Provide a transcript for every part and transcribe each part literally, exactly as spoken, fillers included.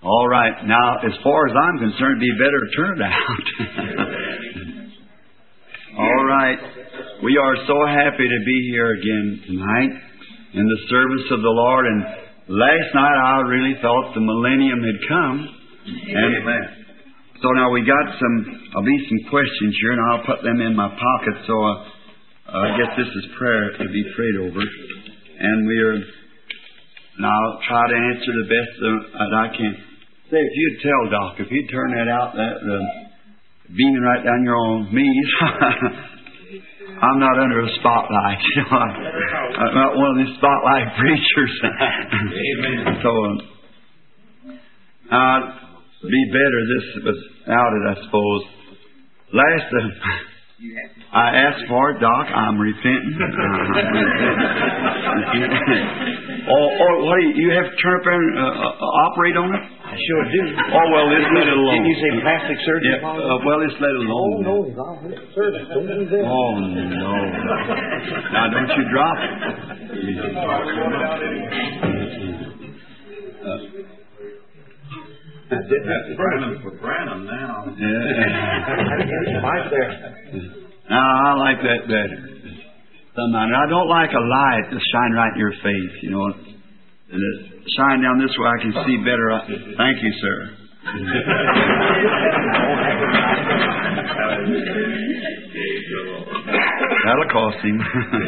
All right. Now, as far as I'm concerned, it'd be better to turn it out. All right. We are so happy to be here again tonight in the service of the Lord. And last night I really thought the millennium had come. And so now we got some, I'll be some questions here, and I'll put them in my pocket. So uh, I guess this is prayer to be prayed over. And we're, and I'll try to answer the best that I can. Say, if you'd tell Doc, if you'd turn that out, that uh, beaming right down your own knees. I'm not under a spotlight. You know, I'm not one of these spotlight preachers. Amen. So, uh, uh, be better this without it, I suppose. Last, uh, I asked for it, Doc. I'm repenting. oh, oh, what do you, you have to turn up and uh, operate on it? I sure do. Oh, well, let's let it alone. Didn't you say plastic surgery? Yeah, uh, well, let's let it alone. Oh, no, service. Don't do that. Oh, no. Now, don't you drop it. Uh, That's Branham for Branham now. Yeah. Now, I like that better. Somehow, I don't like a light to shine right in your face, you know. And it shine down this way, I can see better. Thank you, sir. That'll cost him.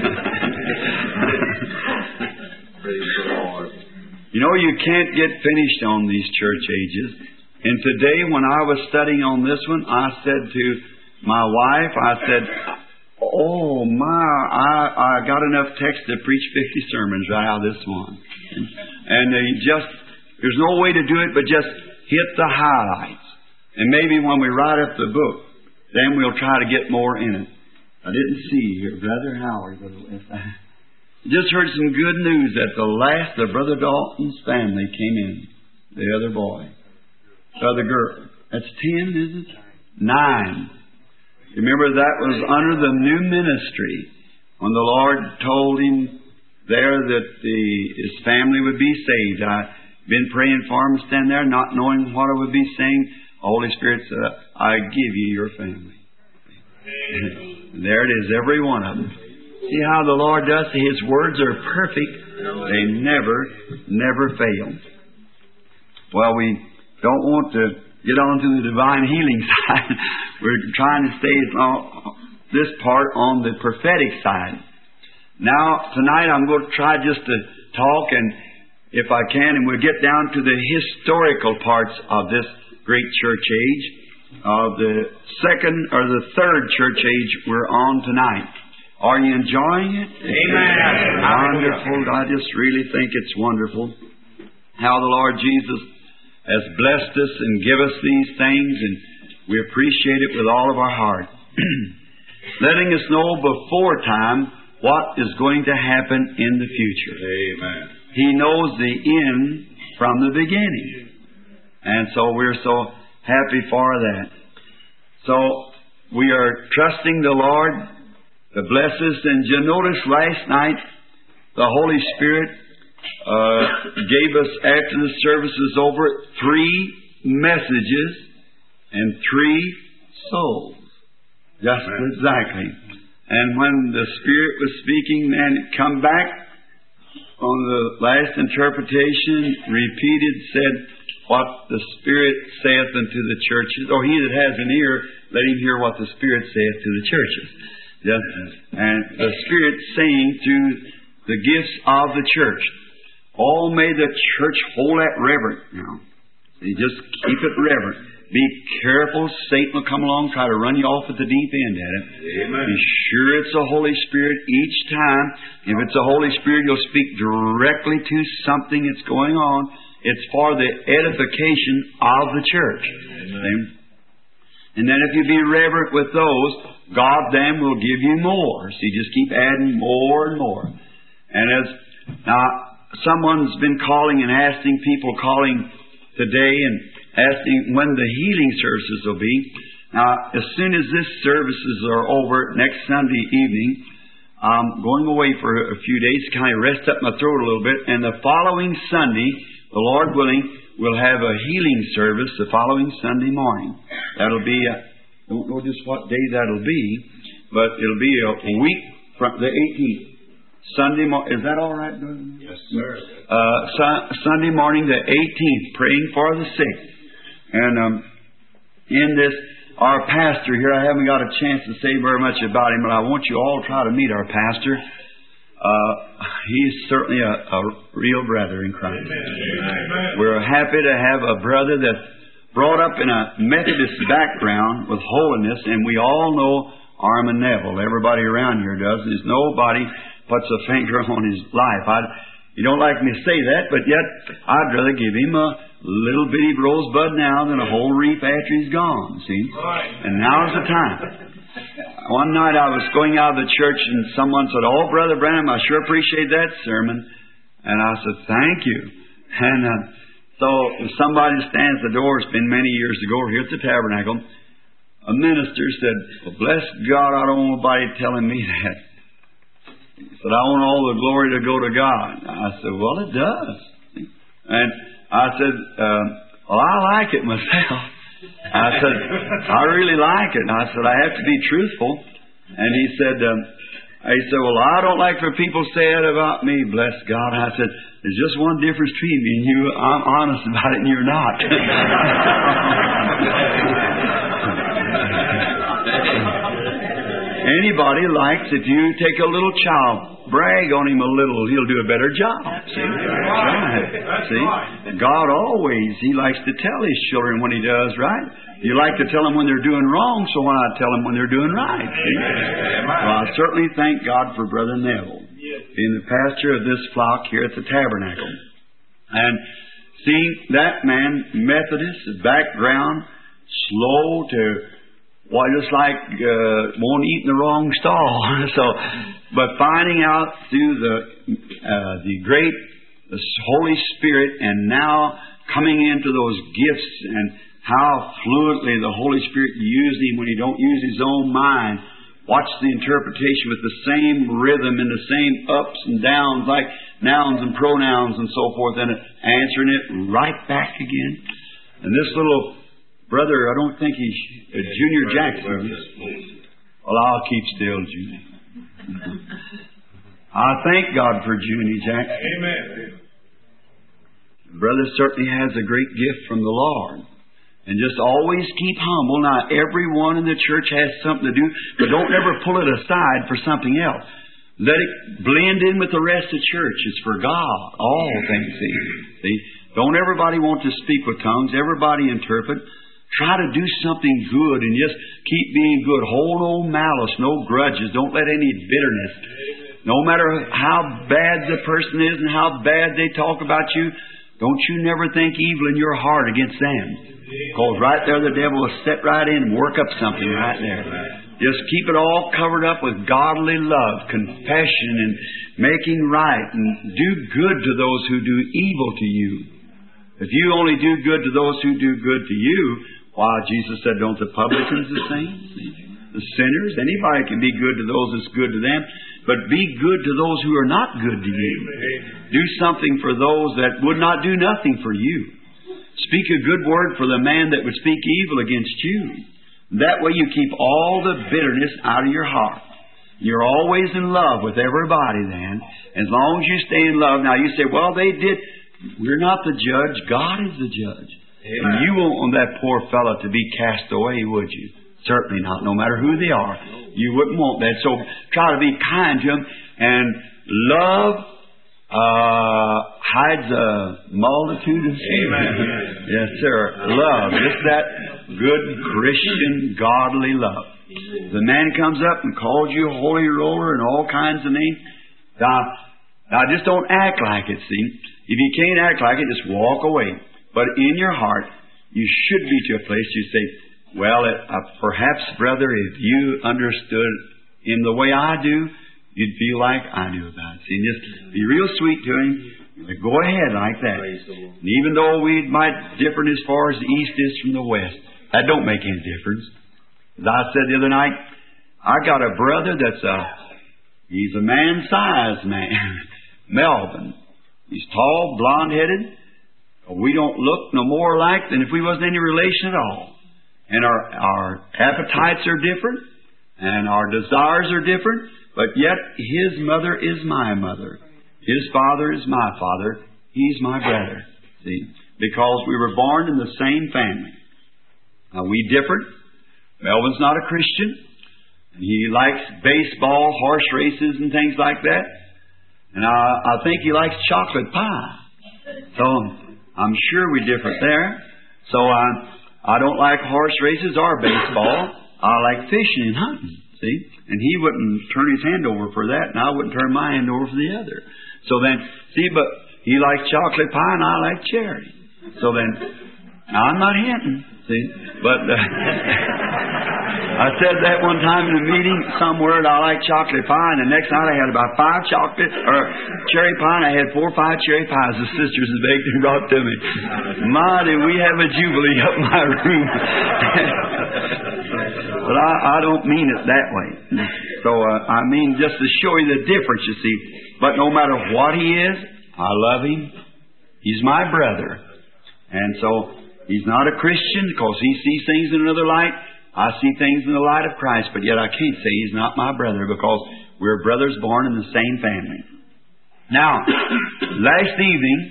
You know, you can't get finished on these church ages. And today, when I was studying on this one, I said to my wife, I said, oh, my, I, I got enough text to preach fifty sermons right out of this one. And, and they just, there's no way to do it but just hit the highlights. And maybe when we write up the book, then we'll try to get more in it. I didn't see here, Brother Howard, but if I just heard some good news that the last of Brother Dalton's family came in. The other boy. The other girl. That's ten, isn't it? Nine. Remember, that was under the new ministry when the Lord told him there that the, his family would be saved. I've been praying for him, stand there, not knowing what I would be saying. The Holy Spirit said, I give you your family. There it is, every one of them. See how the Lord does? His words are perfect. They never, never fail. Well, we don't want to get on to the divine healing side. We're trying to stay on this part on the prophetic side. Now, tonight I'm going to try just to talk, and if I can, and we'll get down to the historical parts of this great church age, of the second or the third church age we're on tonight. Are you enjoying it? Amen. Wonderful. I just really think it's wonderful how the Lord Jesus has blessed us and give us these things, and we appreciate it with all of our heart. Letting us know before time what is going to happen in the future. Amen. He knows the end from the beginning. And so we're so happy for that. So we are trusting the Lord to bless us. And you notice last night the Holy Spirit uh, gave us, after the service was over, three messages and three souls. Just exactly. And when the Spirit was speaking, then it come back on the last interpretation, repeated, said, what the Spirit saith unto the churches, or he that has an ear, let him hear what the Spirit saith to the churches. Just, and the Spirit saying to the gifts of the church, oh, may the church hold that reverent. Now, you just keep it reverent. Be careful. Satan will come along and try to run you off at the deep end at it. Amen. Be sure it's the Holy Spirit each time. If it's the Holy Spirit, you'll speak directly to something that's going on. It's for the edification of the church. Amen. And then if you be reverent with those, God then will give you more. So you just keep adding more and more. And as now, someone's been calling and asking, people calling today and asking when the healing services will be. Now, as soon as this services are over next Sunday evening, I'm going away for a few days to kind of rest up my throat a little bit. And the following Sunday, the Lord willing, we'll have a healing service the following Sunday morning. That'll be, I don't know just what day that'll be, but it'll be a week from the eighteenth. Sunday morning. Is that all right, brother? Yes, sir. Uh, su- Sunday morning the eighteenth, praying for the sick. And um, in this, our pastor here, I haven't got a chance to say very much about him, but I want you all to try to meet our pastor. Uh, he's certainly a, a real brother in Christ. Amen. We're happy to have a brother that's brought up in a Methodist background with holiness, and we all know Armin Neville. Everybody around here does. There's nobody puts a finger on his life. I, you don't like me to say that, but yet I'd rather give him a little bitty rosebud now than a whole wreath after he's gone, see? And now's the time. One night I was going out of the church and someone said, "Oh, Brother Branham, I sure appreciate that sermon." And I said, "Thank you." And uh, so somebody stands at the door. It's been many years ago here at the Tabernacle. A minister said, "Well, bless God, I don't want nobody telling me that." He said, "I want all the glory to go to God." I said, "Well, it does." And I said, uh, "Well, I like it myself." I said, "I really like it." And I said, "I have to be truthful." And he said, um, he said, "Well, I don't like for people to say it about me, bless God." I said, "There's just one difference between me and you. I'm honest about it and you're not." Anybody likes if you take a little child, brag on him a little, he'll do a better job. See? Right. See? God always, He likes to tell His children when He does right. You like to tell them when they're doing wrong, so why not tell them when they're doing right? See? Well, I certainly thank God for Brother Neville, being the pastor of this flock here at the Tabernacle. And see, that man, Methodist, background, slow to... Well, just like uh, won't eat in the wrong stall. So, but finding out through the uh, the great the Holy Spirit, and now coming into those gifts, and how fluently the Holy Spirit uses him when he don't use his own mind. Watch the interpretation with the same rhythm and the same ups and downs, like nouns and pronouns and so forth, and answering it right back again. And this little brother, I don't think he's uh, Junior Jackson. Well, I'll keep still, Junie. I thank God for Junie Jackson. Amen. Brother certainly has a great gift from the Lord. And just always keep humble. Now, everyone in the church has something to do, but don't ever pull it aside for something else. Let it blend in with the rest of the church. It's for God. All things. See? See? Don't everybody want to speak with tongues. Everybody interpret. Try to do something good and just keep being good. Hold no malice, no grudges. Don't let any bitterness. No matter how bad the person is and how bad they talk about you, don't you never think evil in your heart against them. Because right there the devil will set right in and work up something right there. Just keep it all covered up with godly love, confession, and making right, and do good to those who do evil to you. If you only do good to those who do good to you, why, Jesus said, don't the publicans the same? The sinners? Anybody can be good to those that's good to them, but be good to those who are not good to you. Do something for those that would not do nothing for you. Speak a good word for the man that would speak evil against you. That way you keep all the bitterness out of your heart. You're always in love with everybody then. As long as you stay in love. Now you say, well, they did. We're not the judge. God is the judge. Amen. And you won't want that poor fellow to be cast away, would you? Certainly not, no matter who they are. You wouldn't want that. So try to be kind to them. And love uh, hides a multitude of sins. Yes, sir. Love. Just that good Christian, godly love. The man comes up and calls you a holy roller and all kinds of names. Now, now just don't act like it, see? If you can't act like it, just walk away. But in your heart, you should be to a place you say, well, it, uh, perhaps, brother, if you understood him the way I do, you'd feel like I do about it. See, just be real sweet to him. Go ahead like that. And even though we might differ as far as the east is from the west, that don't make any difference. As I said the other night, I got a brother that's a, he's a man-sized man. Melvin. He's tall, blonde-headed. We don't look no more alike than if we wasn't any relation at all. And our, our appetites are different, and our desires are different, but yet His mother is my mother. His father is my father. He's my brother. See? Because we were born in the same family. Now, we different. Melvin's not a Christian. And he likes baseball, horse races, and things like that. And I, I think he likes chocolate pie. So, I'm sure we're different there. So, I... I don't like horse races or baseball. I like fishing and hunting, see? And he wouldn't turn his hand over for that, and I wouldn't turn my hand over for the other. So then, see, but he likes chocolate pie and I like cherry. So then, now I'm not hinting, see? But uh, I said that one time in a meeting somewhere that I like chocolate pie, and the next night I had about five chocolate, or cherry pie, and I had four or five cherry pies the sisters had baked and brought to me. My, did we have a jubilee up in my room. But I, I don't mean it that way. So, uh, I mean just to show you the difference, you see. But no matter what he is, I love him. He's my brother. And so, he's not a Christian because he sees things in another light. I see things in the light of Christ, but yet I can't say he's not my brother because we're brothers born in the same family. Now, last evening,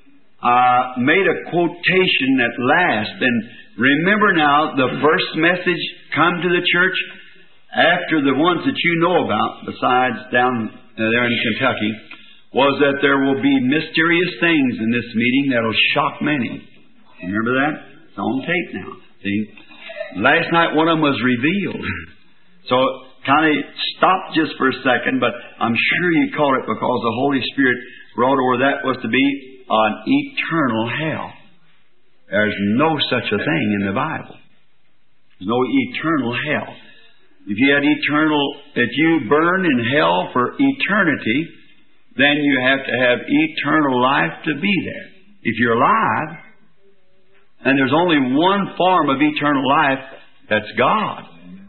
I uh, made a quotation at last, and remember now, the first message come to the church after the ones that you know about, besides down there in Kentucky, was that there will be mysterious things in this meeting that will shock many. Remember that? It's on tape now. See? Last night one of them was revealed. So it kind of stopped just for a second, but I'm sure you caught it because the Holy Spirit brought over that was to be an eternal hell. There's no such a thing in the Bible. There's no eternal hell. If you had eternal, if you burn in hell for eternity, then you have to have eternal life to be there. If you're alive, and there's only one form of eternal life, that's God.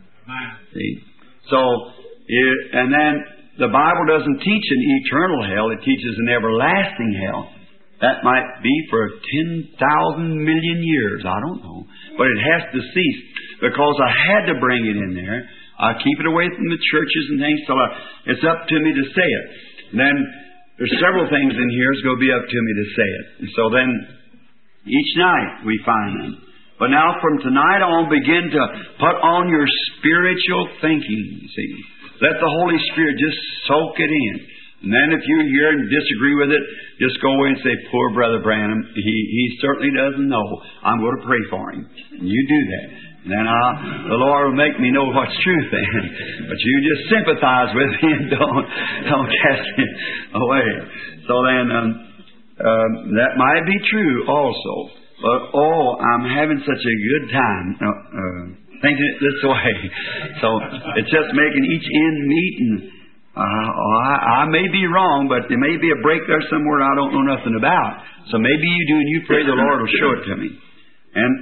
See? So, it, and then the Bible doesn't teach an eternal hell, it teaches an everlasting hell. That might be for ten thousand million years, I don't know. But it has to cease, because I had to bring it in there. I keep it away from the churches and things till I, it's up to me to say it. And then there's several things in here that's going to be up to me to say it. And so then, each night we find them. But now from tonight on, begin to put on your spiritual thinking, see. Let the Holy Spirit just soak it in. And then if you're here and disagree with it, just go away and say, poor Brother Branham, he, he certainly doesn't know. I'm going to pray for him. And you do that. And then I, the Lord will make me know what's truth then. But you just sympathize with me and don't, don't cast me away. So then, um, Um, that might be true also. But, oh, I'm having such a good time uh, uh, thinking it this way. So it's just making each end meet. And uh, I, I may be wrong, but there may be a break there somewhere I don't know nothing about. So maybe you do, and you pray the Lord will show it to me. And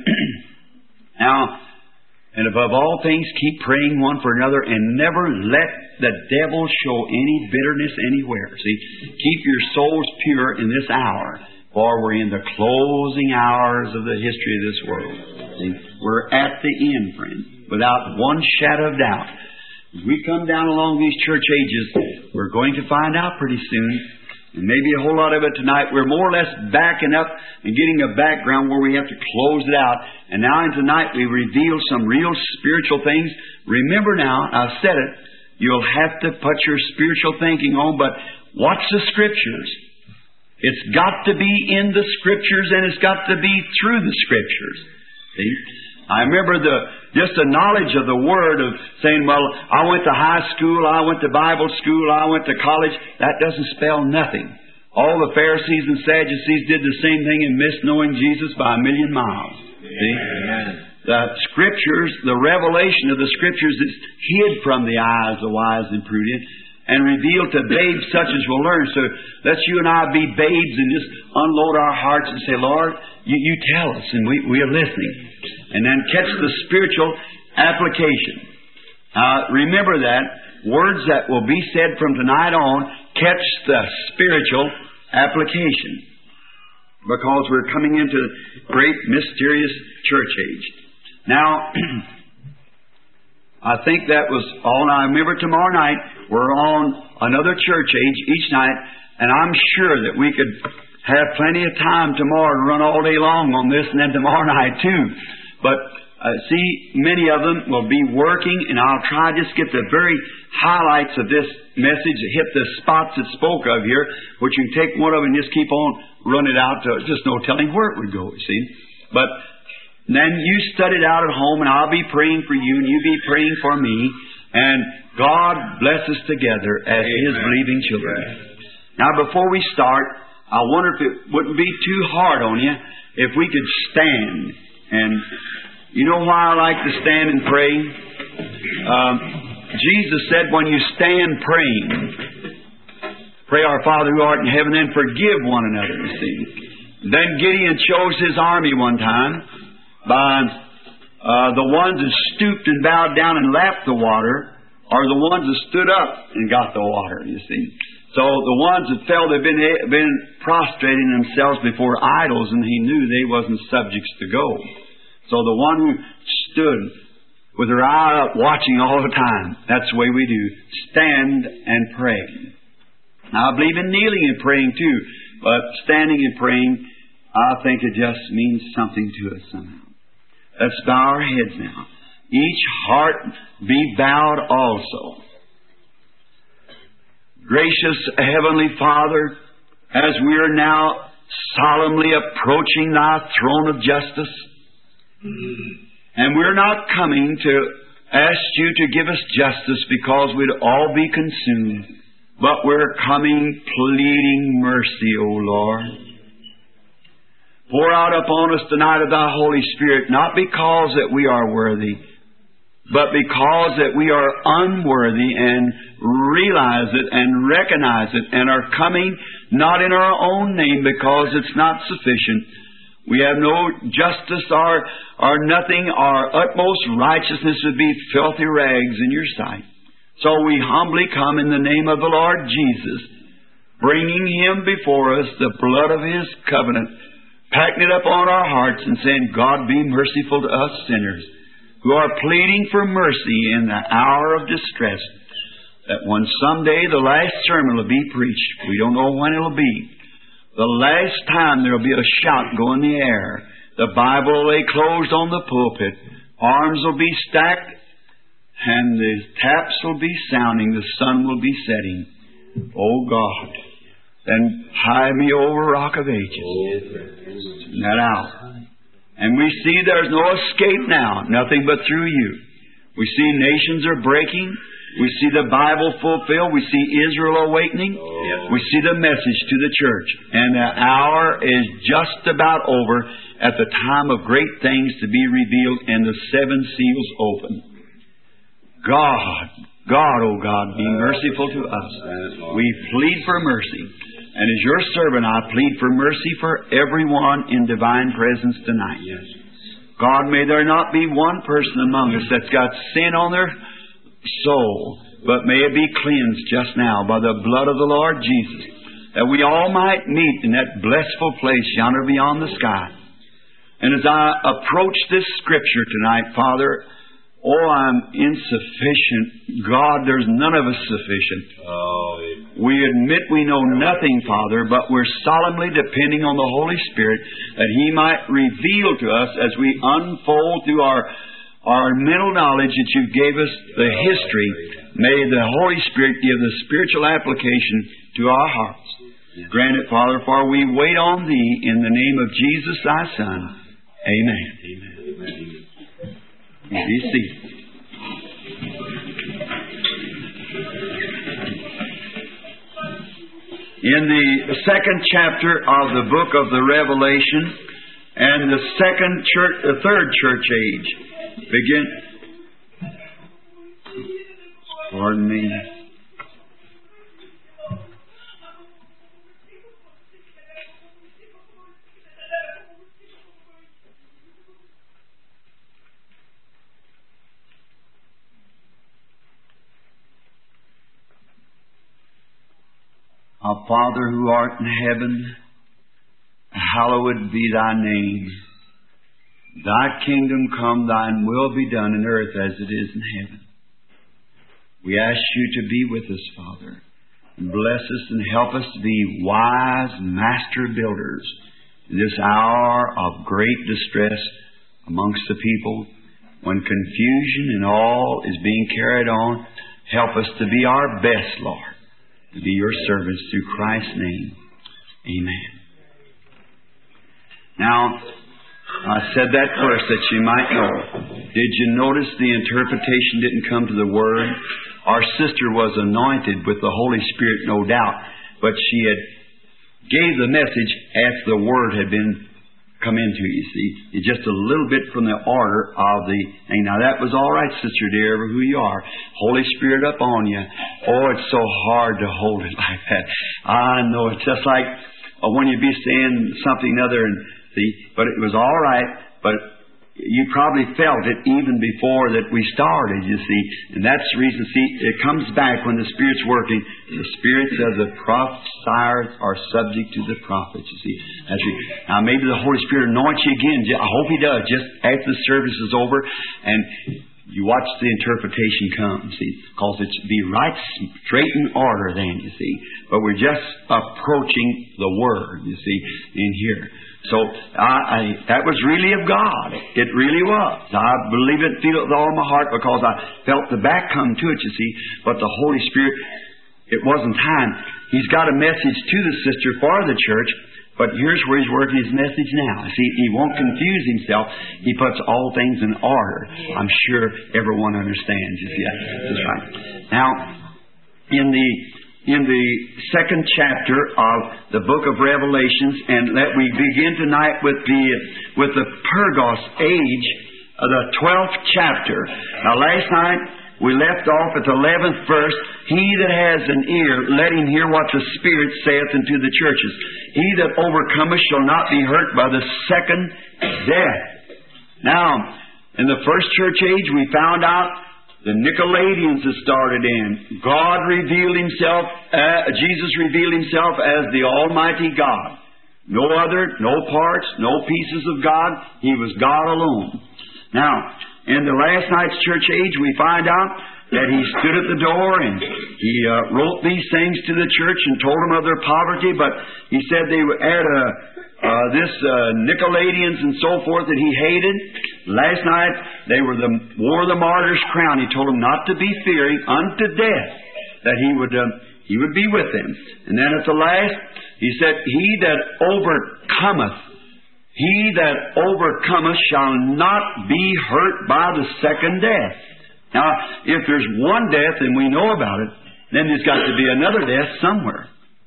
now, and above all things, keep praying one for another, and never let the devil show any bitterness anywhere. See, keep your souls pure in this hour, for we're in the closing hours of the history of this world. See, we're at the end, friend, without one shadow of doubt. As we come down along these church ages, we're going to find out pretty soon, and maybe a whole lot of it tonight. We're more or less backing up and getting a background where we have to close it out. And now and tonight we reveal some real spiritual things. Remember now, I've said it, you'll have to put your spiritual thinking on, but watch the Scriptures. It's got to be in the Scriptures, and it's got to be through the Scriptures. See? I remember the just the knowledge of the Word of saying, well, I went to high school, I went to Bible school, I went to college. That doesn't spell nothing. All the Pharisees and Sadducees did the same thing and missed knowing Jesus by a million miles. See? The Scriptures, the revelation of the Scriptures is hid from the eyes of the wise and prudent and revealed to babes such as will learn. So let's you and I be babes and just unload our hearts and say, Lord, you, you tell us, and we, we are listening. And then catch the spiritual application. Uh, remember that. Words that will be said from tonight on, catch the spiritual application. because we're coming into the great mysterious church age. Now, I think that was all. Now, remember, tomorrow night we're on another church age each night, and I'm sure that we could have plenty of time tomorrow to run all day long on this, and then tomorrow night too. But uh, see, many of them will be working, and I'll try to just get the very highlights of this message, hit the spots it spoke of here, which you can take one of them and just keep on running it out to just no telling where it would go, you see. But then you study it out at home, and I'll be praying for you, and you be praying for me, and God bless us together as Amen. His believing children. Amen. Now, before we start, I wonder if it wouldn't be too hard on you if we could stand. And you know why I like to stand and pray? Um, Jesus said, when you stand praying, pray our Father who art in heaven, and forgive one another, you see. Then Gideon chose his army one time by uh, the ones that stooped and bowed down and lapped the water, or the ones that stood up and got the water, you see. So the ones that felt they'd been, been prostrating themselves before idols, and he knew they wasn't subjects to go. So the one who stood with her eye up watching all the time, that's the way we do. Stand and pray. Now I believe in kneeling and praying too, but standing and praying, I think it just means something to us somehow. Let's bow our heads now. Each heart be bowed also. Gracious Heavenly Father, as we are now solemnly approaching Thy throne of justice, and we're not coming to ask You to give us justice because we'd all be consumed, but we're coming pleading mercy, O Lord. Pour out upon us tonight of Thy Holy Spirit, not because that we are worthy, but because that we are unworthy, and realize it and recognize it, and are coming not in our own name because it's not sufficient. We have no justice or, or nothing. Our utmost righteousness would be filthy rags in Your sight. So we humbly come in the name of the Lord Jesus, bringing Him before us, the blood of His covenant, packing it up on our hearts and saying, God, be merciful to us sinners who are pleading for mercy in the hour of distress, that when someday the last sermon will be preached, we don't know when it'll be, the last time there will be a shout go in the air, the Bible will lay closed on the pulpit, arms will be stacked, and the taps will be sounding, the sun will be setting. Oh God, then hide me over Rock of Ages in that hour. And we see there's no escape now, nothing but through You. We see nations are breaking. We see the Bible fulfilled. We see Israel awakening. Oh. We see the message to the church. And the hour is just about over at the time of great things to be revealed and the seven seals open. God, God, oh God, be merciful to us. We plead for mercy. And as Your servant, I plead for mercy for everyone in divine presence tonight. Yes. God, may there not be one person among us that's got sin on their soul, but may it be cleansed just now by the blood of the Lord Jesus, that we all might meet in that blissful place yonder beyond the sky. And as I approach this Scripture tonight, Father, oh, I'm insufficient. God, there's none of us sufficient. Oh, yeah. We admit we know nothing, Father, but we're solemnly depending on the Holy Spirit that He might reveal to us as we unfold through our, our mental knowledge that You gave us the history. May the Holy Spirit give the spiritual application to our hearts. Grant it, Father, for we wait on Thee in the name of Jesus, Thy Son. Amen. Amen. Be seated. In the second chapter of the book of the Revelation, and the second church, the third church age, begin. Pardon me. Our Father who art in heaven, hallowed be thy name. Thy kingdom come, thine will be done in earth as it is in heaven. We ask you to be with us, Father. And bless us and help us to be wise master builders in this hour of great distress amongst the people. When confusion and all is being carried on, help us to be our best, Lord, to be your servants through Christ's name. Amen. Now, I said that first that you might know. Did you notice the interpretation didn't come to the Word? Our sister was anointed with the Holy Spirit, no doubt, but she had gave the message after the Word had been come into, you see. It's just a little bit from the order of the thing. Now, that was all right, sister dear, who you are. Holy Spirit up on you. Oh, it's so hard to hold it like that. I know. It's just like uh, when you be saying something other and see, but it was all right, but you probably felt it even before that we started, you see. And that's the reason, see, it comes back when the Spirit's working. The Spirit says the prophesiers are subject to the prophets, you see. That's it. Now, maybe the Holy Spirit anoints you again. I hope He does, just after the service is over. And you watch the interpretation come, see, because it's be right straight in order then, you see. But we're just approaching the Word, you see, in here. So I, I, that was really of God. It really was. I believe it, feel it with all my heart because I felt the back come to it, you see. But the Holy Spirit, it wasn't time. He's got a message to the sister for the church, but here's where He's working His message now. See, He won't confuse Himself. He puts all things in order. I'm sure everyone understands, you see. That's right. Now, in the in the second chapter of the book of Revelations, and that we begin tonight with the with the Pergamos age, uh, the twelfth chapter. Now, last night we left off at the eleventh verse. He that has an ear, let him hear what the Spirit saith unto the churches. He that overcometh shall not be hurt by the second death. Now, in the first church age, we found out the Nicolaitans had started in. God revealed Himself, uh, Jesus revealed Himself as the Almighty God. No other, no parts, no pieces of God. He was God alone. Now, in the last night's church age, we find out that He stood at the door and He uh, wrote these things to the church and told them of their poverty, but He said they were at a Uh, this uh, Nicolaitans and so forth that He hated. Last night they were the wore the martyr's crown. He told them not to be fearing unto death, that He would uh, He would be with them. And then at the last He said, "He that overcometh, he that overcometh shall not be hurt by the second death." Now, if there's one death and we know about it, then there's got to be another death somewhere.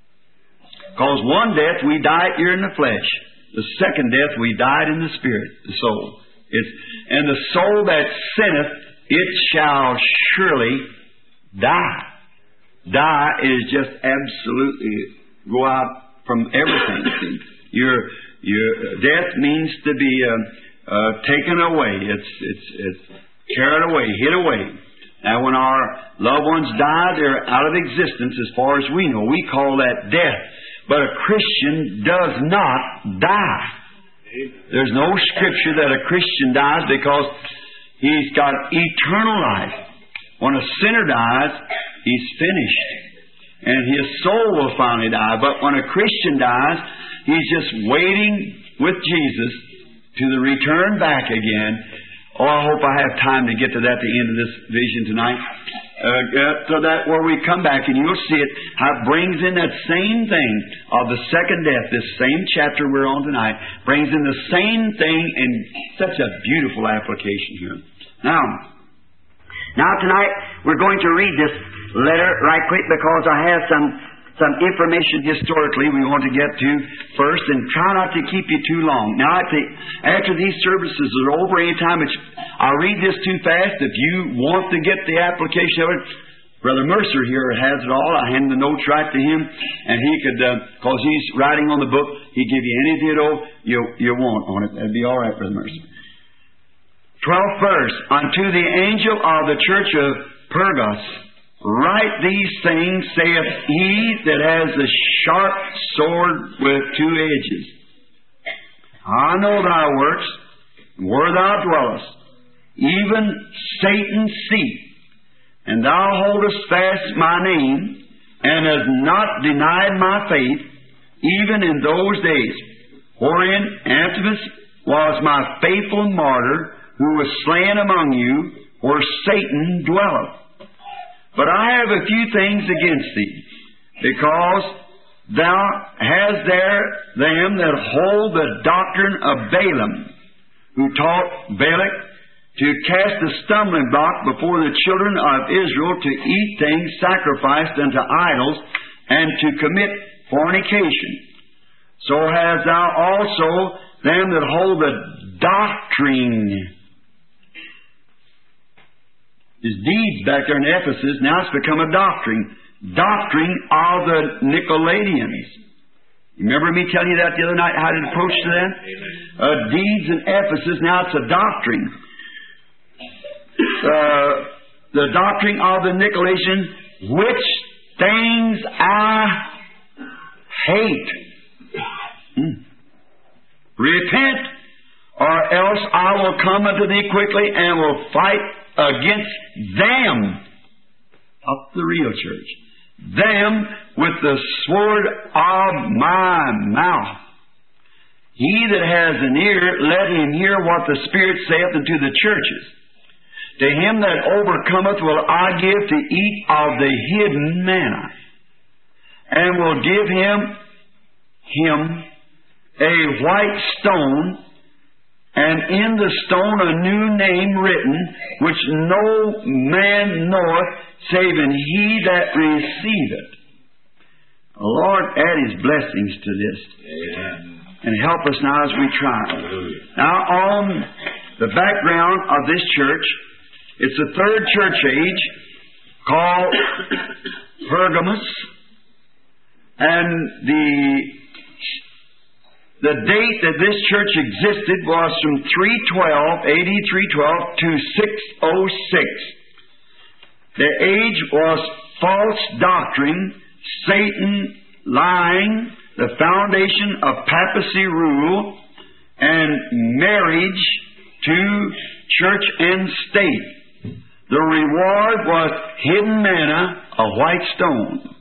Because one death we died here in the flesh. The second death we died in the spirit, the soul. It's, and the soul that sinneth, it shall surely die. Die is just absolutely go out from everything. Your your death means to be uh, uh, taken away. It's it's it's carried away, hid away. Now, when our loved ones die, they're out of existence as far as we know. We call that death. But a Christian does not die. There's no scripture that a Christian dies because he's got eternal life. When a sinner dies, he's finished. And his soul will finally die. But when a Christian dies, he's just waiting with Jesus to the return back again. Oh, I hope I have time to get to that at the end of this vision tonight. Uh, so that where we come back and you'll see it, how it brings in that same thing of the second death, this same chapter we're on tonight, brings in the same thing in such a beautiful application here. Now, now tonight we're going to read this letter right quick because I have some some information historically we want to get to first, and try not to keep you too long. Now, at the, after these services are over, anytime it's, I'll read this too fast. If you want to get the application of it, Brother Mercer here has it all. I hand the notes right to him, and he could, because uh, he's writing on the book, he'd give you any ditto you, you want on it. That'd be all right, Brother Mercer. twelfth verse. Unto the angel of the church of Pergamos, write these things, saith He that has a sharp sword with two edges. I know thy works, where thou dwellest, even Satan's seat. And thou holdest fast my name, and hast not denied my faith, even in those days, wherein Antipas was my faithful martyr, who was slain among you, where Satan dwelleth. But I have a few things against thee, because thou hast there them that hold the doctrine of Balaam, who taught Balak to cast a stumbling block before the children of Israel, to eat things sacrificed unto idols, and to commit fornication. So hast thou also them that hold the doctrine. His deeds back there in Ephesus, now it's become a doctrine. Doctrine of the Nicolaitans. You remember me telling you that the other night, how to approach to that? Uh, deeds in Ephesus, now it's a doctrine. Uh, the doctrine of the Nicolaitans, which things I hate. Hmm. Repent, or else I will come unto thee quickly and will fight against them of the real church. Them with the sword of my mouth. He that has an ear, let him hear what the Spirit saith unto the churches. To him that overcometh will I give to eat of the hidden manna, and will give him him a white stone, and in the stone a new name written, which no man knoweth, saving he that receiveth. The Lord add His blessings to this. Amen. And help us now as we try. Hallelujah. Now, on the background of this church, it's a third church age called Pergamos, and the The date that this church existed was from three twelve, A D three twelve to six oh six. The age was false doctrine, Satan lying, the foundation of papacy rule, and marriage to church and state. The reward was hidden manna, a white stone.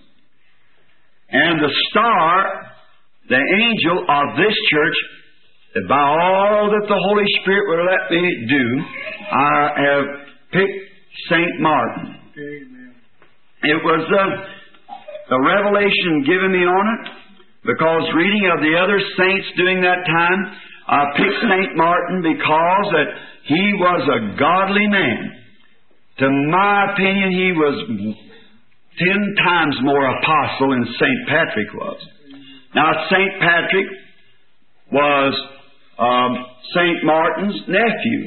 And the star, the angel of this church, that by all that the Holy Spirit will let me do, I have picked Saint Martin. Amen. It was a, a revelation given me on it, because reading of the other saints during that time, I picked Saint Martin because that he was a godly man. To my opinion, he was ten times more apostle than Saint Patrick was. Now, Saint Patrick was um, Saint Martin's nephew.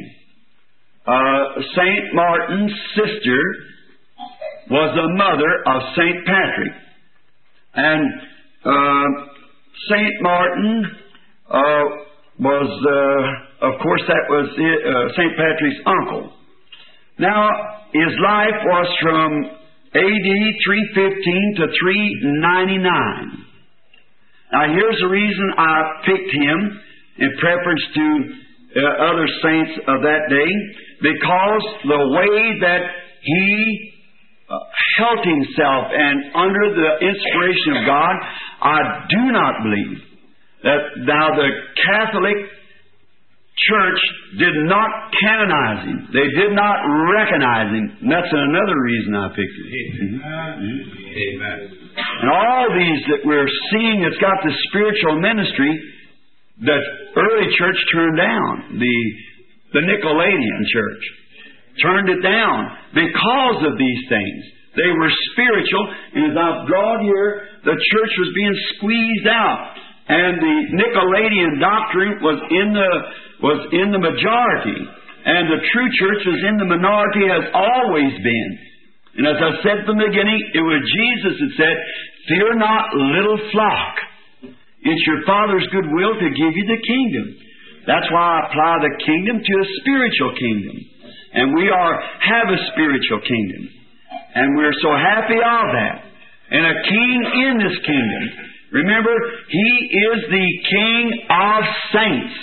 Uh, Saint Martin's sister was the mother of Saint Patrick. And uh, Saint Martin uh, was, uh, of course, that was uh, Saint Patrick's uncle. Now, his life was from A D three fifteen to three ninety-nine. Now, here's the reason I picked him in preference to uh, other saints of that day, because the way that he uh, held himself and under the inspiration of God, I do not believe that now the Catholic Church did not canonize him. They did not recognize him. And that's another reason I picked him. Mm-hmm. Amen. And all these that we're seeing that's got the spiritual ministry, the early church turned down. The, the Nicolaitan church turned it down because of these things. They were spiritual, and as I've drawn here, the church was being squeezed out. And the Nicolaitan doctrine was in the was in the majority, and the true church was in the minority, has always been. And as I said from the beginning, it was Jesus that said, "Fear not, little flock. It's your Father's good will to give you the kingdom." That's why I apply the kingdom to a spiritual kingdom. And we are have a spiritual kingdom. And we're so happy of that. And a king in this kingdom. Remember, He is the King of saints.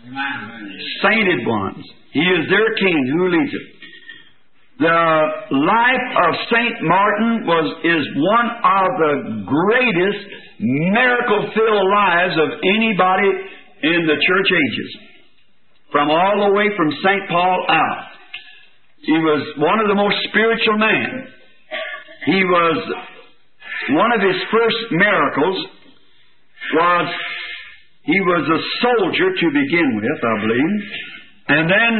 Sainted ones. He is their King who leads it. The life of Saint Martin was is one of the greatest miracle-filled lives of anybody in the church ages. From all the way from Saint Paul out. He was one of the most spiritual men. He was, one of his first miracles was, he was a soldier to begin with, I believe. And then,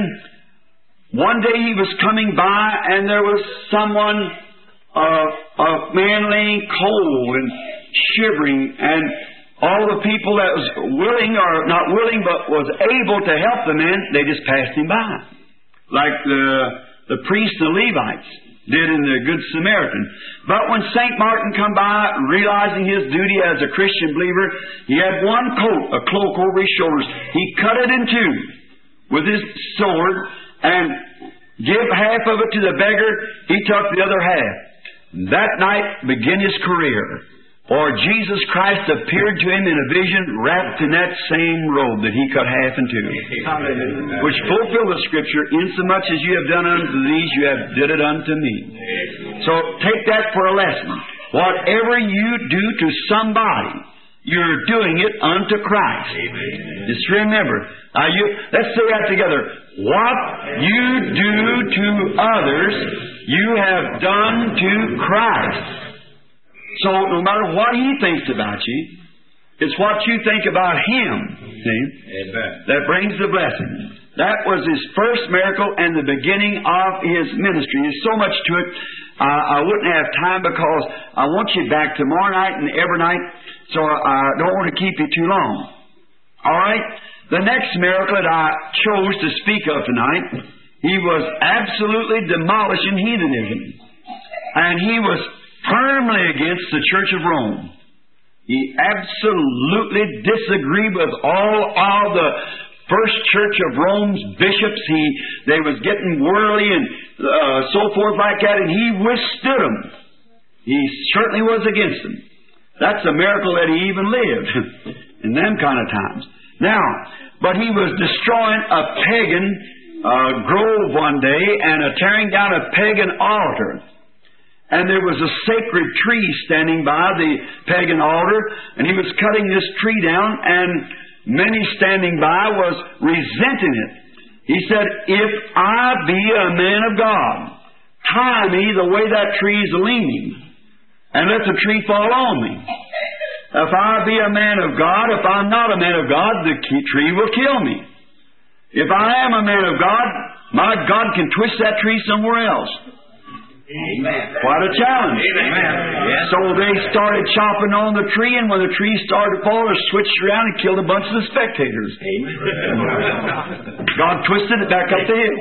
one day he was coming by and there was someone, uh, a man laying cold and shivering, and all the people that was willing, or not willing, but was able to help the man, they just passed him by. Like the, the priests and the Levites did in the Good Samaritan. But when Saint Martin come by, realizing his duty as a Christian believer, he had one coat, a cloak over his shoulders. He cut it in two with his sword and give half of it to the beggar. He took the other half. That night began his career. For Jesus Christ appeared to him in a vision wrapped in that same robe that he cut half in two. Which fulfilled the Scripture, insomuch as you have done unto these, you have did it unto me. So take that for a lesson. Whatever you do to somebody, you're doing it unto Christ. Just remember. Now you, let's say that together. What you do to others, you have done to Christ. So no matter what He thinks about you, it's what you think about Him, see, that brings the blessing. That was His first miracle and the beginning of His ministry. There's so much to it, uh, I wouldn't have time because I want you back tomorrow night and every night, so I don't want to keep you too long. All right? The next miracle that I chose to speak of tonight, He was absolutely demolishing heathenism. And He was firmly against the Church of Rome. He absolutely disagreed with all of the first Church of Rome's bishops. He, they was getting worldly and uh, so forth like that, and he withstood them. He certainly was against them. That's a miracle that he even lived in them kind of times. Now, but he was destroying a pagan uh, grove one day and uh, tearing down a pagan altar. And there was a sacred tree standing by the pagan altar, and he was cutting this tree down, and many standing by was resenting it. He said, if I be a man of God, tie me the way that tree's leaning, and let the tree fall on me. If I be a man of God, if I'm not a man of God, the tree will kill me. If I am a man of God, my God can twist that tree somewhere else. Amen. Quite a challenge. Amen. So they started chopping on the tree, and when the tree started to fall, they switched around and killed a bunch of the spectators. Amen. God twisted it back up the hill.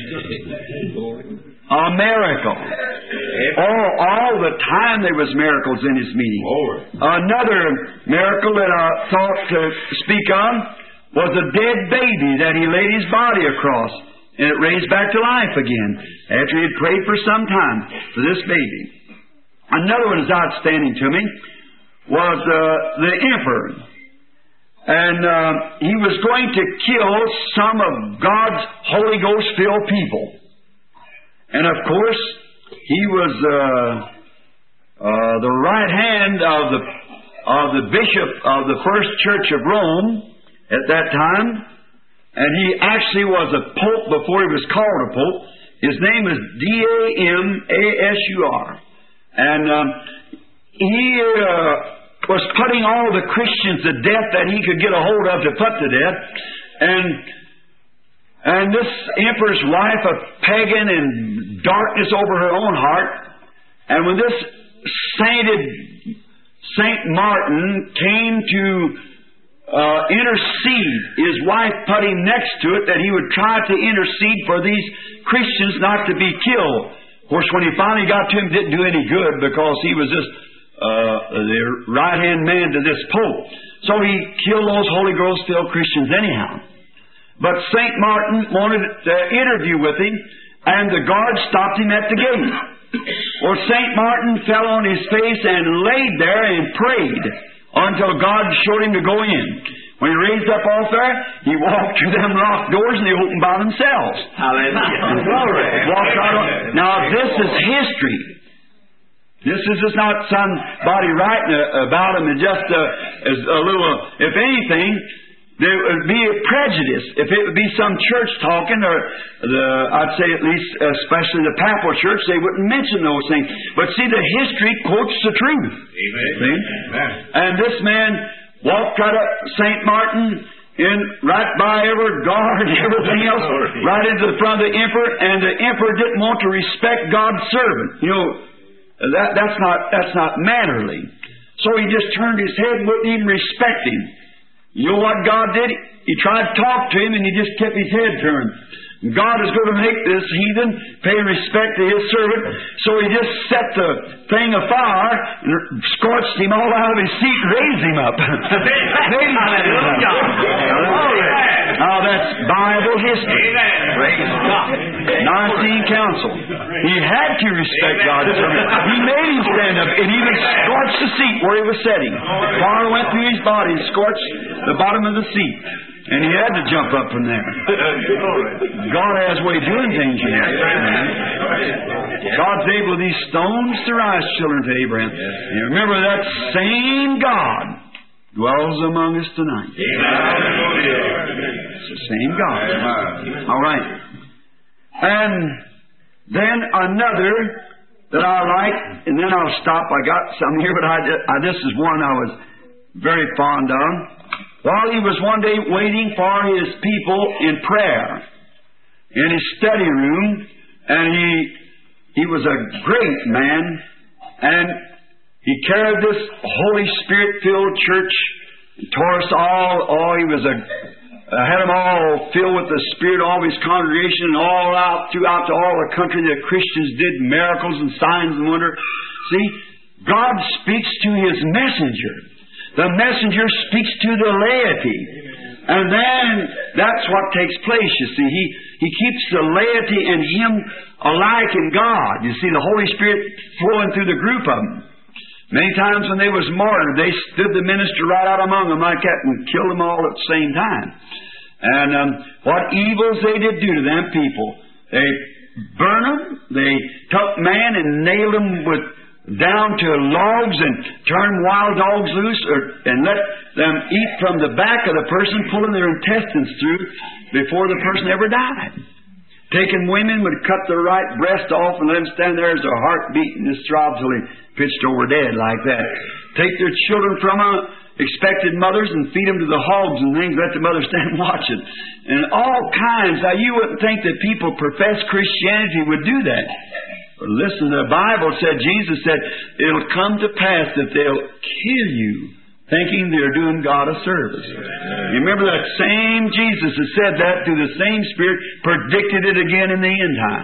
A miracle. Oh, all the time there was miracles in His meeting. Another miracle that I thought to speak of was a dead baby that He laid His body across. And it raised back to life again after he had prayed for some time for this baby. Another one that's outstanding to me was uh, the emperor. And uh, he was going to kill some of God's Holy Ghost-filled people. And of course, he was uh, uh, the right hand of the, of the bishop of the First Church of Rome at that time. And he actually was a pope before he was called a pope. His name is D A M A S U R. And um, he uh, was putting all the Christians to death that he could get a hold of to put to death. And and this emperor's wife, a pagan and darkness over her own heart. And when this sainted Saint Martin came to Uh, intercede. His wife put him next to it that he would try to intercede for these Christians not to be killed. Of course, when he finally got to him, it didn't do any good because he was just uh, the right-hand man to this Pope. So he killed those Holy Ghost-filled Christians anyhow. But Saint Martin wanted to interview with him, and the guard stopped him at the gate. Well, Saint Martin fell on his face and laid there and prayed until God showed him to go in. When he raised up off there, he walked through them locked doors and they opened by themselves. Hallelujah. Glory. Walked out on, now this is history. This is just not somebody writing about him and just a, as a little, if anything, there would be a prejudice. If it would be some church talking, or the, I'd say at least, especially the Papal Church, they wouldn't mention those things. But see, the history quotes the truth. Amen. See? Amen. And this man walked right up Saint Martin, in right by every guard and everything else, right into the front of the emperor, and the emperor didn't want to respect God's servant. You know, that that's not that's not mannerly. So he just turned his head and wouldn't even respect him. You know what God did? He tried to talk to him, and he just kept his head turned. God is going to make this heathen pay respect to his servant, so he just set the thing afire and scorched him all out of his seat and raised him up. Now that's Bible history. Nicene Council. He had to respect God's servant. He made him stand up and even scorched the seat where he was sitting. Fire went through his body and scorched the bottom of the seat. And he had to jump up from there. God has a way of doing things, you know. God's able these stones to rise children to Abraham. And remember, that same God dwells among us tonight. It's the same God. All right. And then another that I like, and then I'll stop. I got some here, but I, I, this is one I was very fond of. While he was one day waiting for his people in prayer in his study room, and he he was a great man, and he carried this Holy Spirit-filled church and taught us all. Oh, he was a uh, had them all filled with the Spirit, all of his congregation, and all out throughout to all the country that Christians did miracles and signs and wonders. See, God speaks to his messenger. The messenger speaks to the laity. And then that's what takes place, you see. He, he keeps the laity and him alike in God. You see, the Holy Spirit flowing through the group of them. Many times when they was martyred, they stood the minister right out among them like that and killed them all at the same time. And um, what evils they did do to them people. They burned them, they took man and nailed them with down to logs and turn wild dogs loose, or, and let them eat from the back of the person, pulling their intestines through before the person ever died. Taking women would cut their right breast off and let them stand there as their heart beat and just throb till they pitched over dead like that. Take their children from them, expected mothers, and feed them to the hogs and things, let the mothers stand watching. And all kinds. Now you wouldn't think that people profess Christianity would do that. Listen, the Bible said, Jesus said, it'll come to pass that they'll kill you, thinking they're doing God a service. You remember that same Jesus that said that through the same Spirit predicted it again in the end time.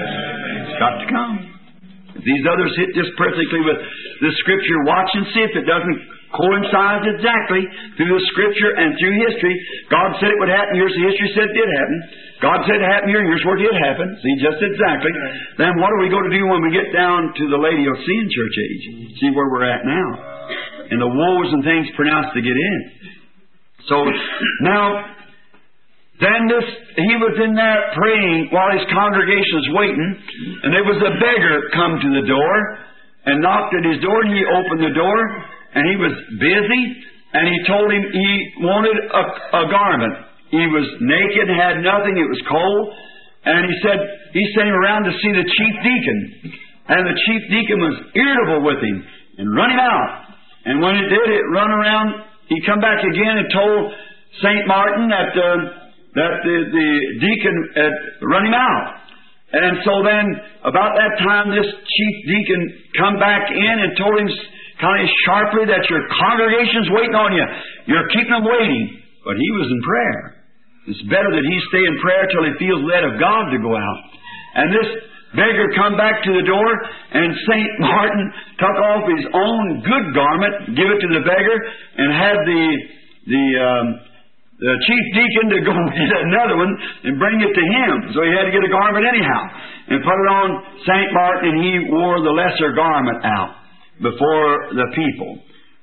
It's got to come. If these others hit just perfectly with the Scripture, watch and see if it doesn't coincide exactly through the Scripture and through history. God said it would happen. Here's the history said it did happen. God said it happened here, and here's where it did happen. See, just exactly. Then what are we going to do when we get down to the Laodicean church age? See where we're at now. And the woes and things pronounced to get in. So, now, then this, he was in there praying while his congregation was waiting, and there was a beggar come to the door and knocked at his door, and he opened the door, and he was busy, and he told him he wanted a, a garment. He was naked, had nothing, it was cold. And he said, he sent him around to see the chief deacon. And the chief deacon was irritable with him and run him out. And when it did, it run around, he come back again and told Saint Martin that, uh, that the, the deacon had run him out. And so then, about that time, this chief deacon come back in and told him kind of sharply that your congregation's waiting on you. You're keeping them waiting. But he was in prayer. It's better that he stay in prayer till he feels led of God to go out. And this beggar come back to the door, and Saint Martin took off his own good garment, give it to the beggar, and had the the um, the chief deacon to go get another one and bring it to him. So he had to get a garment anyhow, and put it on Saint Martin, and he wore the lesser garment out before the people.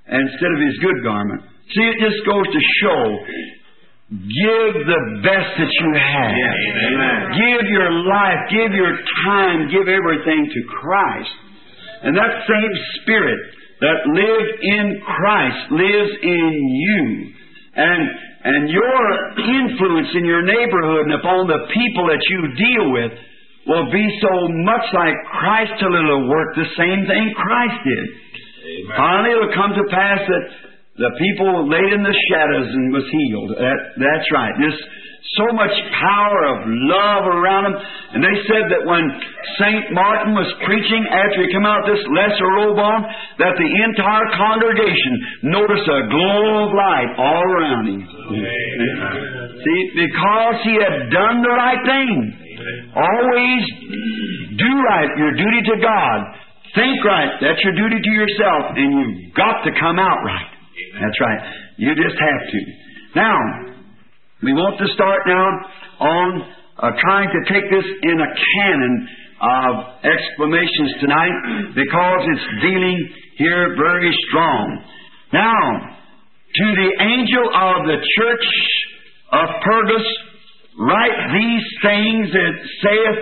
instead of his good garment. See, it just goes to show, give the best that you have. Amen. Give your life, give your time, give everything to Christ. And that same Spirit that lived in Christ lives in you. And and your influence in your neighborhood and upon the people that you deal with will be so much like Christ till it'll work the same thing Christ did. Amen. Finally, it'll come to pass that the people laid in the shadows and was healed. That, that's right. Just so much power of love around them. And they said that when Saint Martin was preaching, after he came out this lesser robe on, that the entire congregation noticed a glow of light all around him. Amen. See, because he had done the right thing. Always do right, your duty to God. Think right, that's your duty to yourself, and you've got to come out right. That's right. You just have to. Now, we want to start now on uh, trying to take this in a canon of exclamations tonight, because it's dealing here very strong. Now, to the angel of the church of Pergus, write these things that saith,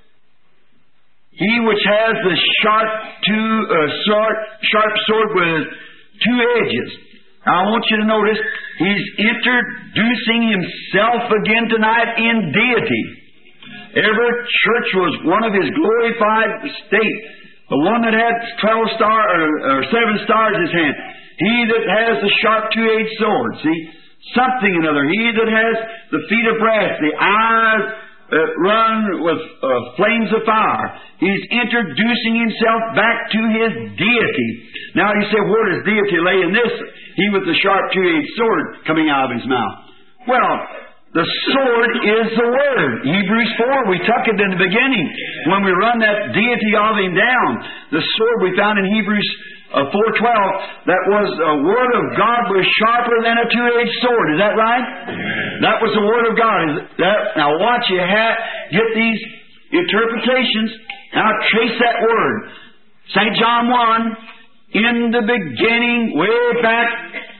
He which has the sharp, two, uh, sharp, sharp sword with two edges. Now, I want you to notice, he's introducing himself again tonight in deity. Every church was one of his glorified state. The one that had twelve stars or, or seven stars in his hand. He that has the sharp two-edged sword. See, something or another. He that has the feet of brass, the eyes that run with uh, flames of fire. He's introducing himself back to his deity. Now you say, where does deity lay in this? He with the sharp two-edged sword coming out of his mouth. Well, the sword is the Word. Hebrews four, we took it in the beginning. When we run that deity of Him down, the sword we found in Hebrews uh, four twelve, that was the Word of God was sharper than a two-edged sword. Is that right? Amen. That was the Word of God. Is that, now watch, you have, get these interpretations. Now trace that Word. Saint John one, in the beginning, way back,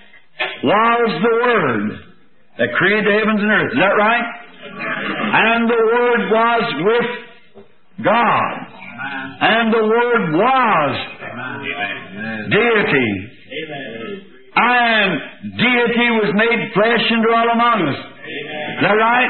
was the Word that created the heavens and earth. Is that right? And the Word was with God. And the Word was deity. And deity was made flesh and dwelt among us. Is that right?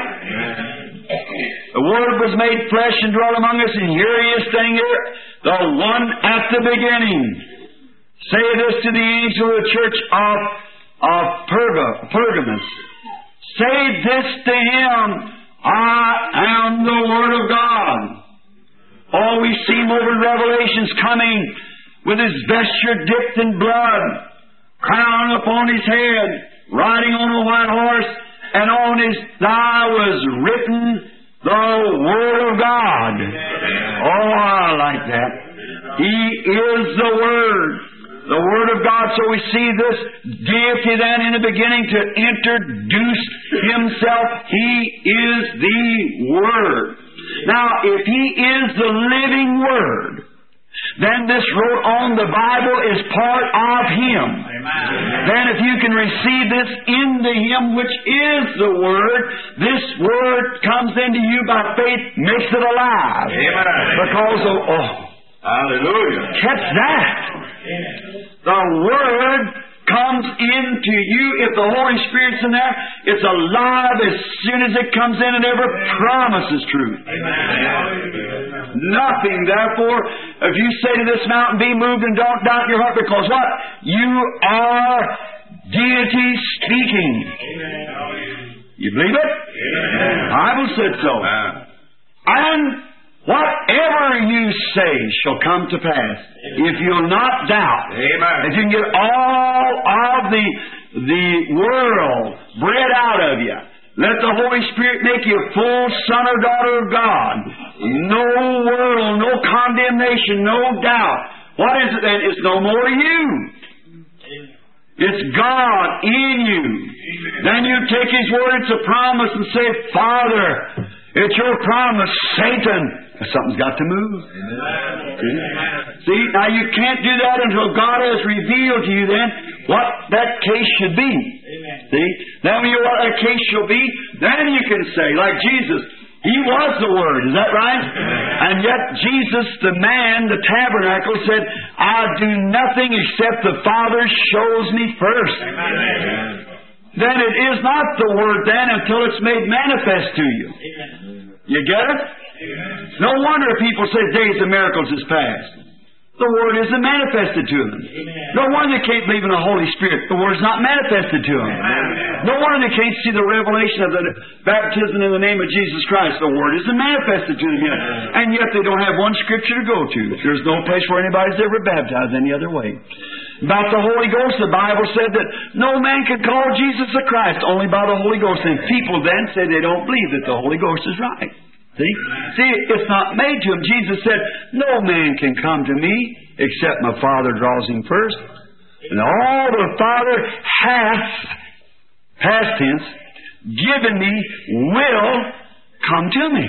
The Word was made flesh and dwelt among us, and here He is standing here, the one at the beginning. Say this to the angel of the church of, of Perga, Pergamos. Say this to him, I am the Word of God. Oh, we see him over in Revelations coming with his vesture dipped in blood, crown upon his head, riding on a white horse, and on his thigh was written the Word of God. Oh, I like that. He is the Word. The Word of God. So we see this deity then in the beginning to introduce Himself. He is the Word. Now, if He is the living Word, then this wrote on the Bible is part of Him. Amen. Then if you can receive this into Him, which is the Word, this Word comes into you by faith, makes it alive. Amen. Because of, oh, hallelujah. Catch that. The Word comes into you. If the Holy Spirit's in there, it's alive as soon as it comes in, and every promise is true. Amen. Nothing, therefore, if you say to this mountain, be moved, and don't doubt in your heart, because what? You are deity speaking. Amen. You believe it? Amen. The Bible said so. Amen. And whatever you say shall come to pass, if you'll not doubt. Amen. If you can get all of the the world bred out of you, let the Holy Spirit make you a full son or daughter of God. No world, no condemnation, no doubt. What is it then? It's no more you. It's God in you. Then you take His Word, it's a promise, and say, Father, it's your promise, Satan. Something's got to move. Amen. See? See, now you can't do that until God has revealed to you then what that case should be. Amen. See? Now when you know what that case shall be, then you can say, like Jesus, He was the Word. Is that right? And yet Jesus, the man, the tabernacle, said, I do nothing except the Father shows me first. Amen. Then it is not the Word then until it's made manifest to you. Amen. You get it? Amen. No wonder people say days of miracles is past. The Word isn't manifested to them. Amen. No wonder they can't believe in the Holy Spirit. The Word's not manifested to them. Amen. No wonder they can't see the revelation of the baptism in the name of Jesus Christ. The Word isn't manifested to them yet. And yet they don't have one Scripture to go to. There's no place where anybody's ever baptized any other way. About the Holy Ghost, the Bible said that no man can call Jesus the Christ only by the Holy Ghost. And people then say they don't believe that the Holy Ghost is right. See? See, it's not made to him. Jesus said, no man can come to me except my Father draws him first. And all the Father hath, past tense, given me will come to me.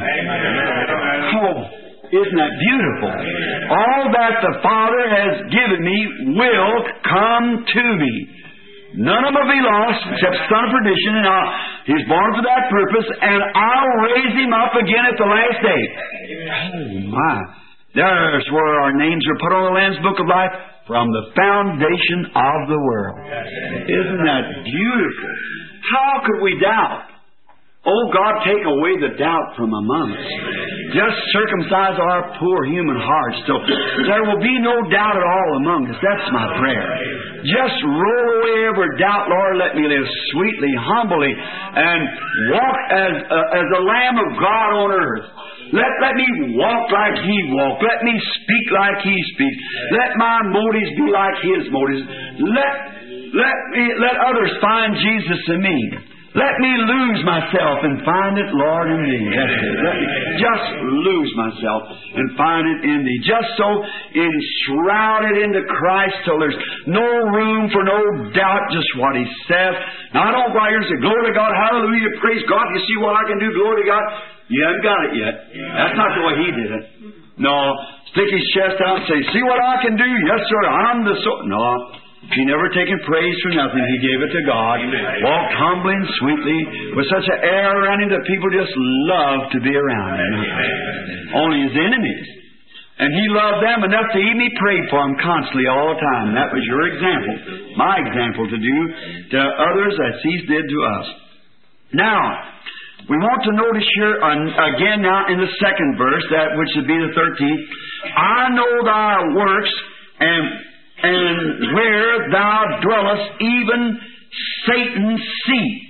Oh, isn't that beautiful? All that the Father has given me will come to me. None of them will be lost except son of perdition, and I'll, He's born for that purpose, and I'll raise him up again at the last day. Oh, my. There's where our names are put on the Lamb's Book of Life from the foundation of the world. Isn't that beautiful? How could we doubt? Oh, God, take away the doubt from among us. Just circumcise our poor human hearts so there will be no doubt at all among us. That's my prayer. Just roll away every doubt, Lord. Let me live sweetly, humbly, and walk as a, as a Lamb of God on earth. Let, let me walk like He walked. Let me speak like He speaks. Let my motives be like His motives. Let, let, me, let others find Jesus in me. Let me lose myself and find it, Lord, in Thee. That's it. Let me just lose myself and find it in Thee. Just so enshrouded into Christ till there's no room for no doubt just what He says. Now, I don't go out here and say, glory to God, hallelujah, praise God. You see what I can do, glory to God. You haven't got it yet. That's not the way He did it. No, stick His chest out and say, see what I can do? Yes, sir, I'm the so... No. He never taken praise for nothing. He gave it to God. Walked humbly and sweetly with such an air around him that people just loved to be around him. Only his enemies. And he loved them enough to even pray for them constantly all the time. That was your example. My example to do to others as he did to us. Now, we want to notice here again now in the second verse, that which would be the thirteenth. I know thy works and And where thou dwellest, even Satan's seat.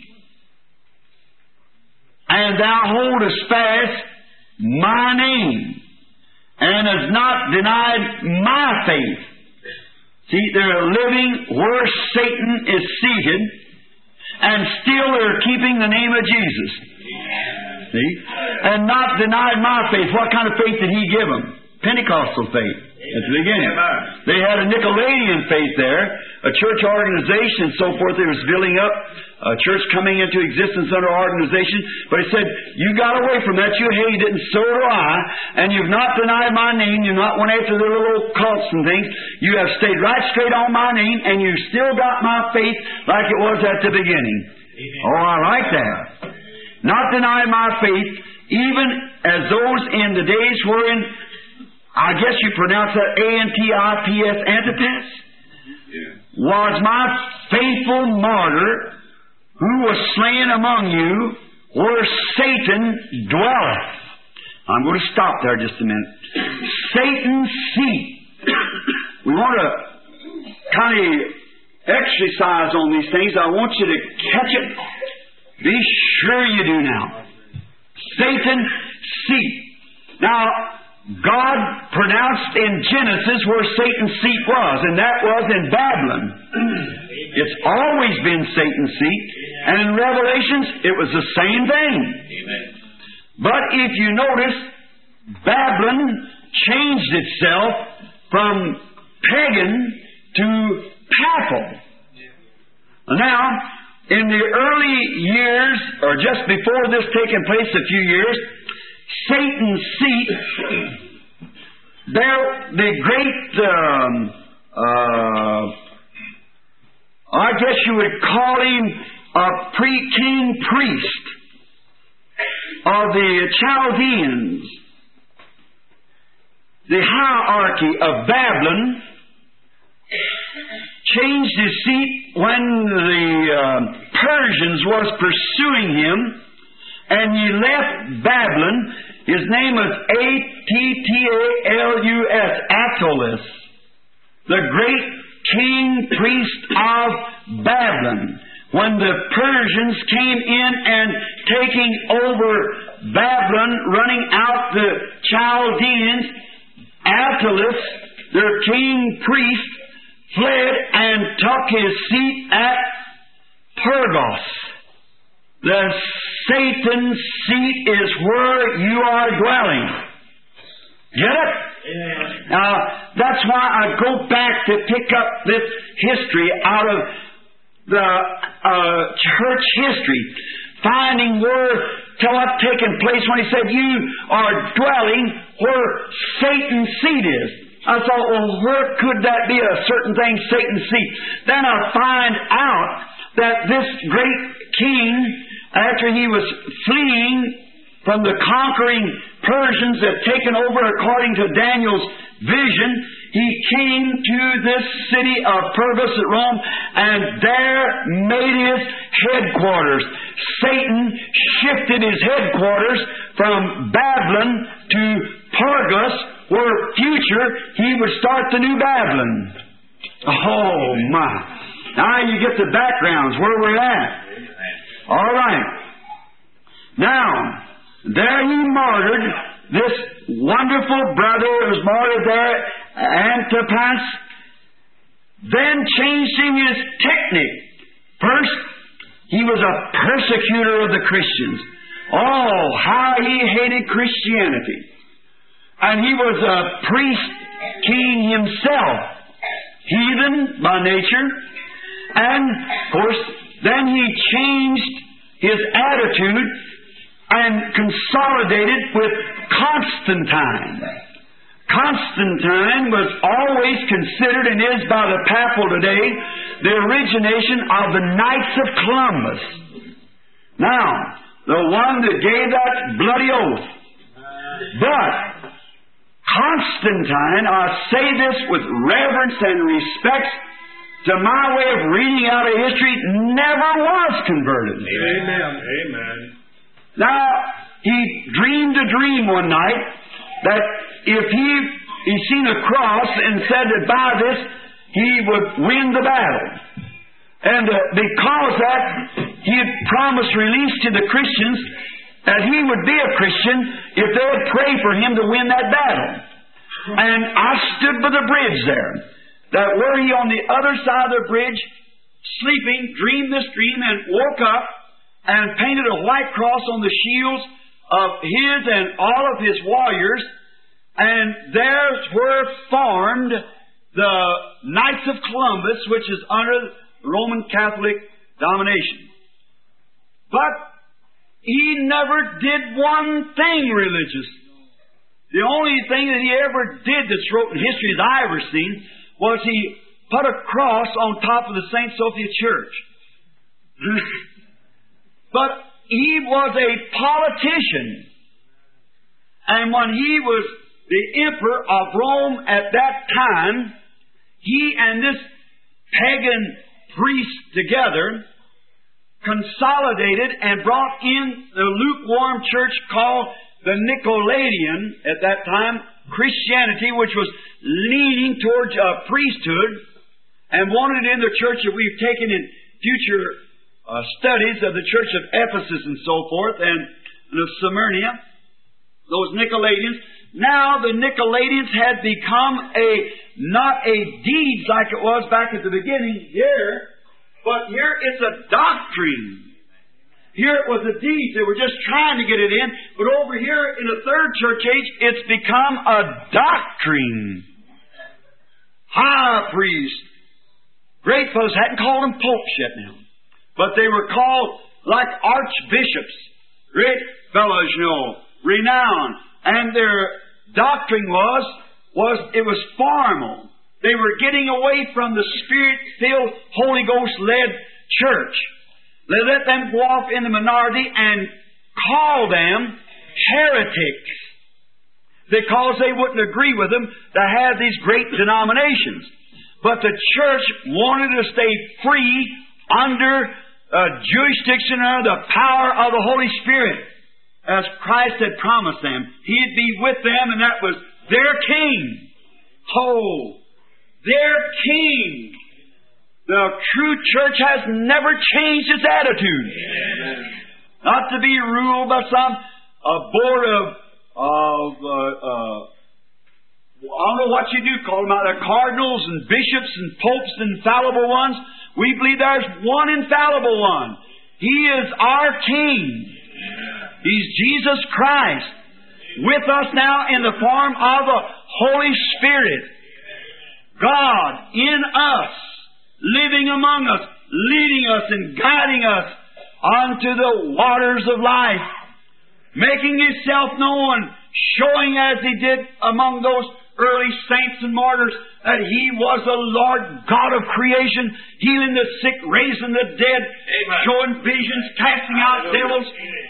And thou holdest fast my name, and hast not denied my faith. See, they're living where Satan is seated, and still they're keeping the name of Jesus. See? And not denied my faith. What kind of faith did He give them? Pentecostal faith. At the beginning. They had a Nicolaitan faith there, a church organization and so forth. They was building up a church coming into existence under organization. But He said, you got away from that. You hated it, and so do I. And you've not denied my name. You've not went after their little cults and things. You have stayed right straight on my name, and you've still got my faith like it was at the beginning. Amen. Oh, I like that. Not denied my faith, even as those in the days wherein, I guess you pronounce that A N T I P S, Antipas, yeah. was my faithful martyr who was slain among you where Satan dwelleth. I'm going to stop there just a minute. Satan's seat. We want to kind of exercise on these things. I want you to catch it. Be sure you do now. Satan's seat. Now, God pronounced in Genesis where Satan's seat was, and that was in Babylon. It's always been Satan's seat, and in Revelations it was the same thing. But if you notice, Babylon changed itself from pagan to papal. Now, in the early years, or just before this taking place a few years, Satan's seat, there, the great um, uh, I guess you would call him a pre-king priest of the Chaldeans. The hierarchy of Babylon changed his seat when the uh, Persians was pursuing him, and he left Babylon. His name was A T T A L U S, Attalus, the great king priest of Babylon. When the Persians came in and taking over Babylon, running out the Chaldeans, Attalus, their king priest, fled and took his seat at Pergos. The Satan's seat is where you are dwelling. Get it? Yeah. Now, that's why I go back to pick up this history out of the uh, church history, finding where till what's taken place when he said, you are dwelling where Satan's seat is. I thought, well, where could that be a certain thing, Satan's seat? Then I find out that this great king, after he was fleeing from the conquering Persians that had taken over according to Daniel's vision, he came to this city of Pergos at Rome, and there made his headquarters. Satan shifted his headquarters from Babylon to Pergos, where future he would start the new Babylon. Oh my. Now you get the backgrounds where we're at. All right. Now, there he martyred this wonderful brother who was martyred there, Antipas, then changing his technique. First, he was a persecutor of the Christians. Oh, how he hated Christianity. And he was a priest king himself, heathen by nature. And, of course, then he changed his attitude and consolidated with Constantine. Constantine was always considered, and is by the papal today, the origination of the Knights of Columbus. Now, the one that gave that bloody oath. But Constantine, I say this with reverence and respect to my way of reading out of history, never was converted. Amen. Amen. Now, he dreamed a dream one night that if he he seen a cross and said that by this he would win the battle. And uh, because that, he had promised release to the Christians that he would be a Christian if they would pray for him to win that battle. And I stood by the bridge there, that were he on the other side of the bridge, sleeping, dreamed this dream, and woke up and painted a white cross on the shields of his and all of his warriors, and there's where formed the Knights of Columbus, which is under Roman Catholic domination. But he never did one thing religious. The only thing that he ever did that's wrote in history that I ever seen was he put a cross on top of the Saint Sophia Church. But he was a politician. And when he was the emperor of Rome at that time, he and this pagan priest together consolidated and brought in the lukewarm church called the Nicolaitan at that time, Christianity, which was leaning towards a priesthood, and wanted in the church that we've taken in future uh, studies of the church of Ephesus and so forth, and of Smyrna, those Nicolaitans. Now the Nicolaitans had become a not a deeds like it was back at the beginning here, but here it's a doctrine. Here it was a deed. They were just trying to get it in. But over here in the third church age, it's become a doctrine. High priest. Great fellows hadn't called them popes yet now. But they were called like archbishops. Great fellows, you know, renowned. And their doctrine was, was it was formal. They were getting away from the Spirit-filled, Holy Ghost-led church. They let them go off in the minority and call them heretics because they wouldn't agree with them to have these great denominations. But the church wanted to stay free under uh, jurisdiction or the power of the Holy Spirit, as Christ had promised them. He'd be with them, and that was their King. Oh, their King. The true church has never changed its attitude. Amen. Not to be ruled by some a board of, of uh, uh, I don't know what you do call them out there, cardinals and bishops and popes and infallible ones. We believe there's one infallible one. He is our King. He's Jesus Christ with us now in the form of the Holy Spirit. God in us, living among us, leading us and guiding us onto the waters of life, making Himself known, showing as He did among those early saints and martyrs that He was the Lord God of creation, healing the sick, raising the dead, Amen. Showing visions, casting out devils.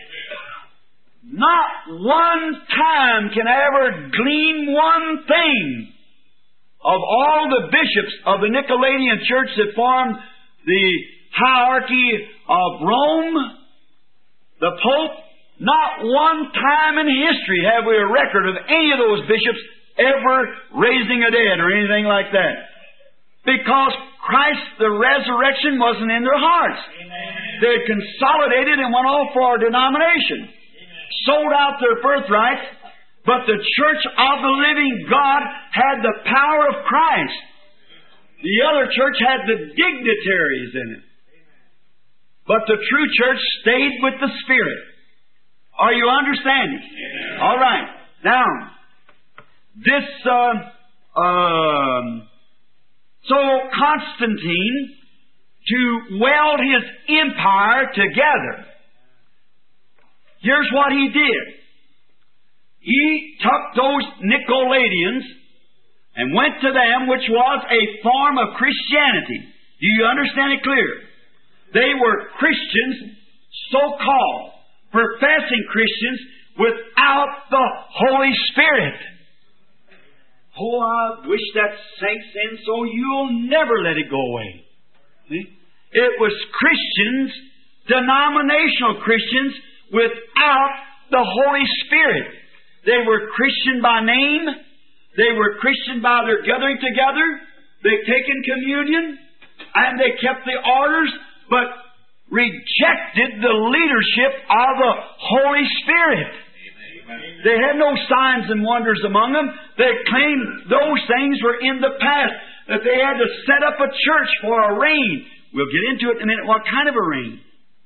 Not one time can I ever glean one thing of all the bishops of the Nicolaitan Church that formed the hierarchy of Rome, the Pope. Not one time in history have we a record of any of those bishops ever raising a dead or anything like that. Because Christ, the resurrection, wasn't in their hearts. Amen. They had consolidated and went off for our denomination. Amen. Sold out their birthrights, but the church of the living God had the power of Christ. The other church had the dignitaries in it. But the true church stayed with the Spirit. Are you understanding? Amen. All right. Now, this, uh, um, so Constantine, to weld his empire together, here's what he did. He took those Nicolaitans and went to them, which was a form of Christianity. Do you understand it clear? They were Christians, so-called, professing Christians, without the Holy Spirit. Oh, I wish that sinks in so you'll never let it go away. See? It was Christians, denominational Christians, without the Holy Spirit. They were Christian by name. They were Christian by their gathering together. They taken communion, and they kept the orders, but rejected the leadership of the Holy Spirit. They had no signs and wonders among them. They claimed those things were in the past, that they had to set up a church for a reign. We'll get into it in a minute. What kind of a reign?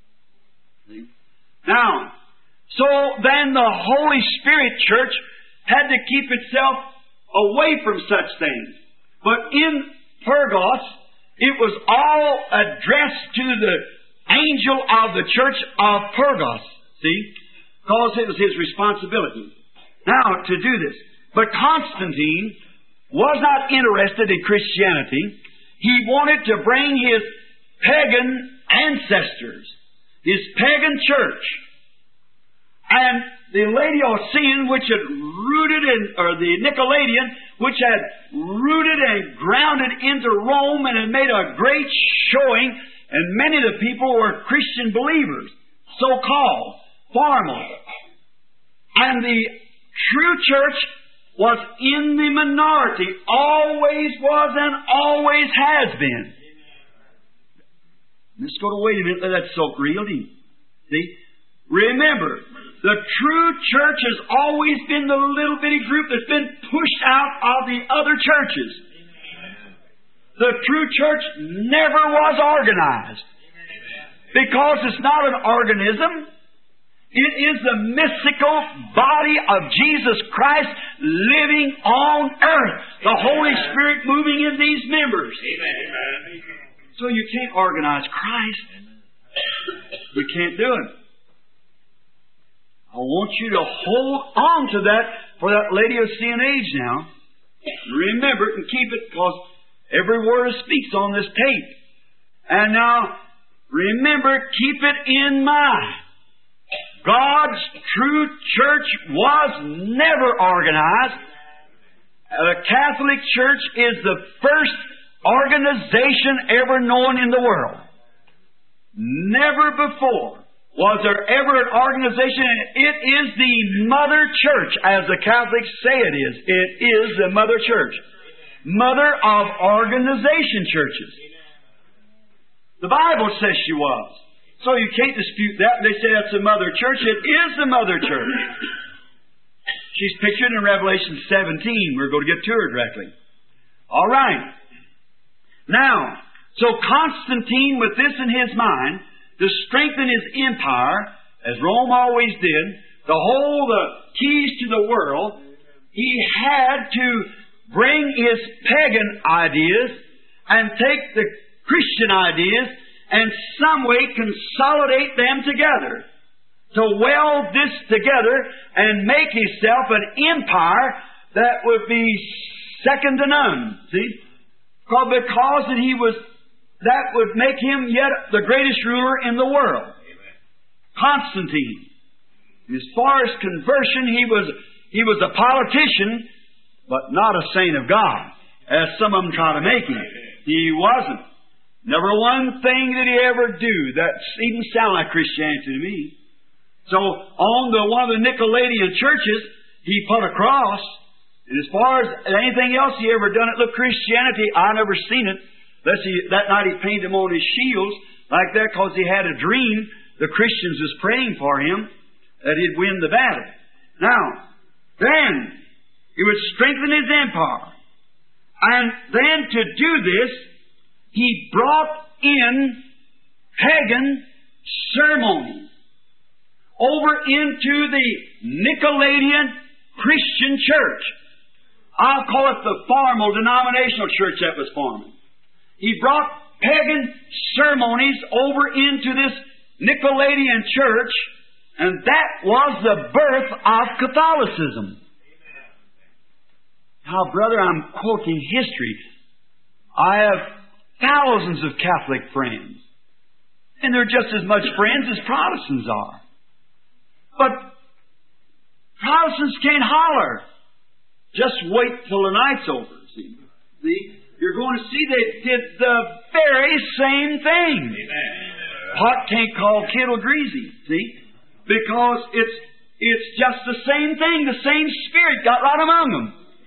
Now, so then the Holy Spirit church had to keep itself away from such things. But in Pergamos, it was all addressed to the angel of the church of Pergamos. See? Because it was his responsibility. Now, to do this. But Constantine was not interested in Christianity. He wanted to bring his pagan ancestors, his pagan church, and the Laodicean, which had rooted in, or the Nicolaitan, which had rooted and grounded into Rome and had made a great showing, and many of the people were Christian believers, so-called. Formal. And the true church was in the minority, always was and always has been. Let's go to wait a minute, let that soak real deep. See? Remember, the true church has always been the little bitty group that's been pushed out of the other churches. The true church never was organized. Because it's not an organism. It is the mystical body of Jesus Christ living on earth. The Holy Spirit moving in these members. Amen. So you can't organize Christ. You can't do it. I want you to hold on to that for that Laodicean age now. Remember it and keep it, because Every word it speaks on this tape. And now, remember, keep it in mind. God's true church was never organized. The Catholic Church is the first organization ever known in the world. Never before was there ever an organization. It is the mother church, as the Catholics say it is. It is the mother church. Mother of organization churches. The Bible says she was. So you can't dispute that. They say that's the mother church. It is the mother church. She's pictured in Revelation seventeen. We're going to get to her directly. All right. Now, so Constantine, with this in his mind, to strengthen his empire, as Rome always did, to hold the keys to the world, he had to bring his pagan ideas and take the Christian ideas and some way consolidate them together, to weld this together and make himself an empire that would be second to none. See? Because that he was, that would make him yet the greatest ruler in the world. Amen. Constantine. As far as conversion, he was, he was a politician, but not a saint of God, as some of them try to make him. He wasn't. Never one thing did he ever do that even sound like Christianity to me. So on the one of the Nicolaitan churches, he put a cross. And as far as anything else he ever done it looked Christianity, I never seen it. Unless he, that night he painted them on his shields like that because he had a dream. The Christians was praying for him that he'd win the battle. Now, then he would strengthen his empire. And then to do this, he brought in pagan ceremonies over into the Nicolaitan Christian church. I'll call it the formal denominational church that was forming. He brought pagan ceremonies over into this Nicolaitan church, and that was the birth of Catholicism. Now, brother, I'm quoting history. I have thousands of Catholic friends, and they're just as much friends as Protestants are. But Protestants can't holler. Just wait till the night's over. See, see? You're going to see they did the very same thing. Amen. Pot can't call kettle greasy. See, because it's it's just the same thing. The same spirit got right among them.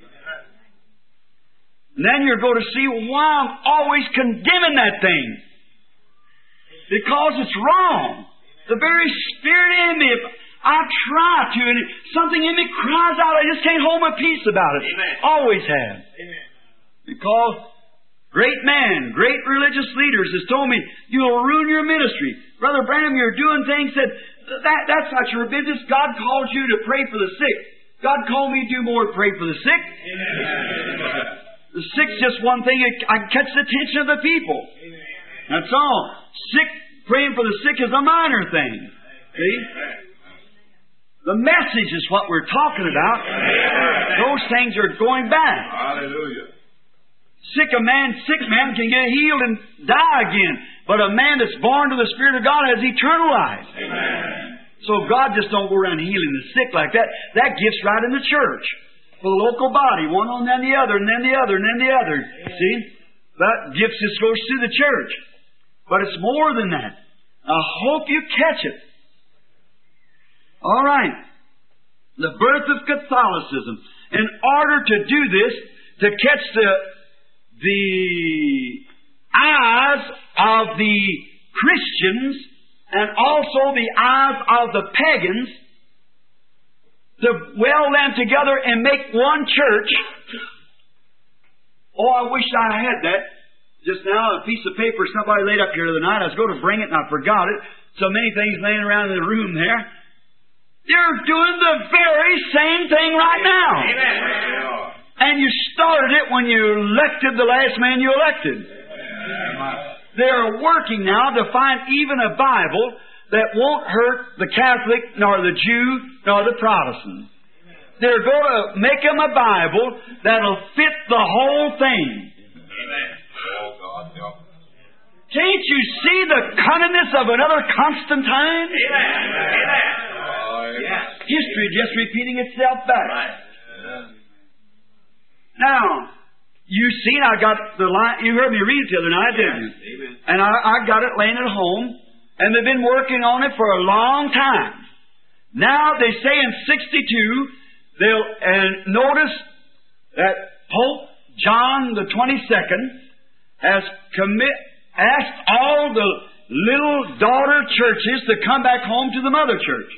And then you're going to see why I'm always condemning that thing. Because it's wrong. The very spirit in me, if I try to, and something in me cries out, I just can't hold my peace about it. Amen. Always have. Amen. Because great men, great religious leaders has told me, you'll ruin your ministry. Brother Branham, you're doing things that, that that's not your business. God called you to pray for the sick. God called me to do more to pray for the sick. Amen. The sick's just one thing. I can catch the attention of the people. Amen. That's all. Sick, praying for the sick is a minor thing. See? The message is what we're talking about. Amen. Those things are going back. Hallelujah. Sick a man, sick man can get healed and die again. But a man that's born to the Spirit of God has eternal life. Amen. So God just don't go around healing the sick like that. That gift's right in the church. For the local body, one on then the other, and then the other, and then the other. See? That gift just goes through the church. But it's more than that. I hope you catch it. All right. The birth of Catholicism. In order to do this, to catch the, the eyes of the Christians and also the eyes of the pagans, to weld them together and make one church. Oh, I wish I had that. Just now, a piece of paper somebody laid up here the other night. I was going to bring it and I forgot it. So many things laying around in the room there. You're doing the very same thing right now. Amen. And you started it when you elected the last man you elected. Amen. They're working now to find even a Bible that won't hurt the Catholic, nor the Jew, nor the Protestant. They're going to make them a Bible that'll fit the whole thing. Amen. Can't you see the cunningness of another Constantine? Amen. Amen. Yes. History just repeating itself back. Now, you seen I got the line. You heard me read it the other night, didn't you? Amen. And I, I got it laying at home, and they've been working on it for a long time. Now they say in sixty-two, they'll and notice that Pope John the twenty-second has commit asked all the little daughter churches to come back home to the mother church.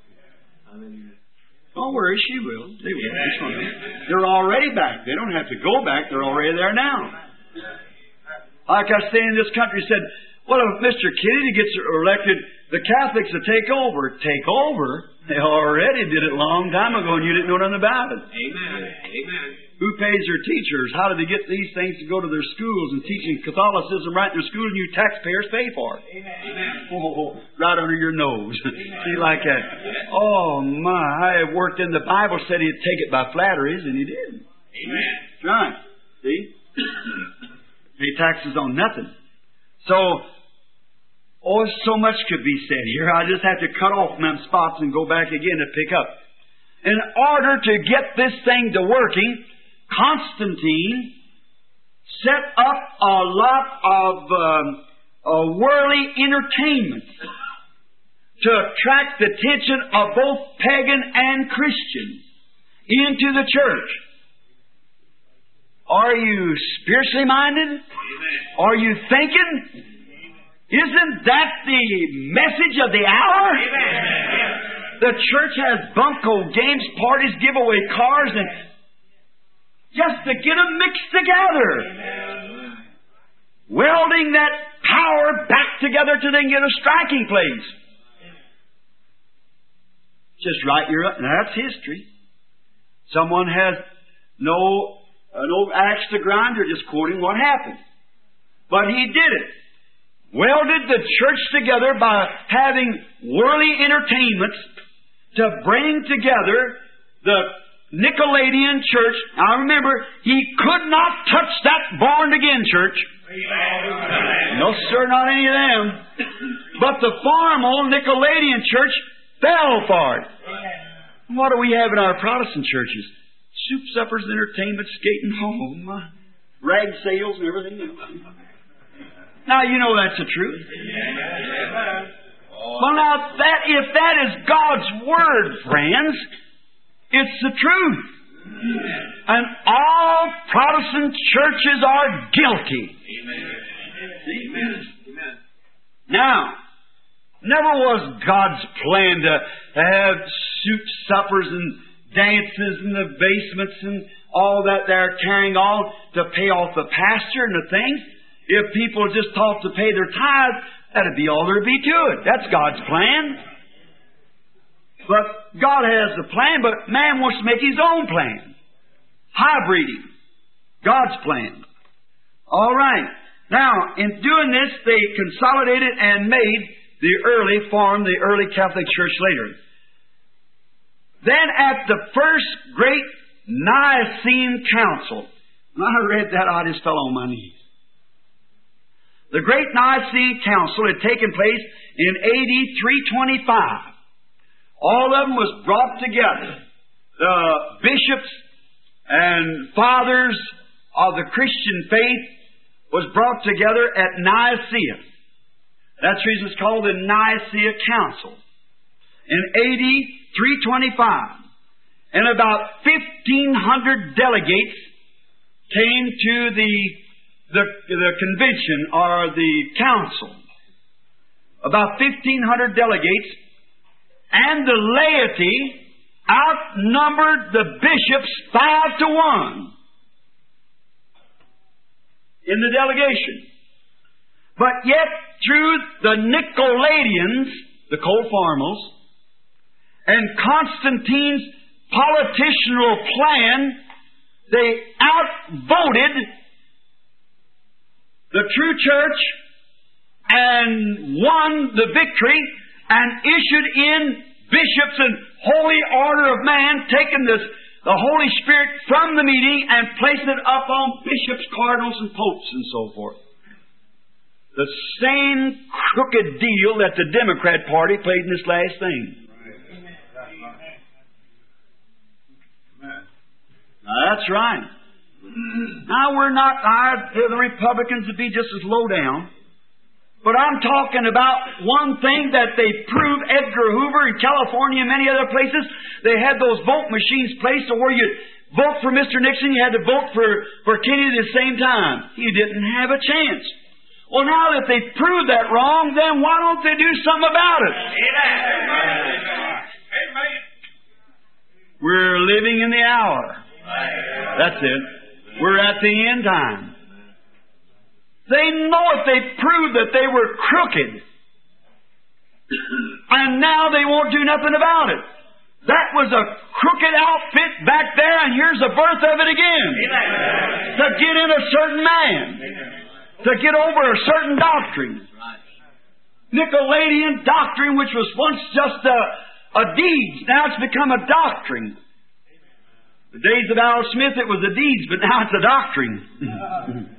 Don't worry, she will. They will. Amen. They're already back. They don't have to go back. They're already there now. Like I say in this country, said, well, if Mister Kennedy gets elected, the Catholics will take over. Take over? They already did it a long time ago, and you didn't know nothing about it. Amen. Amen. Who pays their teachers? How do they get these things to go to their schools and teaching Catholicism right in their schools, and you taxpayers pay for it? Amen. Oh, right under your nose. See, like that. Oh, my. I worked in the Bible, said he'd take it by flatteries, and he did. Amen. That's right. See? Pay taxes on nothing. So, oh, so much could be said here. I just have to cut off them spots and go back again to pick up. In order to get this thing to working, Constantine set up a lot of um, uh, worldly entertainments to attract the attention of both pagan and Christian into the church. Are you spiritually minded? Are you thinking? Isn't that the message of the hour? The church has bunco games, parties, giveaway cars, and just to get them mixed together. Welding that power back together till they can get a striking place. Just right here. Now that's history. Someone has no, uh, no axe to grind, or just quoting what happened. But he did it. Welded the church together by having worldly entertainments to bring together the Nicolaitan church. Now remember, he could not touch that born again church. No, sir, not any of them. But the formal Nicolaitan church fell for it. What do we have in our Protestant churches? Soup suppers, entertainment, skating home, rag sales, and everything else. Now you know that's the truth. Well, now that if that is God's Word, friends, it's the truth. And all Protestant churches are guilty. Amen. Amen. Now, never was God's plan to have soup suppers and dances in the basements and all that they're carrying on to pay off the pastor and the things. If people just thought to pay their tithes, that'd be all there'd be to it. That's God's plan. But God has the plan, but man wants to make his own plan. Hybriding. God's plan. All right. Now, in doing this, they consolidated and made the early, formed the early Catholic Church later. Then at the first great Nicene Council, when I read that, I just fell on my knees. The Great Nicene Council had taken place in A D three twenty-five. All of them was brought together. The bishops and fathers of the Christian faith was brought together at Nicaea. That's the reason it's called the Nicea Council. In A D three twenty-five. And about fifteen hundred delegates came to the The, the convention or the council. About fifteen hundred delegates, and the laity outnumbered the bishops five to one in the delegation. But yet, through the Nicolaitans, the co-formals, and Constantine's political plan, they outvoted the true church and won the victory and issued in bishops and holy order of man, taking this, the Holy Spirit from the meeting and placing it up on bishops, cardinals, and popes and so forth. the same crooked deal that the Democrat Party played in this last thing. Now, that's right. Now, we're not, I, the Republicans would be just as low down. But I'm talking about one thing that they proved. Edgar Hoover in California and many other places, they had those vote machines placed where you vote for Mister Nixon, you had to vote for, for Kennedy at the same time. You didn't have a chance. Well, now that they've proved that wrong, then why don't they do something about it? Amen. We're living in the hour. That's it. We're at the end time. They know it. They proved that they were crooked. And now they won't do nothing about it. That was a crooked outfit back there, and here's the birth of it again. Amen. To get in a certain man. Amen. To get over a certain doctrine. Nicolaitan doctrine, which was once just a, a deeds. Now it's become a doctrine. The days of Al Smith, it was a deeds, but now it's a doctrine.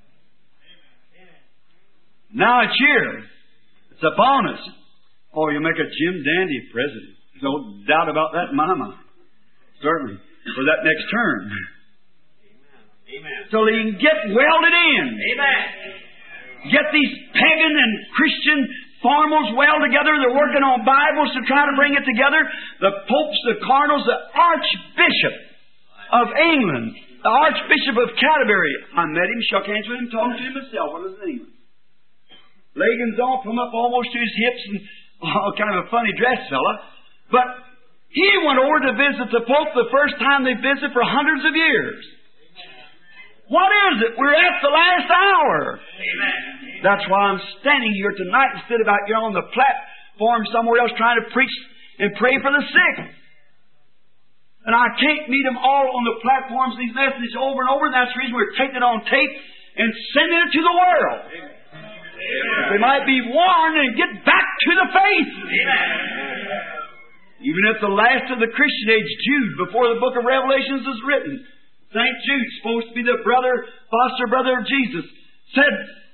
Now it's here. It's upon us. Oh, you'll make a Jim Dandy president. No doubt about that in my mind. Certainly. For that next term. Amen. So they can get welded in. Amen. Get these pagan and Christian formals welded together. They're working on Bibles to try to bring it together. The popes, the cardinals, the Archbishop of England, the Archbishop of Canterbury. I met him, shook hands with him, talked to him myself. What was his name? Leggings off from up almost to his hips, and oh, kind of a funny dress fella. But he went over to visit the Pope the first time they visited for hundreds of years. What is it? We're at the last hour. Amen. That's why I'm standing here tonight instead of out here on the platform somewhere else trying to preach and pray for the sick. And I can't meet them all on the platforms, these messages over and over. And that's the reason we're taking it on tape and sending it to the world. Amen. They might be warned and get back to the faith. Amen. Even at the last of the Christian age, Jude, before the book of Revelations was written, Saint Jude, supposed to be the brother, foster brother of Jesus, said,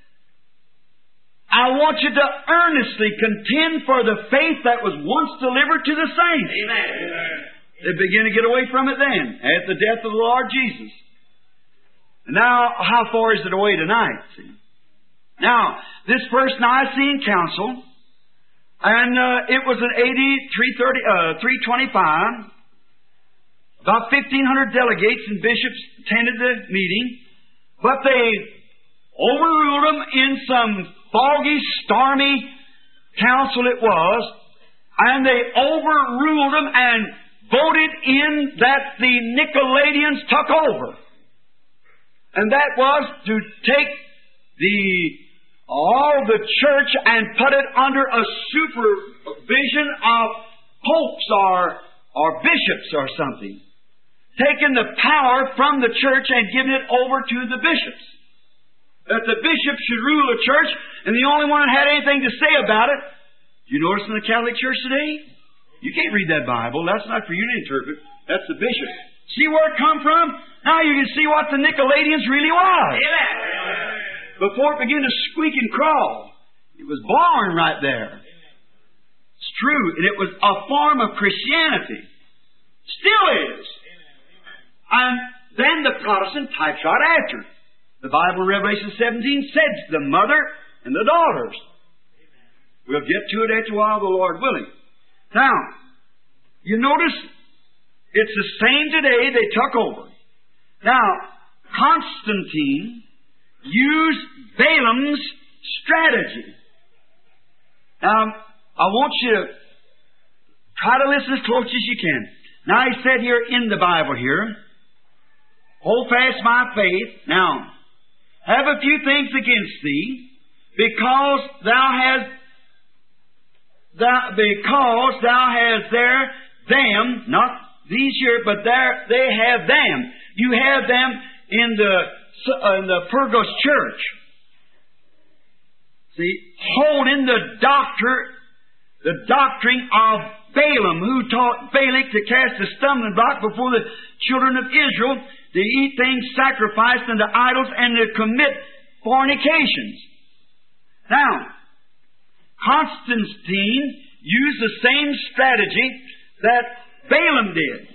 I want you to earnestly contend for the faith that was once delivered to the saints. Amen. They begin to get away from it then, at the death of the Lord Jesus. And now, how far is it away tonight? See? Now, this first Nicene Council, and uh, it was in A D three twenty-five. About fifteen hundred delegates and bishops attended the meeting, but they overruled them in some foggy, stormy council it was, and they overruled them and voted in that the Nicolaitans took over. And that was to take the all the church and put it under a supervision of popes or, or bishops or something. Taking the power from the church and giving it over to the bishops. That the bishops should rule the church, and the only one that had anything to say about it. Do you notice in the Catholic Church today? You can't read that Bible. That's not for you to interpret. That's the bishop. See where it come from? Now you can see what the Nicolaitans really was. Amen. Before it began to squeak and crawl. It was born right there. It's true. And it was a form of Christianity. Still is. And then the Protestant types right after. The Bible in Revelation seventeen says the mother and the daughters. We'll get to it after a while, the Lord willing. Now, you notice it's the same today they took over. Now, Constantine used Balaam's strategy. Now, I want you to try to listen as close as you can. Now, he said here in the Bible here, hold fast my faith. Now, have a few things against thee, because thou hast, thou, because thou hast there them, not these here, but there they have them. You have them in the in the Pergamos church. See, holding the doctor, the doctrine of Balaam, who taught Balak to cast a stumbling block before the children of Israel, to eat things sacrificed unto idols, and to commit fornications. Now, Constantine used the same strategy that Balaam did.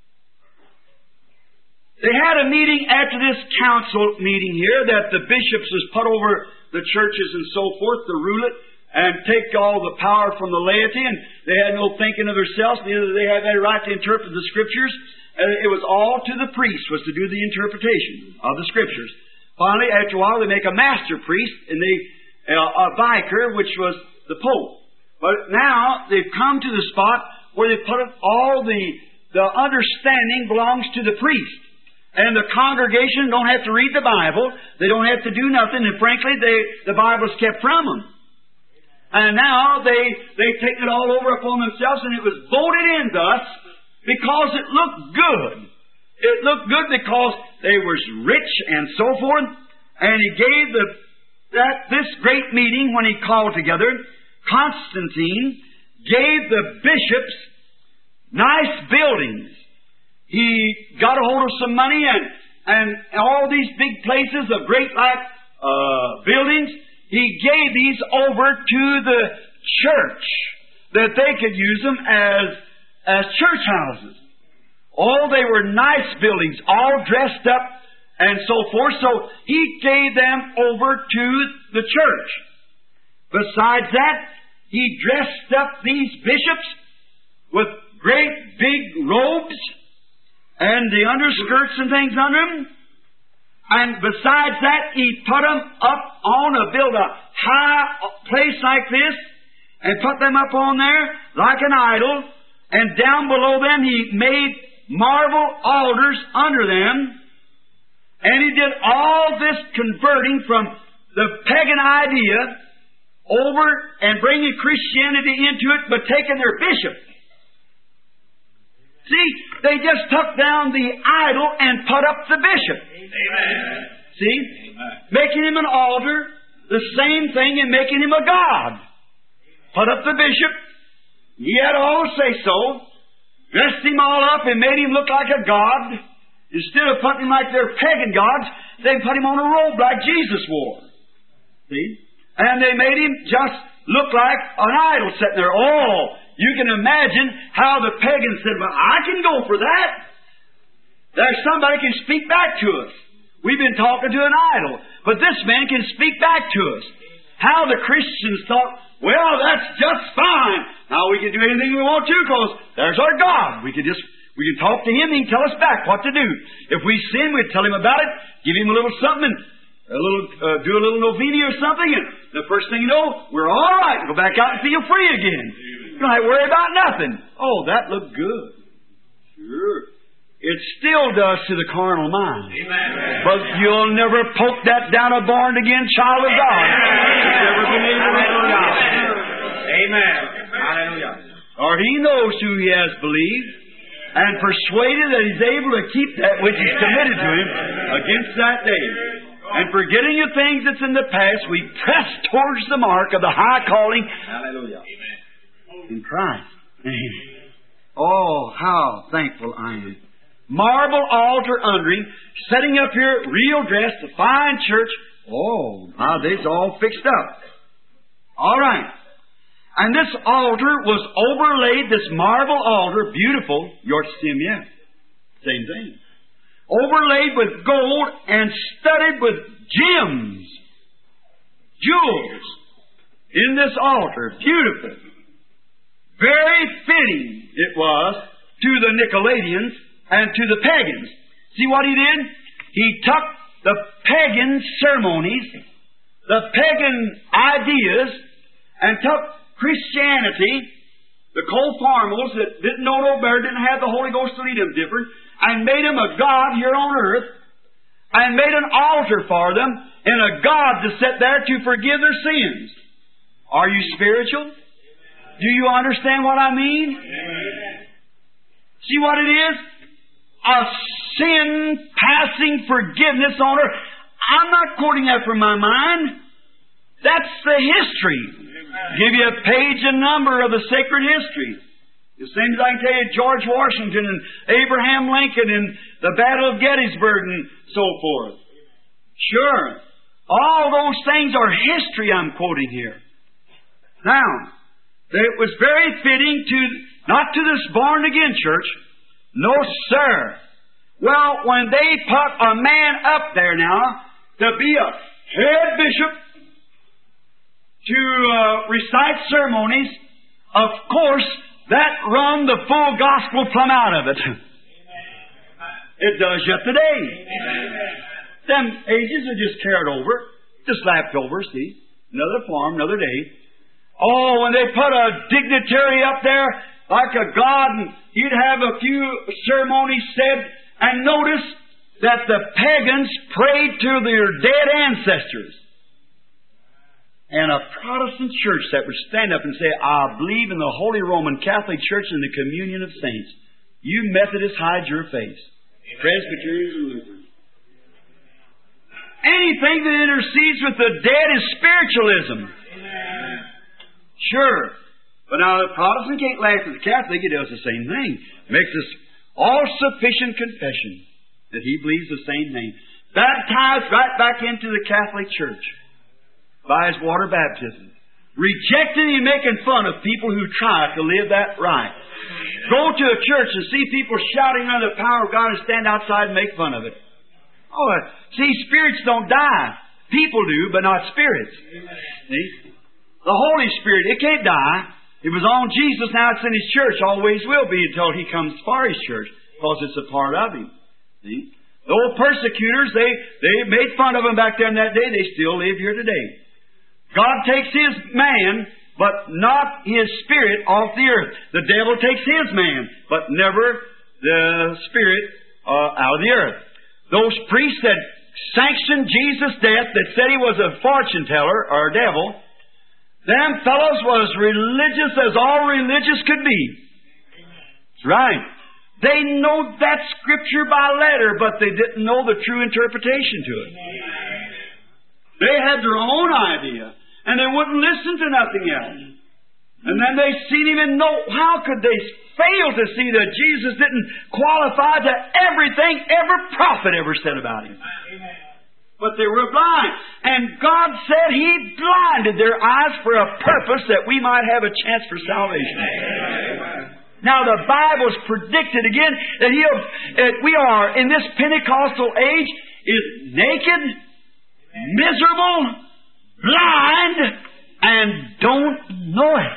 They had a meeting after this council meeting here that the bishops was put over the churches and so forth to rule it and take all the power from the laity, and they had no thinking of themselves, neither did they have any right to interpret the Scriptures. And it was all to the priest, was to do the interpretation of the Scriptures. Finally, after a while, they make a master priest, and they, uh, a vicar, which was the Pope. But now, they've come to the spot where they put it, all the, the understanding belongs to the priest. And the congregation don't have to read the Bible. They don't have to do nothing. And frankly, they, the Bible's kept from them. And now they, they've taken it all over upon themselves, and it was voted in thus because it looked good. It looked good because they was rich and so forth. And he gave the, that, this great meeting when he called together, Constantine gave the bishops nice buildings. He got a hold of some money, and, and all these big places of great like uh, buildings, he gave these over to the church that they could use them as, as church houses. Oh, they were nice buildings, all dressed up and so forth, so he gave them over to the church. Besides that, he dressed up these bishops with great big robes and the underskirts and things under them. And besides that, he put them up on a, build a high place like this, and put them up on there like an idol, and down below them he made marble altars under them, and he did all this converting from the pagan idea over and bringing Christianity into it, but taking their bishop. See, they just took down the idol and put up the bishop. Amen. See? Amen. Making him an altar, the same thing, and making him a god. Put up the bishop. He had all say-so. Dressed him all up and made him look like a god. Instead of putting him like their pagan gods, they put him on a robe like Jesus wore. See? And they made him just look like an idol sitting there. Oh, you can imagine how the pagans said, well, I can go for that. There's somebody can speak back to us. We've been talking to an idol, but this man can speak back to us. How the Christians thought, well, that's just fine. Now we can do anything we want to because there's our God. We can just, we can talk to Him, He can tell us back what to do. If we sin, we'd tell Him about it, give Him a little something, and a little, uh, do a little novena or something, and the first thing you know, we're all right. Go back out and feel free again. You don't have to worry about nothing. Oh, that looked good. Sure. It still does to the carnal mind. Amen. But you'll never poke that down a born-again child of God. It's never been able to do that. Amen. Hallelujah. Or he knows who he has believed and persuaded that he's able to keep that which is committed to him against that day. And forgetting the things that's in the past, we press towards the mark of the high calling. Hallelujah. In Christ. Oh, how thankful I am. Marble altar under him, setting up here, real dress, a fine church. Oh, now they's all fixed up. All right. And this altar was overlaid, this marble altar, beautiful. You ought to see him yet. Same thing. Overlaid with gold and studded with gems, jewels, in this altar. Beautiful. Very fitting it was to the Nicolaitans and to the pagans. See what he did? He took the pagan ceremonies, the pagan ideas, and took Christianity, the co-formals that didn't know no better, didn't have the Holy Ghost to lead them different, and made them a God here on earth, and made an altar for them, and a God to sit there to forgive their sins. Are you spiritual? Do you understand what I mean? Amen. See what it is? A sin-passing forgiveness on earth. I'm not quoting that from my mind. That's the history. Give you a page and number of the sacred history. The same as I can tell you George Washington and Abraham Lincoln and the Battle of Gettysburg and so forth. Sure. All those things are history I'm quoting here. Now, it was very fitting to, not to this born-again church. No, sir. Well, when they put a man up there now to be a head bishop to uh, recite ceremonies, of course, that run the full gospel plumb out of it. It does yet today. Them ages are just carried over, just lapped over, see. Another form, another day. Oh, when they put a dignitary up there like a god, and he'd have a few ceremonies said, and notice that the pagans prayed to their dead ancestors. And a Protestant church that would stand up and say, I believe in the Holy Roman Catholic Church and the communion of saints. You Methodists hide your face. Presbyterians and Lutherans. Anything that intercedes with the dead is spiritualism. Amen. Sure. But now the Protestant can't laugh at the Catholic. He does the same thing. Makes this all-sufficient confession that he believes the same thing. Baptized right back into the Catholic Church by his water baptism. Rejecting and making fun of people who try to live that right. Go to a church and see people shouting under the power of God and stand outside and make fun of it. Oh, see, spirits don't die. People do, but not spirits. See? The Holy Spirit, it can't die. It was on Jesus, now it's in His church. Always will be until He comes for His church, because it's a part of Him. See? The old persecutors, they, they made fun of Him back there in that day. They still live here today. God takes His man, but not His spirit off the earth. The devil takes his man, but never the spirit uh, out of the earth. Those priests that sanctioned Jesus' death, that said He was a fortune teller or a devil, them fellows was religious as all religious could be. That's right. They know that Scripture by letter, but they didn't know the true interpretation to it. They had their own idea, and they wouldn't listen to nothing else. And then they seen Him and know, how could they fail to see that Jesus didn't qualify to everything every prophet ever said about Him? But they were blind. And God said He blinded their eyes for a purpose that we might have a chance for salvation. Amen. Now the Bible's predicted again that He'll, that we are in this Pentecostal age is naked, miserable, blind, and don't know it.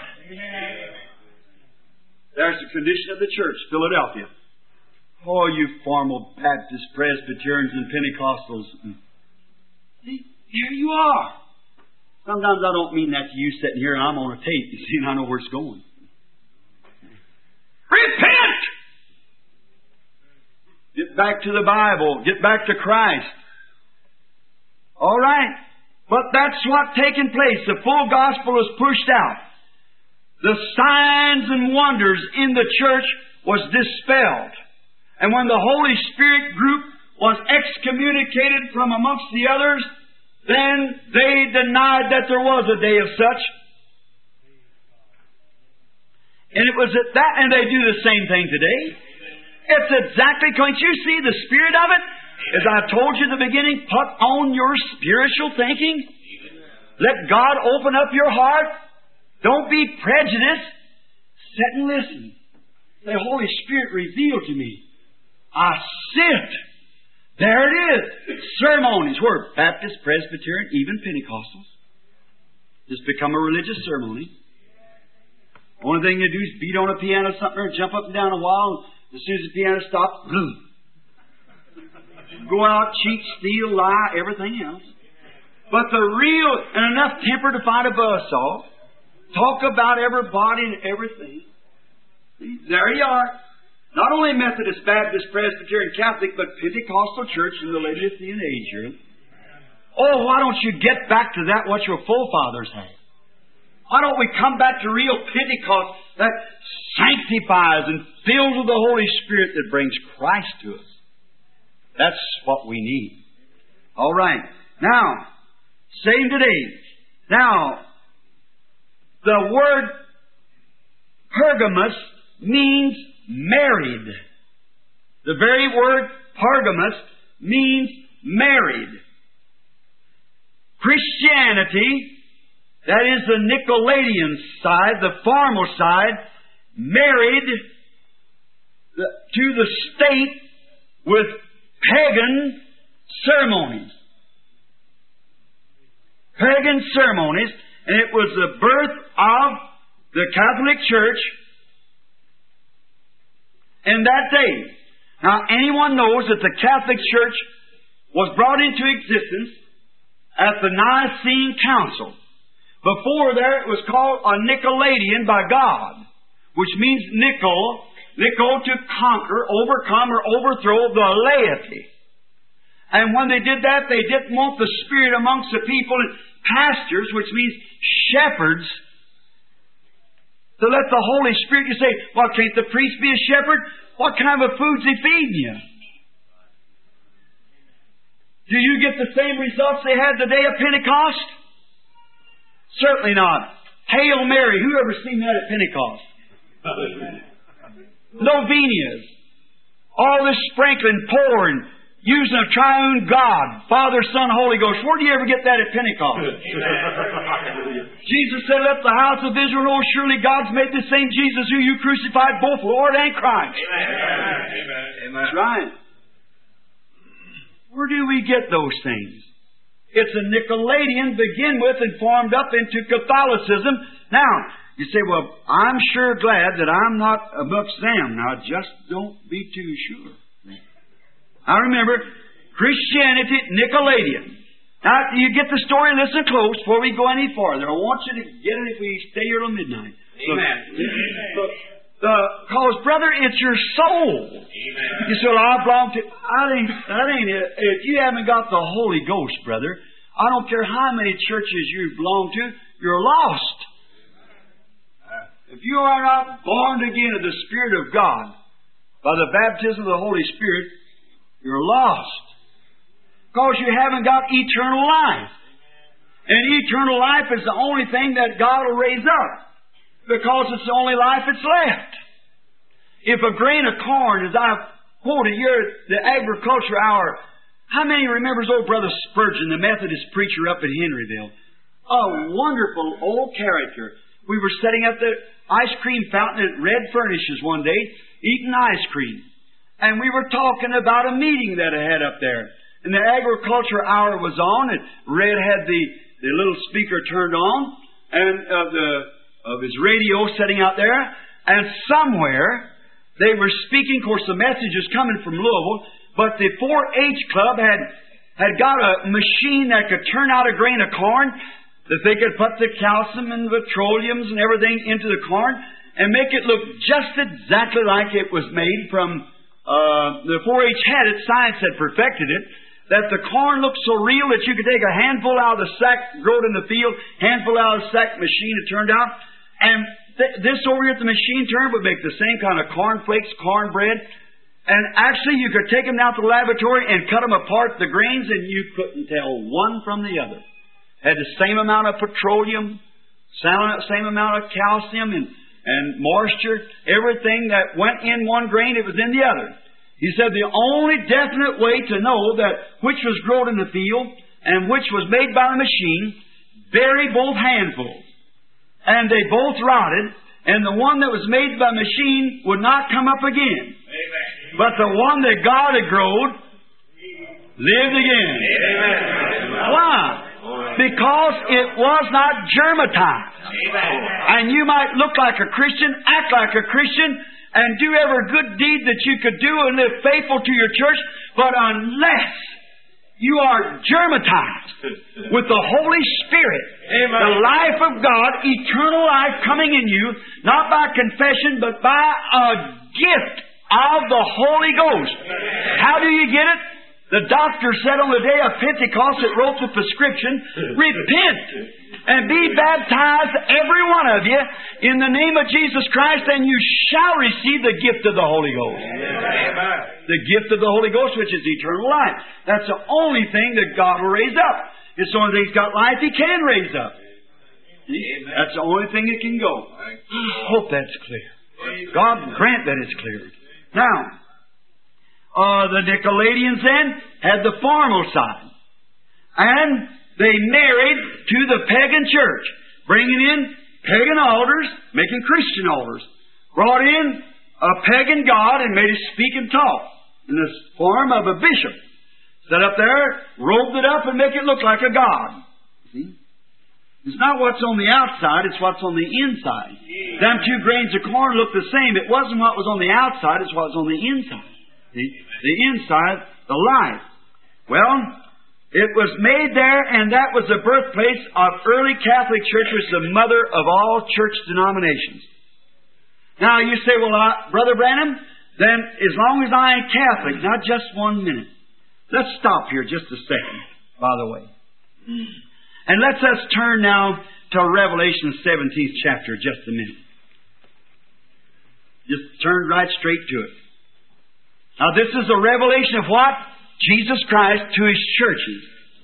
There's the condition of the church, Philadelphia. Oh, you formal Baptists, Presbyterians, and Pentecostals. See, here you are. Sometimes I don't mean that to you sitting here and I'm on a tape, you see, and I know where it's going. Repent! Get back to the Bible. Get back to Christ. All right. But that's what's taken place. The full gospel is pushed out. The signs and wonders in the church was dispelled. And when the Holy Spirit group was excommunicated from amongst the others, then they denied that there was a day of such. And it was at that, and they do the same thing today. It's exactly, can't you see the spirit of it? As I told you in the beginning, put on your spiritual thinking. Let God open up your heart. Don't be prejudiced. Sit and listen. The Holy Spirit revealed to me. I sit. There it is. Ceremonies. We're Baptist, Presbyterian, even Pentecostals. Just become a religious ceremony. Only thing you do is beat on a piano something or jump up and down a while. As soon as the piano stops, boom. Go out, cheat, steal, lie, everything else. But the real, and enough temper to fight a buzzsaw. Talk about everybody and everything. See, there you are. Not only Methodist, Baptist, Presbyterian, Catholic, but Pentecostal church in the Laodicean age here. Oh, why don't you get back to that what your forefathers had? Why don't we come back to real Pentecost that sanctifies and fills with the Holy Spirit that brings Christ to us? That's what we need. All right. Now, same today. Now, the word Pergamos means married. The very word Pergamos means married. Christianity, that is the Nicolaitan side, the formal side, married the, to the state with pagan ceremonies. Pagan ceremonies, and it was the birth of the Catholic Church in that day. Now, anyone knows that the Catholic Church was brought into existence at the Nicene Council. Before there, it was called a Nicolaitan by God, which means Nicol, Nicol to conquer, overcome, or overthrow the laity. And when they did that, they didn't want the Spirit amongst the people, and pastors, which means shepherds, to let the Holy Spirit, you say, well, can't the priest be a shepherd? What kind of a food's he feeding you? Do you get the same results they had the day of Pentecost? Certainly not. Hail Mary, who ever seen that at Pentecost? Novenias. All this sprinkling, pouring, using a triune God, Father, Son, Holy Ghost. Where do you ever get that at Pentecost? Jesus said, let the house of Israel know surely God's made the same Jesus who you crucified, both Lord and Christ. Amen. That's right. Where do we get those things? It's a Nicolaitan begin with and formed up into Catholicism. Now, you say, well, I'm sure glad that I'm not amongst them. Now, just don't be too sure. I remember Christianity, Nicolaitan. Now, you get the story, listen close before we go any farther. I want you to get it if we stay here till midnight. Amen. Look, because, brother, it's your soul. Amen. You say, well, I belong to... I ain't, that ain't it. If you haven't got the Holy Ghost, brother, I don't care how many churches you belong to, you're lost. If you are not born again of the Spirit of God, by the baptism of the Holy Spirit, you're lost. Because you haven't got eternal life. And eternal life is the only thing that God will raise up. Because it's the only life that's left. If a grain of corn, as I've quoted here, the agriculture hour, how many remembers old Brother Spurgeon, the Methodist preacher up in Henryville? A wonderful old character. We were sitting at the ice cream fountain at Red Furnishes one day, eating ice cream. And we were talking about a meeting that I had up there. And the agriculture hour was on, and Red had the, the little speaker turned on, and of the of his radio sitting out there, and somewhere they were speaking. Of course, the message is coming from Louisville, but the four H Club had had got a machine that could turn out a grain of corn, that they could put the calcium and the petroleums and everything into the corn and make it look just exactly like it was made from... Uh, the four H had it, science had perfected it, that the corn looked so real that you could take a handful out of the sack, grow it in the field, handful out of the sack, machine it turned out, and th- this over here at the machine turn would make the same kind of cornflakes, cornbread, and actually you could take them down to the laboratory and cut them apart, the grains, and you couldn't tell one from the other. Had the same amount of petroleum, same amount of calcium, and and moisture, everything that went in one grain, it was in the other. He said the only definite way to know that which was grown in the field and which was made by the machine, bury both handfuls. And they both rotted, and the one that was made by machine would not come up again. Amen. But the one that God had grown lived again. Amen. Why? Because it was not germatized. Amen. And you might look like a Christian, act like a Christian, and do every good deed that you could do and live faithful to your church, but unless you are germatized with the Holy Spirit, Amen. The life of God, eternal life coming in you, not by confession, but by a gift of the Holy Ghost. Amen. How do you get it? The doctor said on the day of Pentecost, it wrote the prescription, repent and be baptized, every one of you, in the name of Jesus Christ, and you shall receive the gift of the Holy Ghost. Amen. The gift of the Holy Ghost, which is eternal life. That's the only thing that God will raise up. It's the only thing He's got life He can raise up. Amen. That's the only thing that can go. I hope that's clear. God grant that it's clear. Now, Uh, the Nicolaitans then had the formal side. And they married to the pagan church, bringing in pagan altars, making Christian altars. Brought in a pagan god and made it speak and talk in the form of a bishop. Set up there, robed it up, and make it look like a god. See? It's not what's on the outside, it's what's on the inside. Them two grains of corn look the same. It wasn't what was on the outside, it's what was on the inside. See? The inside, the life. Well, it was made there, and that was the birthplace of early Catholic Church, which is the mother of all church denominations. Now, you say, well, uh, Brother Branham, then as long as I ain't Catholic, not just one minute. Let's stop here just a second, by the way. And let's us turn now to Revelation seventeenth chapter just a minute. Just turn right straight to it. Now this is a revelation of what? Jesus Christ to His churches.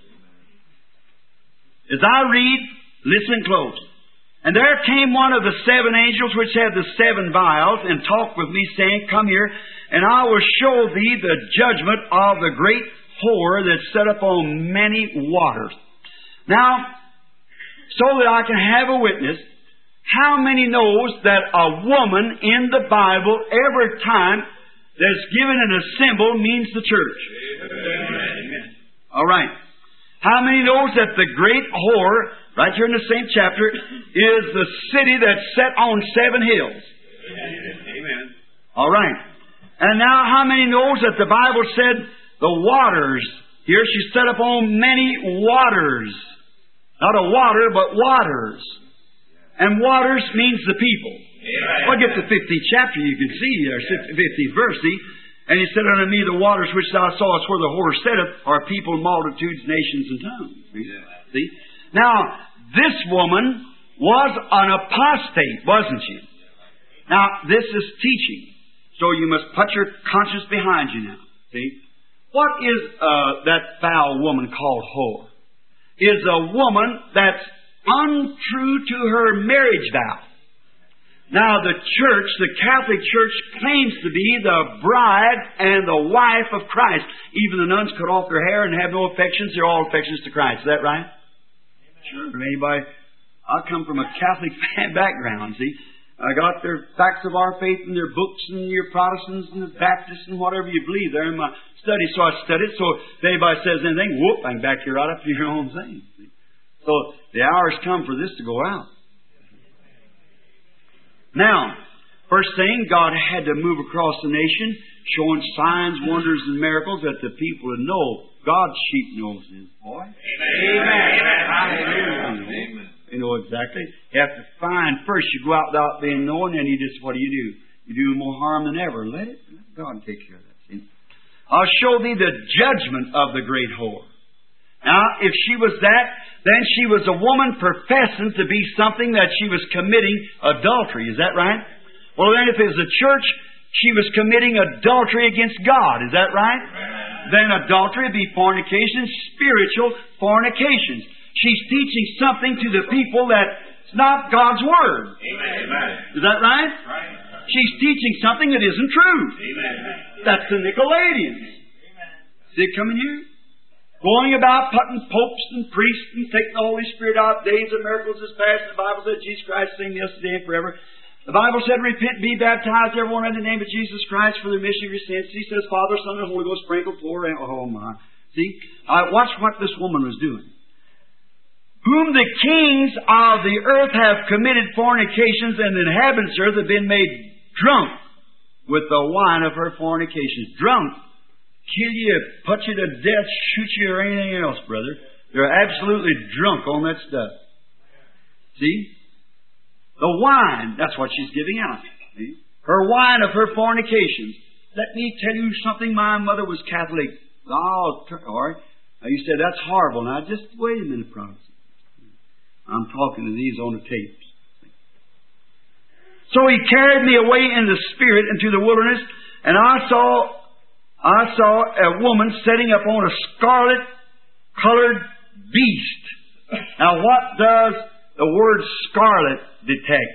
As I read, listen close. And there came one of the seven angels which had the seven vials, and talked with me, saying, Come here, and I will show thee the judgment of the great whore that sat upon many waters. Now, so that I can have a witness, how many knows that a woman in the Bible, every time that's given in a symbol, means the church? Amen. All right. How many knows that the great whore, right here in the same chapter, is the city that's set on seven hills? Amen. All right. And now how many knows that the Bible said the waters, here she set upon many waters. Not a water, but waters. And waters means the people. Amen. Well, get to the fifteenth chapter, you can see there, fifteenth verse, see? And He said unto me, the waters which thou sawest where the whore sitteth are people, multitudes, nations, and tongues. See? Yeah. See? Now, this woman was an apostate, wasn't she? Now, this is teaching. So you must put your conscience behind you now. See? What is uh, that foul woman called whore? Is a woman that's untrue to her marriage vow. Now the church, the Catholic Church, claims to be the bride and the wife of Christ. Even the nuns cut off their hair and have no affections. They're all affections to Christ. Is that right? Sure. Anybody? I come from a Catholic background, see. I got their facts of our faith and their books and your Protestants and the Baptists and whatever you believe there in my study. So I studied. So if anybody says anything, whoop, I can back you right up to your own thing. See? So the hour's come for this to go out. Now, first thing, God had to move across the nation, showing signs, wonders, and miracles that the people would know God's sheep knows His boy. Amen. Amen. Amen. You know exactly. You have to find first. You go out without being known, and you just, what do you do? You do more harm than ever. Let it. Let God take care of that. See? I'll show thee the judgment of the great whore. Now, if she was that, then she was a woman professing to be something that she was committing adultery. Is that right? Well, then if it was a church, she was committing adultery against God. Is that right? Then adultery would be fornication, spiritual fornications. She's teaching something to the people that's not God's Word. Amen. Is that right? Right. She's teaching something that isn't true. Amen. That's the Nicolaitans. See it coming here? Going about putting popes and priests and taking the Holy Spirit out. Days of miracles is past. The Bible said Jesus Christ sing yesterday and forever. The Bible said, repent, be baptized, everyone in the name of Jesus Christ for the remission of your sins. He says, Father, Son, and Holy Ghost, sprinkle, pour, and oh my. See? Uh, watch what this woman was doing. Whom the kings of the earth have committed fornications, and the inhabitants of the earth have been made drunk with the wine of her fornications. Drunk. Kill you, put you to death, shoot you, or anything else, brother. They're absolutely drunk on that stuff. See? The wine, that's what she's giving out. See? Her wine of her fornications. Let me tell you something. My mother was Catholic. Oh, all right. Now you said that's horrible. Now just wait a minute, Protestant. I'm talking to these on the tapes. So He carried me away in the Spirit into the wilderness, and I saw I saw a woman sitting upon a scarlet-colored beast. Now, what does the word scarlet detect?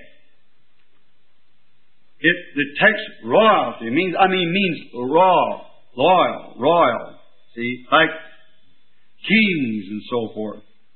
It detects royalty. It means, I mean, means royal, loyal, royal. See, like kings and so forth.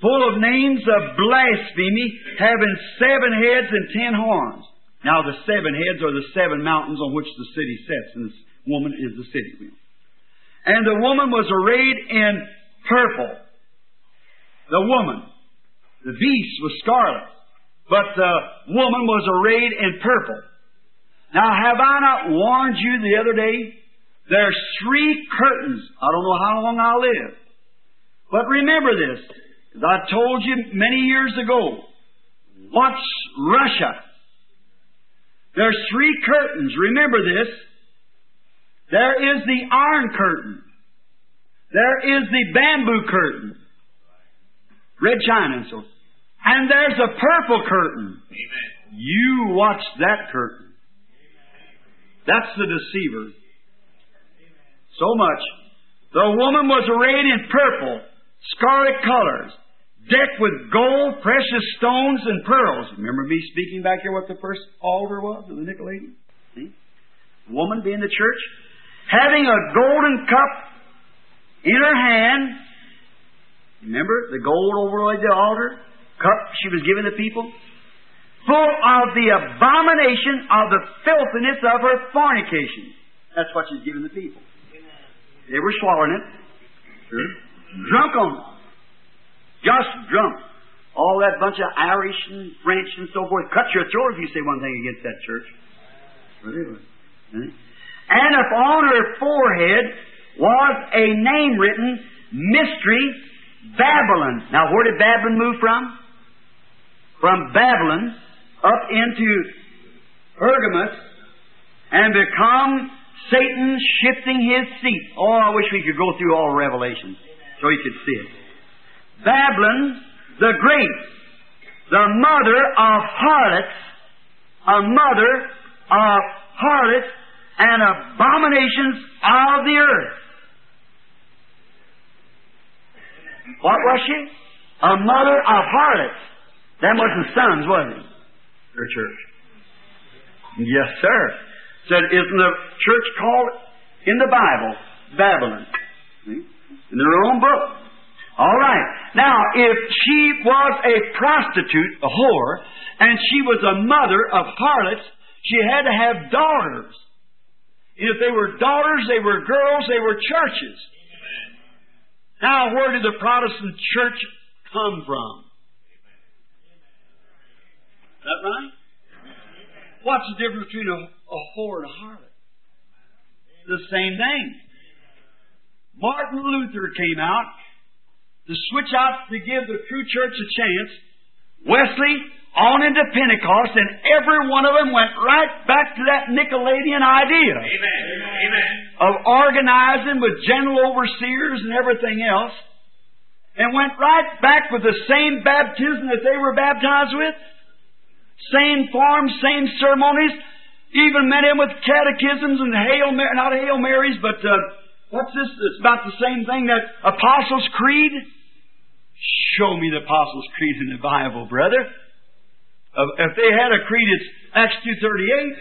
full of names of blasphemy, having seven heads and ten horns. Now the seven heads are the seven mountains on which the city sits, and this woman is the city. And the woman was arrayed in purple. The woman. The beast was scarlet, but the woman was arrayed in purple. Now have I not warned you the other day? There's three curtains. I don't know how long I'll live. But remember this. As I told you many years ago, watch Russia. There's three curtains. Remember this. There is the iron curtain. There is the bamboo curtain. Red china and so forth. And there's a purple curtain. Amen. You watch that curtain. That's the deceiver. So much. The woman was arrayed in purple, scarlet colors, decked with gold, precious stones, and pearls. Remember me speaking back here what the first altar was of the Nicolaitans? See? Woman being the church, having a golden cup in her hand. Remember the gold over the altar cup she was giving the people, full of the abomination of the filthiness of her fornication. That's what she's giving the people. They were swallowing it. Sure. Drunk on it. Just drunk. All that bunch of Irish and French and so forth. Cut your throat if you say one thing against that church. And upon her forehead was a name written, Mystery Babylon. Now where did Babylon move from? From Babylon up into Pergamus and become Satan shifting his seat. Oh, I wish we could go through all Revelation so you could see it. Babylon the Great, the mother of harlots, a mother of harlots and abominations of the earth. What was she? A mother of harlots. Them wasn't sons, was it? Her church. Yes, sir. Said, isn't the church called in the Bible Babylon? See? In their own book. All right. Now, if she was a prostitute, a whore, and she was a mother of harlots, she had to have daughters. And if they were daughters, they were girls, they were churches. Now, where did the Protestant church come from? Is that right? What's the difference between a, a whore and a harlot? The same thing. Martin Luther came out to switch out to give the true church a chance. Wesley on into Pentecost, and every one of them went right back to that Nicolaitan idea. Amen. Amen. Of organizing with general overseers and everything else, and went right back with the same baptism that they were baptized with, same forms, same ceremonies, even met in with catechisms and Hail Mary, not Hail Marys, but uh, what's this? It's about the same thing, that Apostles' Creed. Show me the Apostles' Creed in the Bible, brother. Uh, if they had a creed, it's Acts two thirty-eight.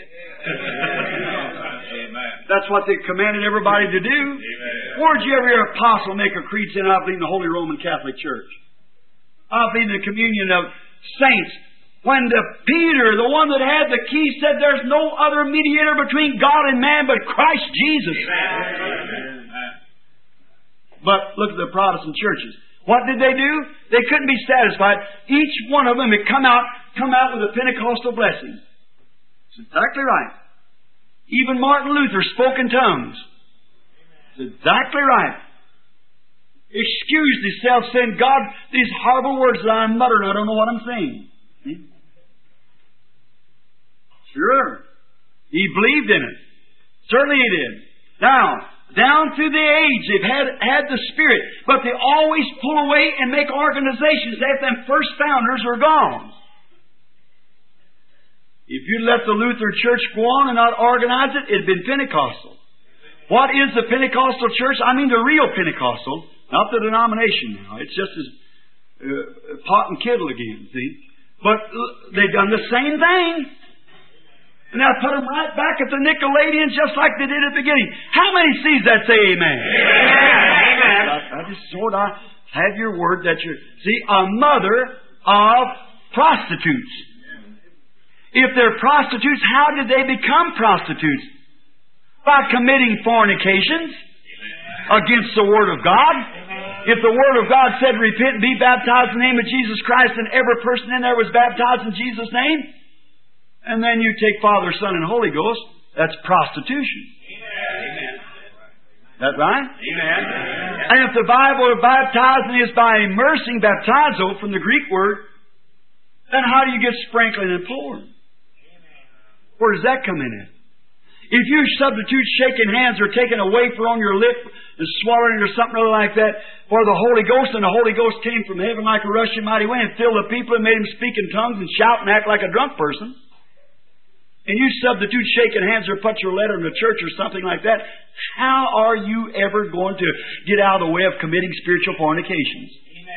That's what they commanded everybody to do. Amen. Where'd you ever hear an apostle make a creed saying, I believe in the Holy Roman Catholic Church? I believe in the communion of saints. When the Peter, the one that had the key, said there's no other mediator between God and man but Christ Jesus. Amen. But look at the Protestant churches. What did they do? They couldn't be satisfied. Each one of them had come out, come out with a Pentecostal blessing. That's exactly right. Even Martin Luther spoke in tongues. That's exactly right. Excused himself, saying, God, these horrible words that I'm muttering, I don't know what I'm saying. See? Sure. He believed in it. Certainly he did. Now, down through the age, they've had, had the Spirit, but they always pull away and make organizations after them first founders are gone. If you'd let the Lutheran Church go on and not organize it, it'd been Pentecostal. What is the Pentecostal church? I mean the real Pentecostal, not the denomination now. It's just as uh, pot and kettle again, see? But uh, they've done the same thing. And now put them right back at the Nicolaitans just like they did at the beginning. How many sees that say amen? Amen. I, I just sort of have your word that you're... See, a mother of prostitutes. If they're prostitutes, how did they become prostitutes? By committing fornications against the Word of God. If the Word of God said, repent and be baptized in the name of Jesus Christ, and every person in there was baptized in Jesus' name, and then you take Father, Son, and Holy Ghost, that's prostitution. Amen. That right? Amen. And if the Bible of baptizing is by immersing, baptizo from the Greek word, then how do you get sprinkling and pouring? Where does that come in at? If you substitute shaking hands or taking a wafer on your lip and swallowing it or something other like that for the Holy Ghost, and the Holy Ghost came from heaven like a rushing mighty wind and filled the people and made them speak in tongues and shout and act like a drunk person, and you substitute shaking hands or put your letter in the church or something like that, how are you ever going to get out of the way of committing spiritual fornications?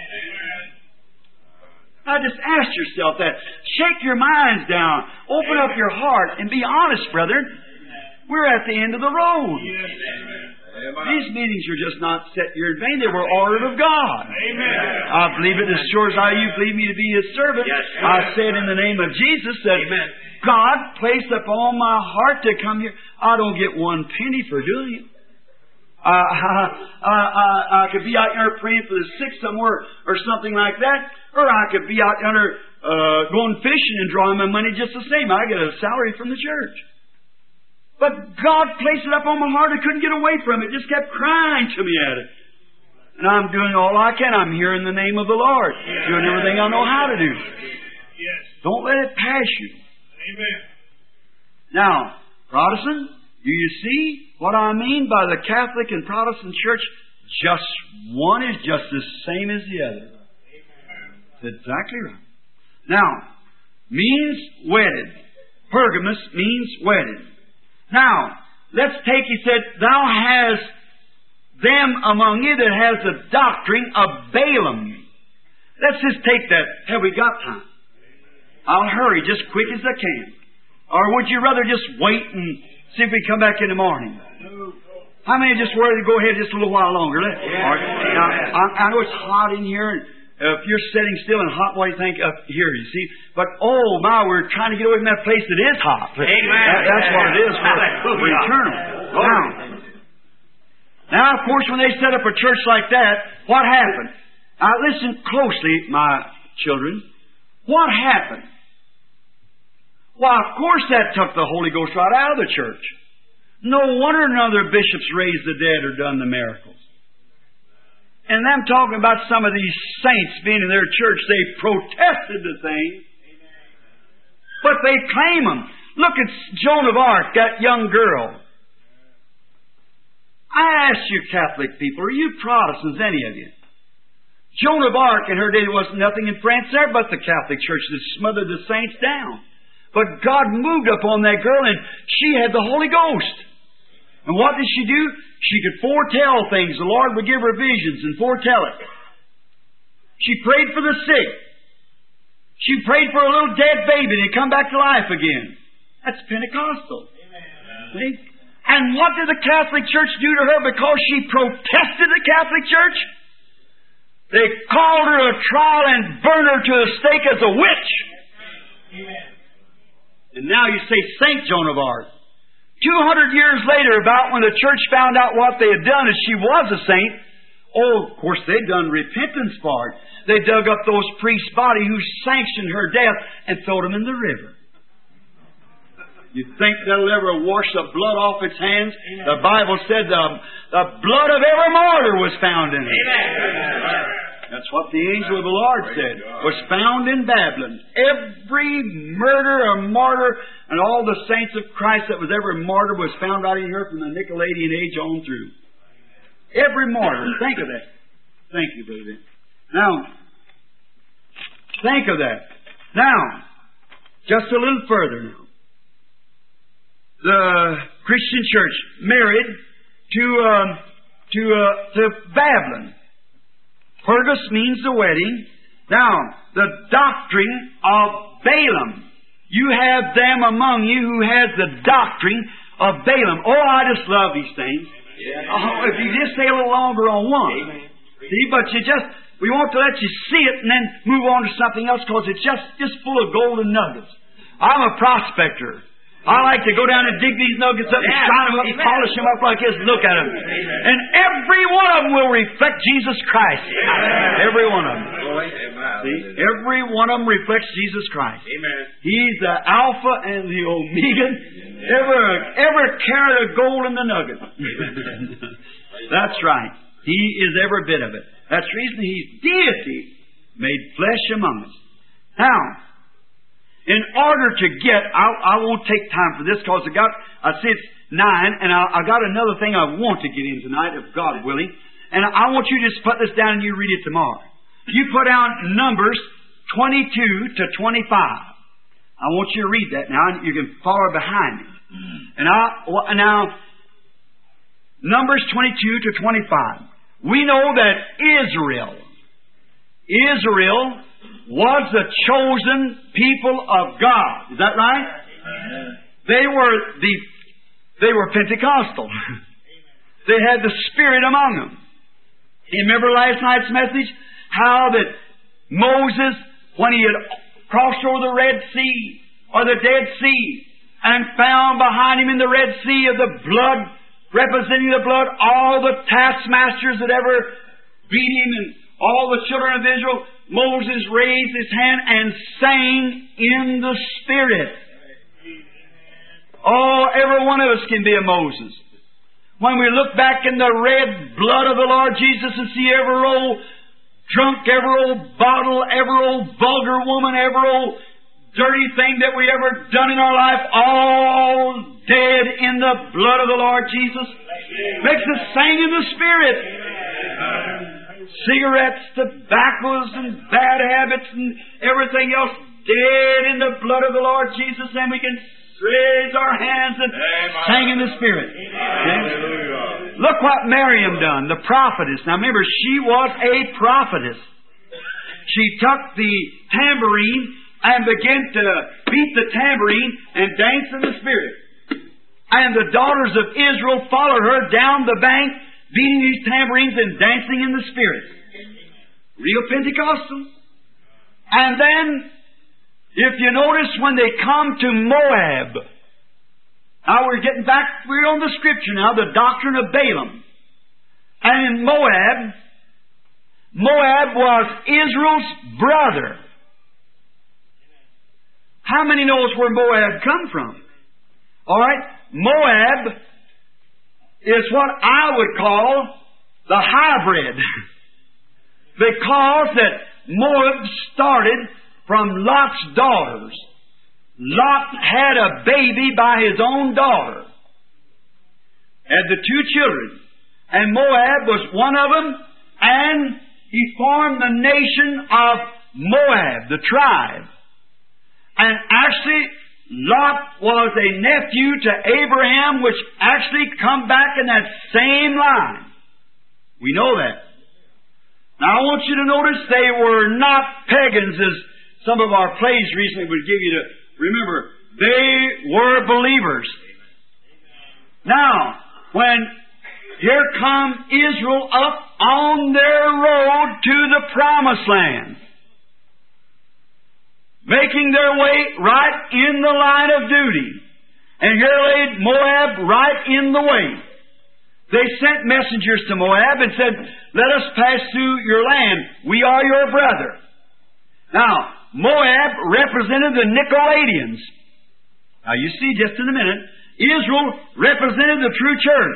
Now just ask yourself that. Shake your minds down. Open up your heart and be honest, brethren. We're at the end of the road. These meetings are just not set here in vain. They were ordered of God. Amen. I believe it as sure as I you believe me to be His servant. Yes, I said in the name of Jesus that Amen. God placed upon my heart to come here. I don't get one penny for doing it. Uh, I, I, I, I could be out there praying for the sick somewhere or something like that. Or I could be out there uh, going fishing and drawing my money just the same. I get a salary from the church. But God placed it up on my heart. I couldn't get away from it. It just kept crying to me at it. And I'm doing all I can. I'm here in the name of the Lord. Doing everything I know how to do. Yes. Don't let it pass you. Amen. Now, Protestant, do you see what I mean by the Catholic and Protestant church? Just one is just the same as the other. That's exactly right. Now, means wedded. Pergamus means wedded. Now, let's take, he said, thou hast them among you that has the doctrine of Balaam. Let's just take that. Have we got time? I'll hurry just quick as I can. Or would you rather just wait and see if we come back in the morning? How many just worried to go ahead just a little while longer? Let, Yeah. or, now, I, I know it's hot in here, and uh, if you're sitting still and hot, what do you think up here, you see? But, oh my, we're trying to get away from that place that is hot. Amen. That, that's what it is. We're, we're eternal. Now, now, of course, when they set up a church like that, what happened? Now, listen closely, my children. What happened? Why, of course that took the Holy Ghost right out of the church. No wonder none of their bishops raised the dead or done the miracles. And them talking about some of these saints being in their church, they protested the thing. But they claim them. Look at Joan of Arc, that young girl. I ask you Catholic people, are you Protestants, any of you? Joan of Arc in her day, there wasn't nothing in France there but the Catholic Church that smothered the saints down. But God moved upon that girl and she had the Holy Ghost. And what did she do? She could foretell things. The Lord would give her visions and foretell it. She prayed for the sick. She prayed for a little dead baby and he'd come back to life again. That's Pentecostal. Amen. See? And what did the Catholic Church do to her because she protested the Catholic Church? They called her to trial and burned her to the stake as a witch. Amen. And now you say Saint Joan of Arc. Two hundred years later, about when the church found out what they had done, and she was a saint, oh, of course, they'd done repentance for it. They dug up those priests' body who sanctioned her death and threw them in the river. You think that'll ever wash the blood off its hands? Amen. The Bible said the, the blood of every martyr was found in it. Amen. That's what the angel of the Lord said, was found in Babylon. Every murder or martyr and all the saints of Christ that was ever martyred was found right in here from the Nicolaitan age on through. Every martyr. Think of that. Thank you, baby. Now, think of that. Now, just a little further now. The Christian church married to um, to uh, to Babylon. Pergus means the wedding. Now, the doctrine of Balaam. You have them among you who has the doctrine of Balaam. Oh, I just love these things. Oh, if you just stay a little longer on one. See, but you just we want to let you see it and then move on to something else because it's just, just full of golden nuggets. I'm a prospector. I like to go down and dig these nuggets up and shine them up and polish them up like this and look at them. And every one of them will reflect Jesus Christ. Every one of them. See, every one of them reflects Jesus Christ. He's the Alpha and the Omega. Ever, ever carry the gold in the nugget. That's right. He is every bit of it. That's the reason He's deity made flesh among us. Now, in order to get, I, I won't take time for this because I got, I see it's nine, and I, I got another thing I want to get in tonight, if God willing. And I want you to just put this down and you read it tomorrow. You put down Numbers twenty-two to twenty-five. I want you to read that now, and you can follow behind me. And I, well, now, Numbers twenty-two to twenty-five. We know that Israel, Israel was the chosen people of God. Is that right? Amen. They were the they were Pentecostal. They had the Spirit among them. You remember last night's message? How that Moses, when he had crossed over the Red Sea or the Dead Sea and found behind him in the Red Sea of the blood, representing the blood, all the taskmasters that ever beat him and all the children of Israel, Moses raised his hand and sang in the Spirit. Oh, every one of us can be a Moses. When we look back in the red blood of the Lord Jesus and see every old drunk, every old bottle, every old vulgar woman, every old dirty thing that we ever done in our life, all dead in the blood of the Lord Jesus, makes us sing in the Spirit. Cigarettes, tobaccos, and bad habits, and everything else dead in the blood of the Lord Jesus, and we can raise our hands and sing in the Spirit. Okay? Look what Miriam done, the prophetess. Now remember, she was a prophetess. She took the tambourine and began to beat the tambourine and dance in the Spirit. And the daughters of Israel followed her down the bank, beating these tambourines and dancing in the Spirit. Real Pentecostal. And then, if you notice, when they come to Moab, now we're getting back, we're on the Scripture now, the doctrine of Balaam. And in Moab, Moab was Israel's brother. How many knows where Moab come from? All right, Moab is what I would call the hybrid. Because that Moab started from Lot's daughters. Lot had a baby by his own daughter. Had the two children. And Moab was one of them, and he formed the nation of Moab, the tribe. And actually, Lot was a nephew to Abraham, which actually come back in that same line. We know that. Now I want you to notice they were not pagans, as some of our plays recently would give you to remember. They were believers. Now, when here come Israel up on their road to the Promised Land, making their way right in the line of duty. And here laid Moab right in the way. They sent messengers to Moab and said, "Let us pass through your land. We are your brother." Now, Moab represented the Nicolaitans. Now, you see just in a minute, Israel represented the true church.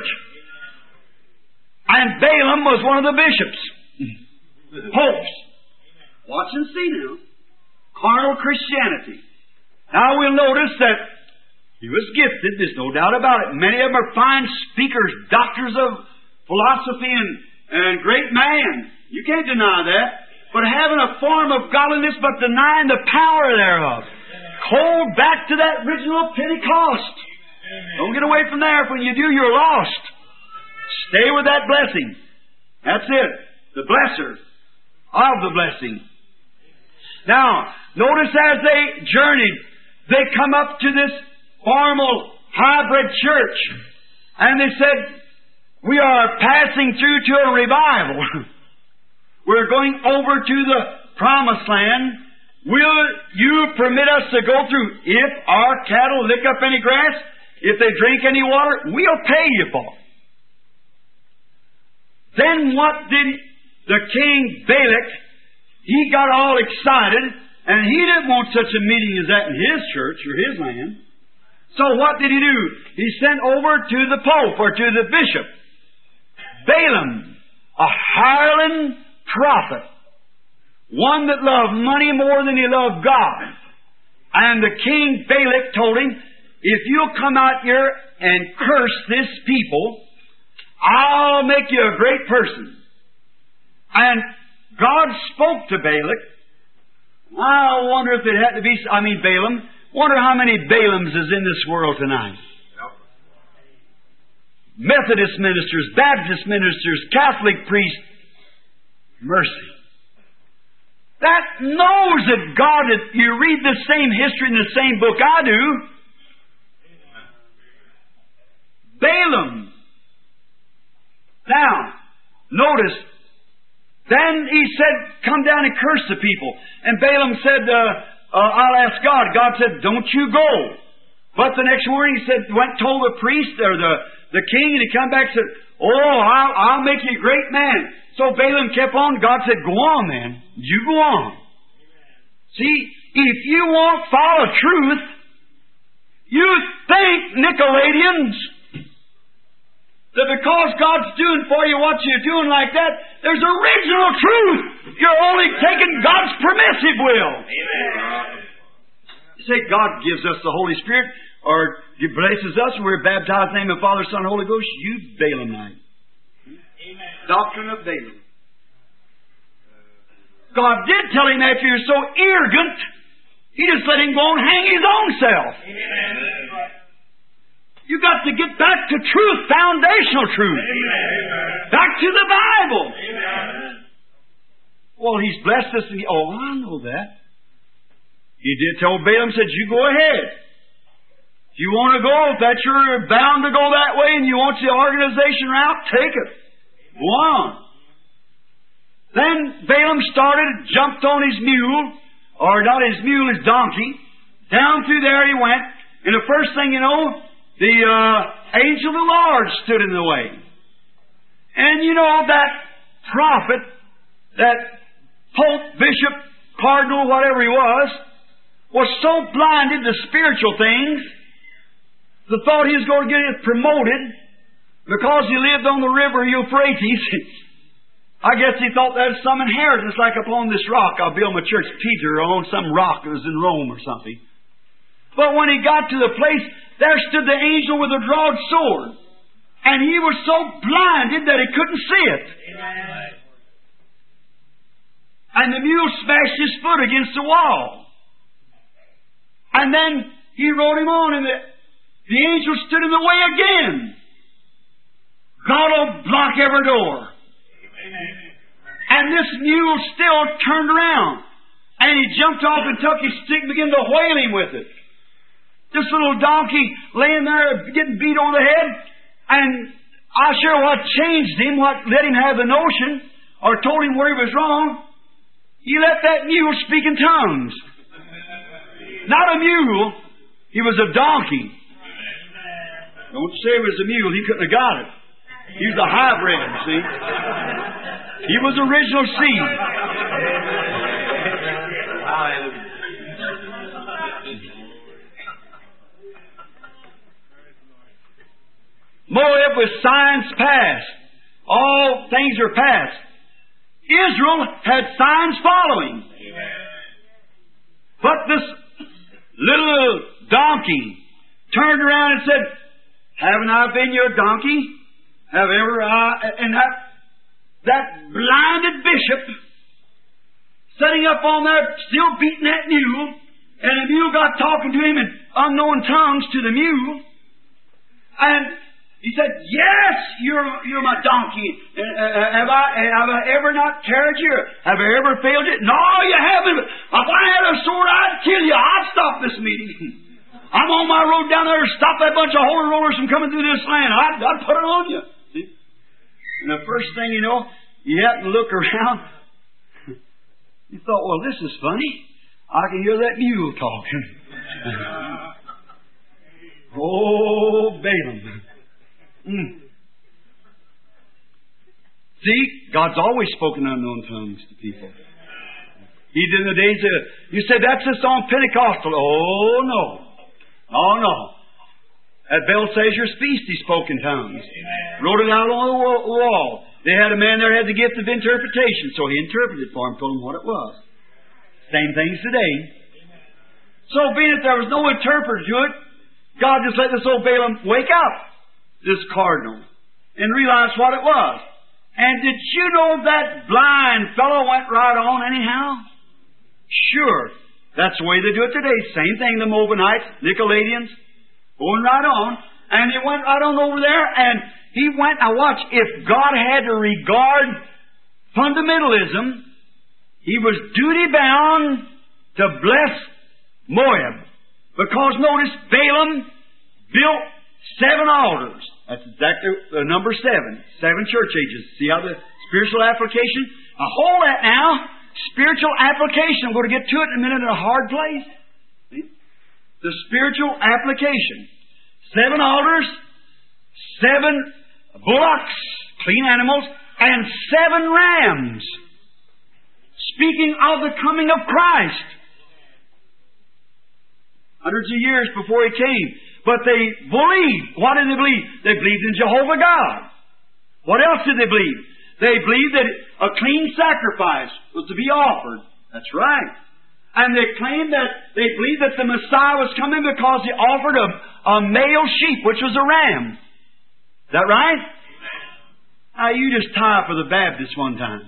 And Balaam was one of the bishops. Popes. Watch and see now. Carnal Christianity. Now we'll notice that he was gifted, there's no doubt about it. Many of them are fine speakers, doctors of philosophy and, and great man. You can't deny that. But having a form of godliness but denying the power thereof. Hold back to that original Pentecost. Don't get away from there. When you do, you're lost. Stay with that blessing. That's it. The blesser of the blessing. Now, notice as they journeyed, they come up to this formal hybrid church. And they said, "We are passing through to a revival. We're going over to the promised land. Will you permit us to go through? If our cattle lick up any grass, if they drink any water, we'll pay you for it. Then what did the king Balak, he got all excited, and he didn't want such a meeting as that in his church or his land. So what did he do? He sent over to the Pope or to the bishop Balaam, a hireling prophet, one that loved money more than he loved God. And the king Balak told him, if you'll come out here and curse this people, I'll make you a great person. And God spoke to Balak. I wonder if it had to be, I mean Balaam, wonder how many Balaams is in this world tonight. Methodist ministers, Baptist ministers, Catholic priests. Mercy. That knows that God, if you read the same history in the same book I do, Balaam. Now, notice, then he said, come down and curse the people. And Balaam said, uh, uh, I'll ask God. God said, don't you go. But the next morning he said, went and told the priest or the, the king, and he come back and said, oh, I'll, I'll make you a great man. So Balaam kept on. God said, go on, man. You go on. See, if you won't follow truth, you think, Nicolaitans, that because God's doing for you what you're doing like that, there's original truth. You're only taking God's permissive will. Amen. You say God gives us the Holy Spirit, or He blesses us, and we're baptized in the name of the Father, Son, and Holy Ghost. You Balaamite. Amen. Doctrine of Balaam. God did tell him after you're so arrogant, He just let him go and hang his own self. Amen. You got to get back to truth, foundational truth. Amen. Back to the Bible. Amen. Well, He's blessed us. And he, oh, I know that. He did tell Balaam, said, you go ahead. If you want to go, if that's you're bound to go that way and you want the organization route, take it. Go on. Then Balaam started, jumped on his mule, or not his mule, his donkey. Down through there he went. And the first thing you know, the uh, angel of the Lord stood in the way. And you know, that prophet, that pope, bishop, cardinal, whatever he was, was so blinded to spiritual things, the thought he was going to get it promoted because he lived on the river Euphrates. I guess he thought that was some inheritance, like upon this rock I'll build my church. Peter on some rock that was in Rome or something. But when he got to the place, there stood the angel with a drawn sword. And he was so blinded that he couldn't see it. Amen. And the mule smashed his foot against the wall. And then he rode him on, and the, the angel stood in the way again. God will block every door. Amen. And this mule still turned around. And he jumped off and took his stick and began to whale him with it. This little donkey laying there getting beat on the head. And I sure what changed him, what let him have the notion, or told him where he was wrong, he let that mule speak in tongues. Not a mule, he was a donkey. Don't say he was a mule, he couldn't have got it. He was a hybrid, see? He was original seed. Moab was signs past. All things are past. Israel had signs following. But this little donkey turned around and said, haven't I been your donkey? Have ever I? And that, that blinded bishop sitting up on there, still beating that mule, and the mule got talking to him in unknown tongues to the mule. And he said, yes, you're, you're my donkey. Uh, have I, have I ever not carried you? Have I ever failed you? No, you haven't. If I had a sword, I'd kill you. I'd stop this meeting. I'm on my road down there to stop that bunch of holy rollers from coming through this land. I'd, I'd put it on you. See? And the first thing you know, you have to look around. He thought, well, this is funny. I can hear that mule talking. Oh, Balaam. Mm. See, God's always spoken unknown tongues to people. He did in the days of... You said, that's just on Pentecostal. Oh, no. Oh, no. At Belshazzar's feast, he spoke in tongues. Wrote it out on the wall. They had a man there who had the gift of interpretation, so he interpreted for him, told him what it was. Same things today. So being that there was no interpreter to it, God just let this old Balaam wake up, this cardinal, and realize what it was. And did you know that blind fellow went right on anyhow? Sure. That's the way they do it today. Same thing, the Moabites, Nicolaitans, going right on. And he went right on over there, and he went, now watch, if God had to regard fundamentalism, He was duty-bound to bless Moab. Because notice, Balaam built seven altars. That's exactly the number seven. Seven church ages. See how the spiritual application? Now hold that now. Spiritual application. I'm going to get to it in a minute in a hard place. See? The spiritual application. Seven altars, seven bullocks, clean animals, and seven rams. Speaking of the coming of Christ. Hundreds of years before He came. But they believed. What did they believe? They believed in Jehovah God. What else did they believe? They believed that a clean sacrifice was to be offered. That's right. And they claimed that they believed that the Messiah was coming because He offered a, a male sheep, which was a ram. Is that right? Now you just tie up with the Baptists one time.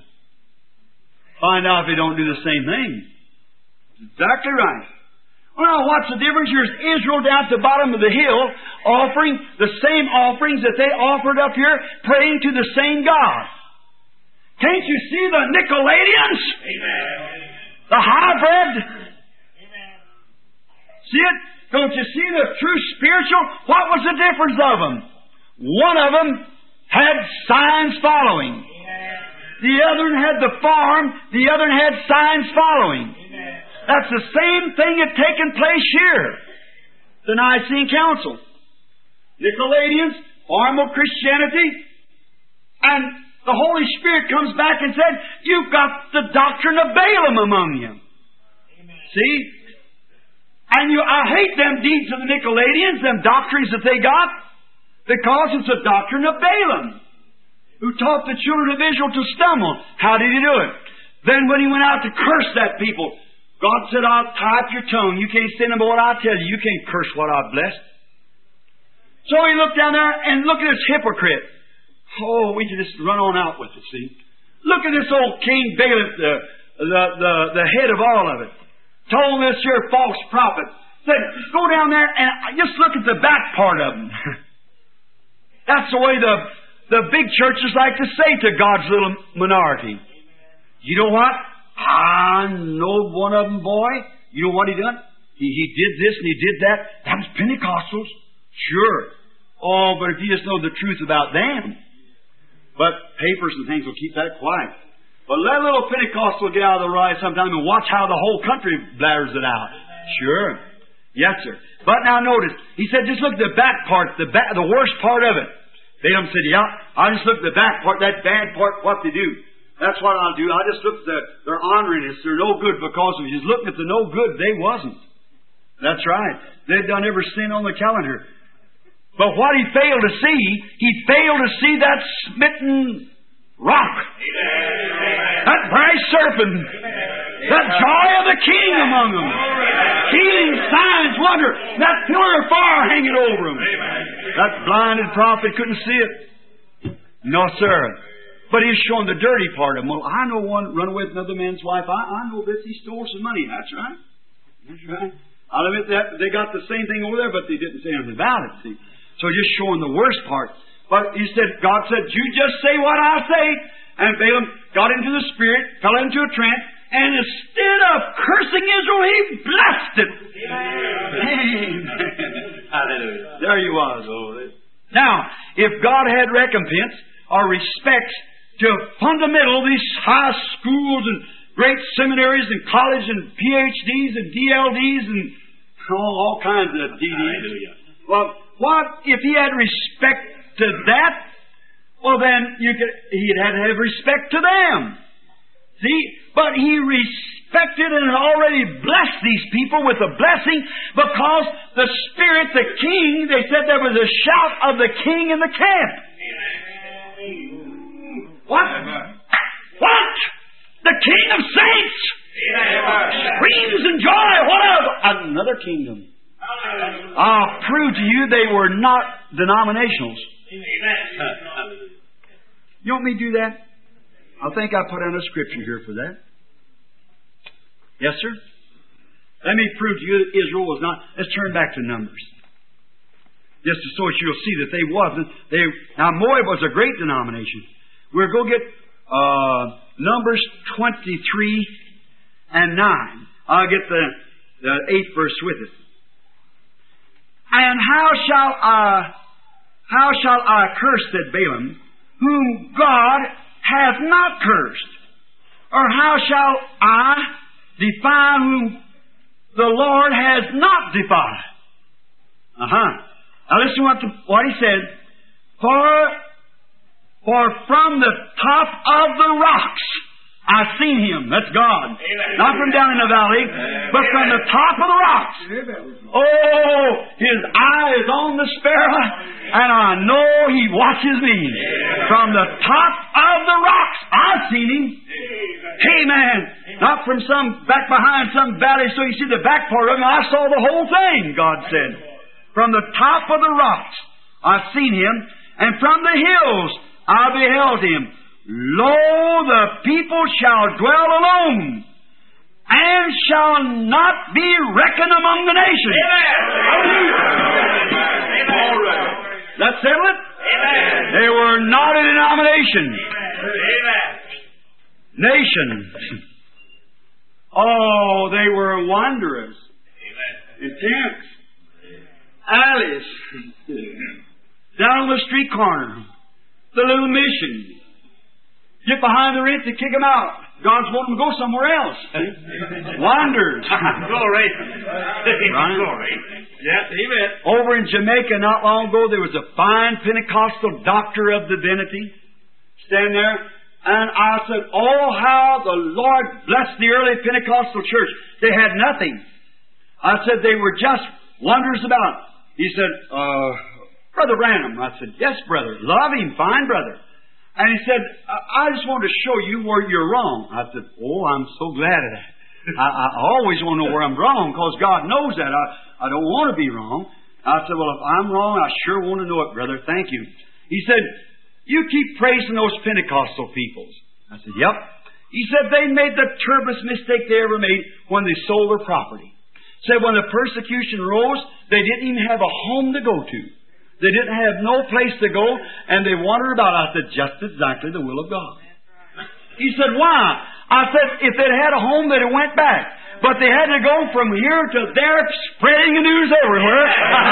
Find out if they don't do the same thing. Exactly right. Well, what's the difference? Here's Israel down at the bottom of the hill offering the same offerings that they offered up here, praying to the same God. Can't you see the Nicolaitans? Amen. The hybrid? Amen. See it? Don't you see the true spiritual? What was the difference of them? One of them had signs following. Amen. The other had the farm. The other had signs following. Amen. That's the same thing had taken place here. The Nicene Council. Nicolaitans, formal Christianity, and the Holy Spirit comes back and said, you've got the doctrine of Balaam among you. Amen. See? And you, I hate them deeds of the Nicolaitans, them doctrines that they got, because it's a doctrine of Balaam, who taught the children of Israel to stumble. How did he do it? Then when he went out to curse that people, God said, I'll tie up your tongue. You can't say no more what I tell you. You can't curse what I've blessed. So he looked down there and look at this hypocrite. Oh, we can just run on out with it, see. Look at this old King Balaam, the, the, the, the head of all of it. Told this here false prophet. Said, go down there and just look at the back part of them. That's the way the, the big churches like to say to God's little minority. You know what? I know one of them, boy. You know what he done? He, he did this and he did that. That was Pentecostals. Sure. Oh, but if you just know the truth about them. But papers and things will keep that quiet. But let a little Pentecostal get out of the ride sometime and watch how the whole country blares it out. Sure. Yes, sir. But now notice, he said, just look at the back part, the back, the worst part of it. Balaam said, yeah, I'll just look at the back part, that bad part, what they do. That's what I'll do. I'll just look at the, they're honoring us. They're no good because if he's looking at the no good, they wasn't. That's right. They've done every sin on the calendar. But what he failed to see, he failed to see that smitten rock. Amen. That brass serpent. Amen. That joy of the King among them. Healing, signs, wonder. That pillar of fire hanging over them. Amen. That blinded prophet couldn't see it. No, sir. But he's showing the dirty part of him. Well, I know one run away with another man's wife. I, I know this. He stole some money. That's right. That's right. I'll admit that they got the same thing over there, but they didn't say anything about it. See? So just showing the worst part. But he said, God said, you just say what I say. And Balaam got into the spirit, fell into a trance, and instead of cursing Israel, he blessed it. Amen. Hallelujah. There he was. Now, if God had recompense or respect to fundamental, these high schools and great seminaries and college and P H Ds and D L Ds and oh, all kinds of D Ds. Well, what if he had respect to that? Well, then you could, he'd have to have respect to them. See? But he respected and had already blessed these people with a blessing because the Spirit, the King, they said there was a shout of the King in the camp. What? What? The King of Saints screams in joy. What of another kingdom? I'll prove to you they were not denominationals. You want me to do that? I think I put on a scripture here for that. Yes, sir? Let me prove to you that Israel was not. Let's turn back to Numbers. Just so that you'll see that they wasn't. They, now, Moab was a great denomination. We'll go get uh, Numbers twenty-three and nine. I'll get the, the eighth verse with it. And how shall I, how shall I curse, said Balaam, whom God hath not cursed? Or how shall I defy whom the Lord has not defied? Uh-huh. Now listen what, the, what he said. For, for from the top of the rocks I've seen him. That's God. Amen. Not from down in the valley, Amen. But from the top of the rocks. Amen. Oh, his eye is on the sparrow, and I know he watches me. Amen. From the top of the rocks I've seen him. Amen. Not from some back behind some valley so you see the back part of him. I saw the whole thing, God said. From the top of the rocks I've seen him, and from the hills I beheld him. Lo, the people shall dwell alone, and shall not be reckoned among the nations. Amen. That settle it? Amen. They were not a denomination. Amen. Nation. Oh, they were wanderers. Amen. In tents. Alleys. Down on the street corner. The little mission. Get behind the rent to kick them out. God's wanting them to go somewhere else. Wandered. Glory. Glory. Yes, amen. Over in Jamaica not long ago, there was a fine Pentecostal doctor of divinity standing there. And I said, oh, how the Lord blessed the early Pentecostal church. They had nothing. I said, they were just wanderers about. He said, uh, Brother Branham. I said, yes, brother. Love him. Fine, brother. And he said, I just want to show you where you're wrong. I said, oh, I'm so glad of that. I, I always want to know where I'm wrong because God knows that. I, I don't want to be wrong. I said, well, if I'm wrong, I sure want to know it, brother. Thank you. He said, you keep praising those Pentecostal peoples. I said, yep. He said they made the terriblest mistake they ever made when they sold their property. Said when the persecution rose, they didn't even have a home to go to. They didn't have no place to go, and they wandered about. I said, just exactly the will of God. He said, why? I said, if they'd had a home, they'd have went back. But they had to go from here to there, spreading the news everywhere.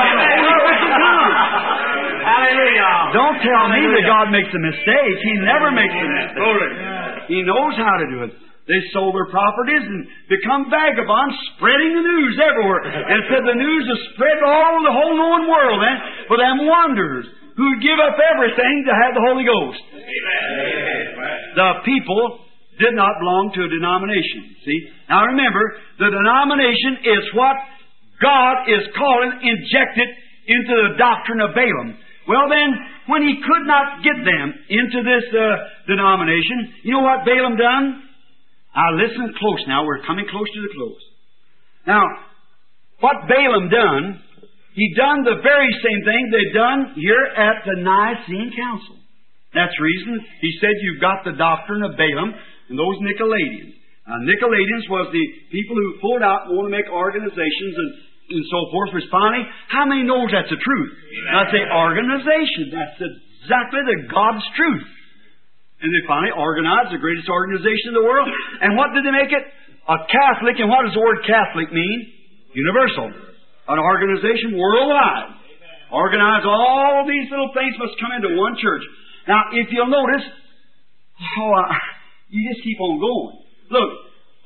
Hallelujah. Don't tell me that God makes a mistake. He never makes a mistake. He knows how to do it. They sold their properties and become vagabonds, spreading the news everywhere. And said the news is spread all over the whole known world, eh? For them wanderers who give up everything to have the Holy Ghost. Amen. The people did not belong to a denomination. See? Now remember, the denomination is what God is calling injected into the doctrine of Balaam. Well then, when he could not get them into this uh, denomination, you know what Balaam done? Now listen close now. We're coming close to the close. Now, what Balaam done, he done the very same thing they done here at the Nicene Council. That's the reason he said you've got the doctrine of Balaam and those Nicolaitans. Now, Nicolaitans was the people who pulled out and want to make organizations and, and so forth. Responding, how many knows that's the truth? Now, I say organization. That's exactly the God's truth. And they finally organized the greatest organization in the world. And what did they make it? A Catholic. And what does the word Catholic mean? Universal. An organization worldwide. Organize all these little things must come into one church. Now, if you'll notice, oh, uh, you just keep on going. Look,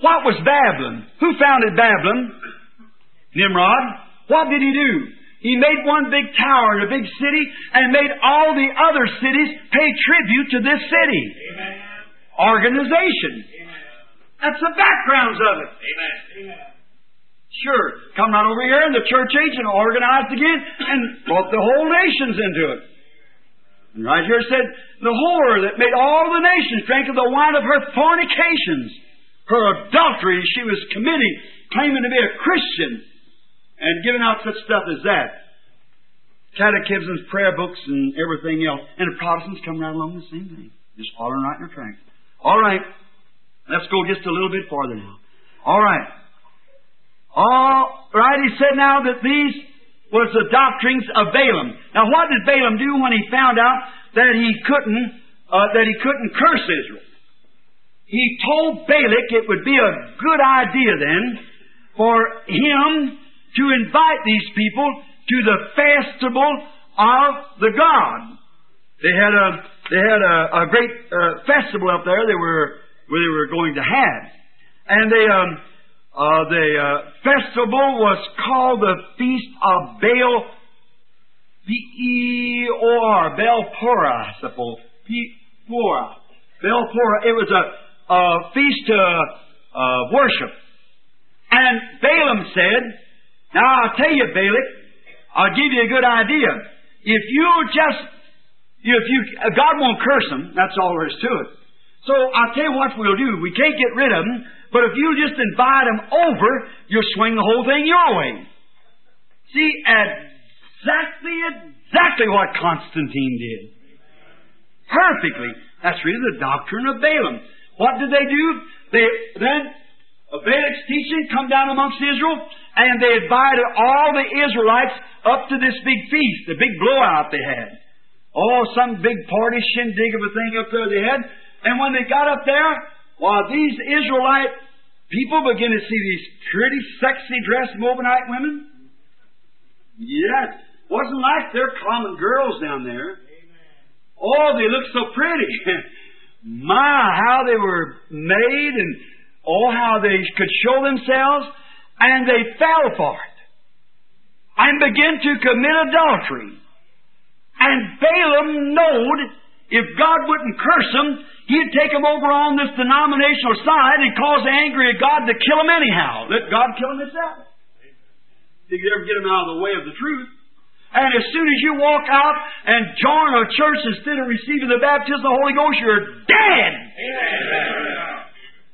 What was Babylon? Who founded Babylon? Nimrod. What did he do? He made one big tower in a big city and made all the other cities pay tribute to this city. Amen. Organization. Amen. That's the backgrounds of it. Amen. Sure. Come right over here in the church age and organized again and brought the whole nations into it. And right here it said, the whore that made all the nations drink of the wine of her fornications, her adultery she was committing, claiming to be a Christian, and giving out such stuff as that. Catechisms, prayer books, and everything else. And the Protestants come right along the same thing. Just following right in their tracks. All right. Let's go just a little bit farther now. All right. All right, he said now that these was the doctrines of Balaam. Now, what did Balaam do when he found out that he couldn't uh, that he couldn't curse Israel? He told Balak it would be a good idea then for him to invite these people to the festival of the god. They had a they had a, a great uh, festival up there. They were where they were going to have, and they um uh, the uh, festival was called the Feast of Baal B E O R Baal-Porah, I suppose. Porah. Baal-Porah. It was a, a feast to uh, worship, and Balaam said, now, I'll tell you, Balak, I'll give you a good idea. If you just, if you, God won't curse them, that's all there is to it. So, I'll tell you what we'll do. We can't get rid of them, but if you just invite them over, you'll swing the whole thing your way. See, exactly, exactly what Constantine did. Perfectly. That's really the doctrine of Balaam. What did they do? They then, Balak's teaching come down amongst Israel, and they invited all the Israelites up to this big feast, the big blowout they had. Oh, some big party shindig of a thing up there they had. And when they got up there, well, these Israelite people began to see these pretty sexy dressed Moabite women. Yes. Wasn't like they're common girls down there. Oh, they looked so pretty. My, how they were made, and oh, how they could show themselves. And they fell for it and began to commit adultery. And Balaam knowed if God wouldn't curse them, he'd take them over on this denominational side and cause the anger of God to kill them anyhow. Let God kill them himself. He could ever get them out of the way of the truth. And as soon as you walk out and join a church instead of receiving the baptism of the Holy Ghost, you're dead. Amen.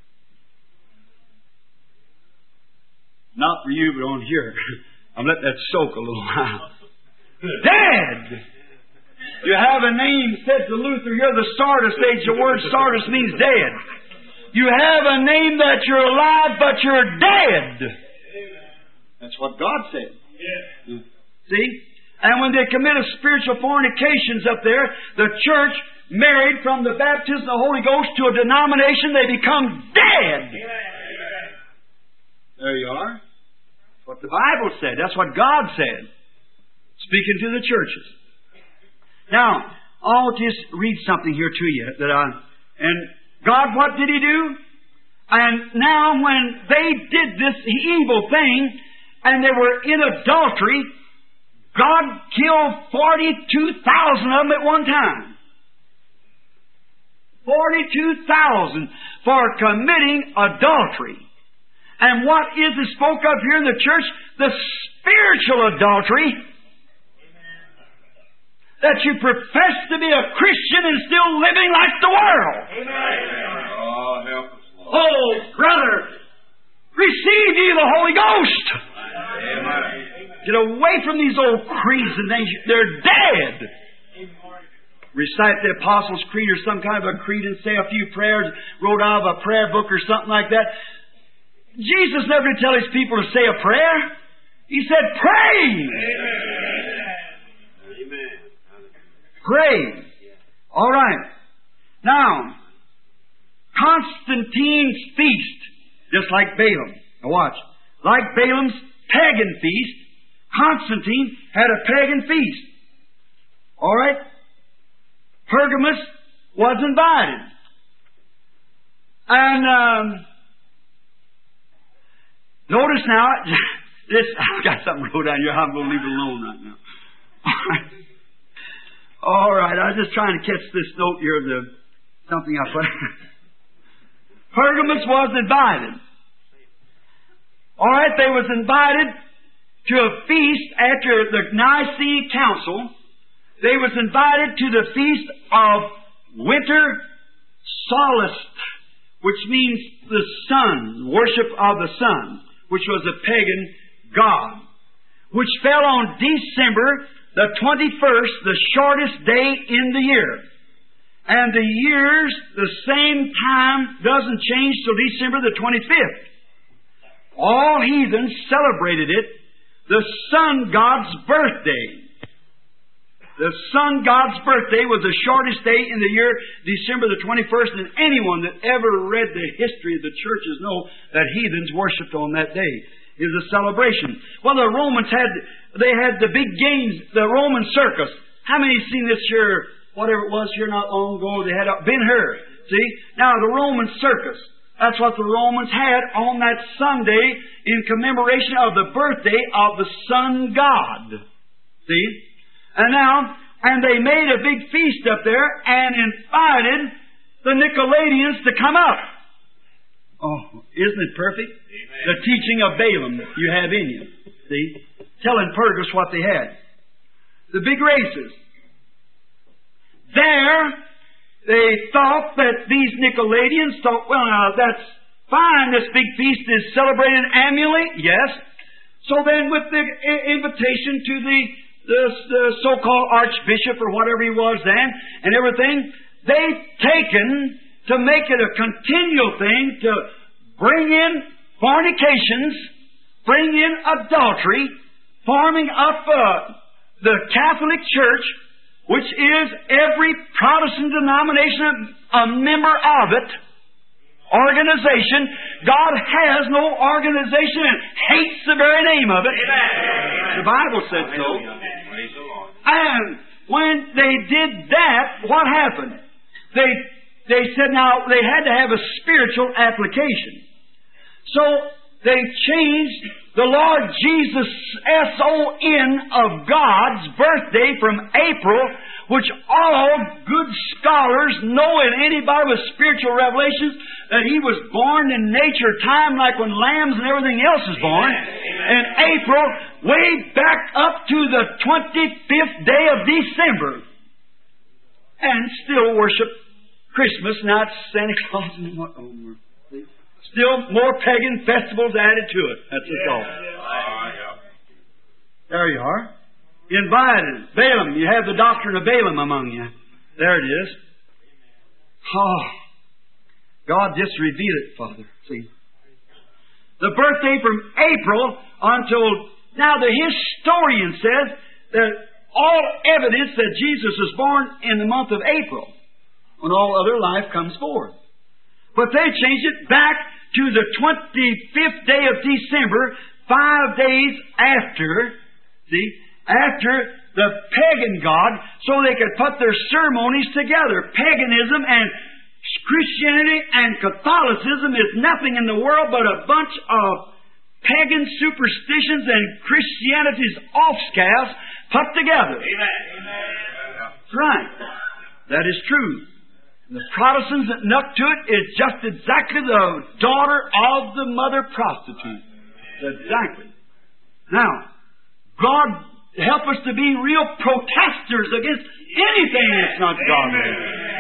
Not for you, but on here. I'm letting that soak a little while. Dead! You have a name, said to Luther, you're the Sardis age. The word Sardis means dead. You have a name that you're alive, but you're dead. That's what God said. Yeah. See? And when they committed spiritual fornications up there, the church married from the baptism of the Holy Ghost to a denomination, they become dead. There you are. What the Bible said. That's what God said. Speaking to the churches. Now, I'll just read something here to you that I, and God, what did He do? And now when they did this evil thing, and they were in adultery, God killed forty-two thousand of them at one time. forty-two thousand for committing adultery. And what is it spoke of here in the church? The spiritual adultery. That you profess to be a Christian and still living like the world. Amen. Oh, help us, Lord. Oh, brother, receive ye the Holy Ghost. Amen. Get away from these old creeds and things. They're dead. Recite the Apostles' Creed or some kind of a creed and say a few prayers, wrote out of a prayer book or something like that. Jesus never did tell His people to say a prayer. He said, pray. Amen. Amen. Pray. All right. Now, Constantine's feast, just like Balaam. Now watch. Like Balaam's pagan feast, Constantine had a pagan feast. All right? Pergamus was invited. And um, Notice now, this, I've got something wrote down here. I'm going to leave it alone right now. All right. All right. I was just trying to catch this note here of the, something I put. Pergamos was invited. All right. They was invited to a feast after the Nicene Council. They was invited to the feast of winter solstice, which means the sun, worship of the sun, which was a pagan god, which fell on December the twenty-first, the shortest day in the year. And the years, the same time, doesn't change till December the twenty-fifth. All heathens celebrated it, the sun god's birthday. The sun god's birthday was the shortest day in the year, December the twenty-first, and anyone that ever read the history of the churches know that heathens worshipped on that day. It was a celebration. Well, the Romans had, they had the big games, the Roman circus. How many have seen this here, whatever it was here not long ago, they had Ben-Hur. See? Now, the Roman circus. That's what the Romans had on that Sunday in commemoration of the birthday of the sun god. See? And now, and they made a big feast up there and invited the Nicolaitans to come up. Oh, isn't it perfect? Amen. The teaching of Balaam you have in you. See? Telling Pergus what they had. The big races. There, they thought that these Nicolaitans thought, well, now that's fine. This big feast is celebrated annually. Yes. So then with the invitation to the The, the so-called archbishop or whatever he was then, and everything, they've taken to make it a continual thing to bring in fornications, bring in adultery, forming up uh, the Catholic Church, which is every Protestant denomination a member of it, organization. God has no organization and hates the very name of it. Amen. The Bible said so. And when they did that, what happened? They they said now they had to have a spiritual application. So they changed the Lord Jesus S O N of God's birthday from April, which all good scholars know, and anybody with spiritual revelations, that He was born in nature time like when lambs and everything else is born. In April, way back up to the twenty-fifth day of December. And still worship Christmas, not Santa Claus and what? Oh, still more pagan festivals added to it. That's it all. There you are. Invited. Balaam. You have the doctrine of Balaam among you. There it is. Oh, God just revealed it, Father. See? The birthday from April until... Now, the historian says that all evidence that Jesus was born in the month of April, when all other life comes forth. But they changed it back to the twenty-fifth day of December, five days after, see, after the pagan god, so they could put their ceremonies together. Paganism and Christianity and Catholicism is nothing in the world but a bunch of pagan superstitions and Christianity's offscouts put together. Amen. That's right. That is true. The Protestants that nuck to it is just exactly the daughter of the mother prostitute. Exactly. Now, God help us to be real protesters against anything that's not godly.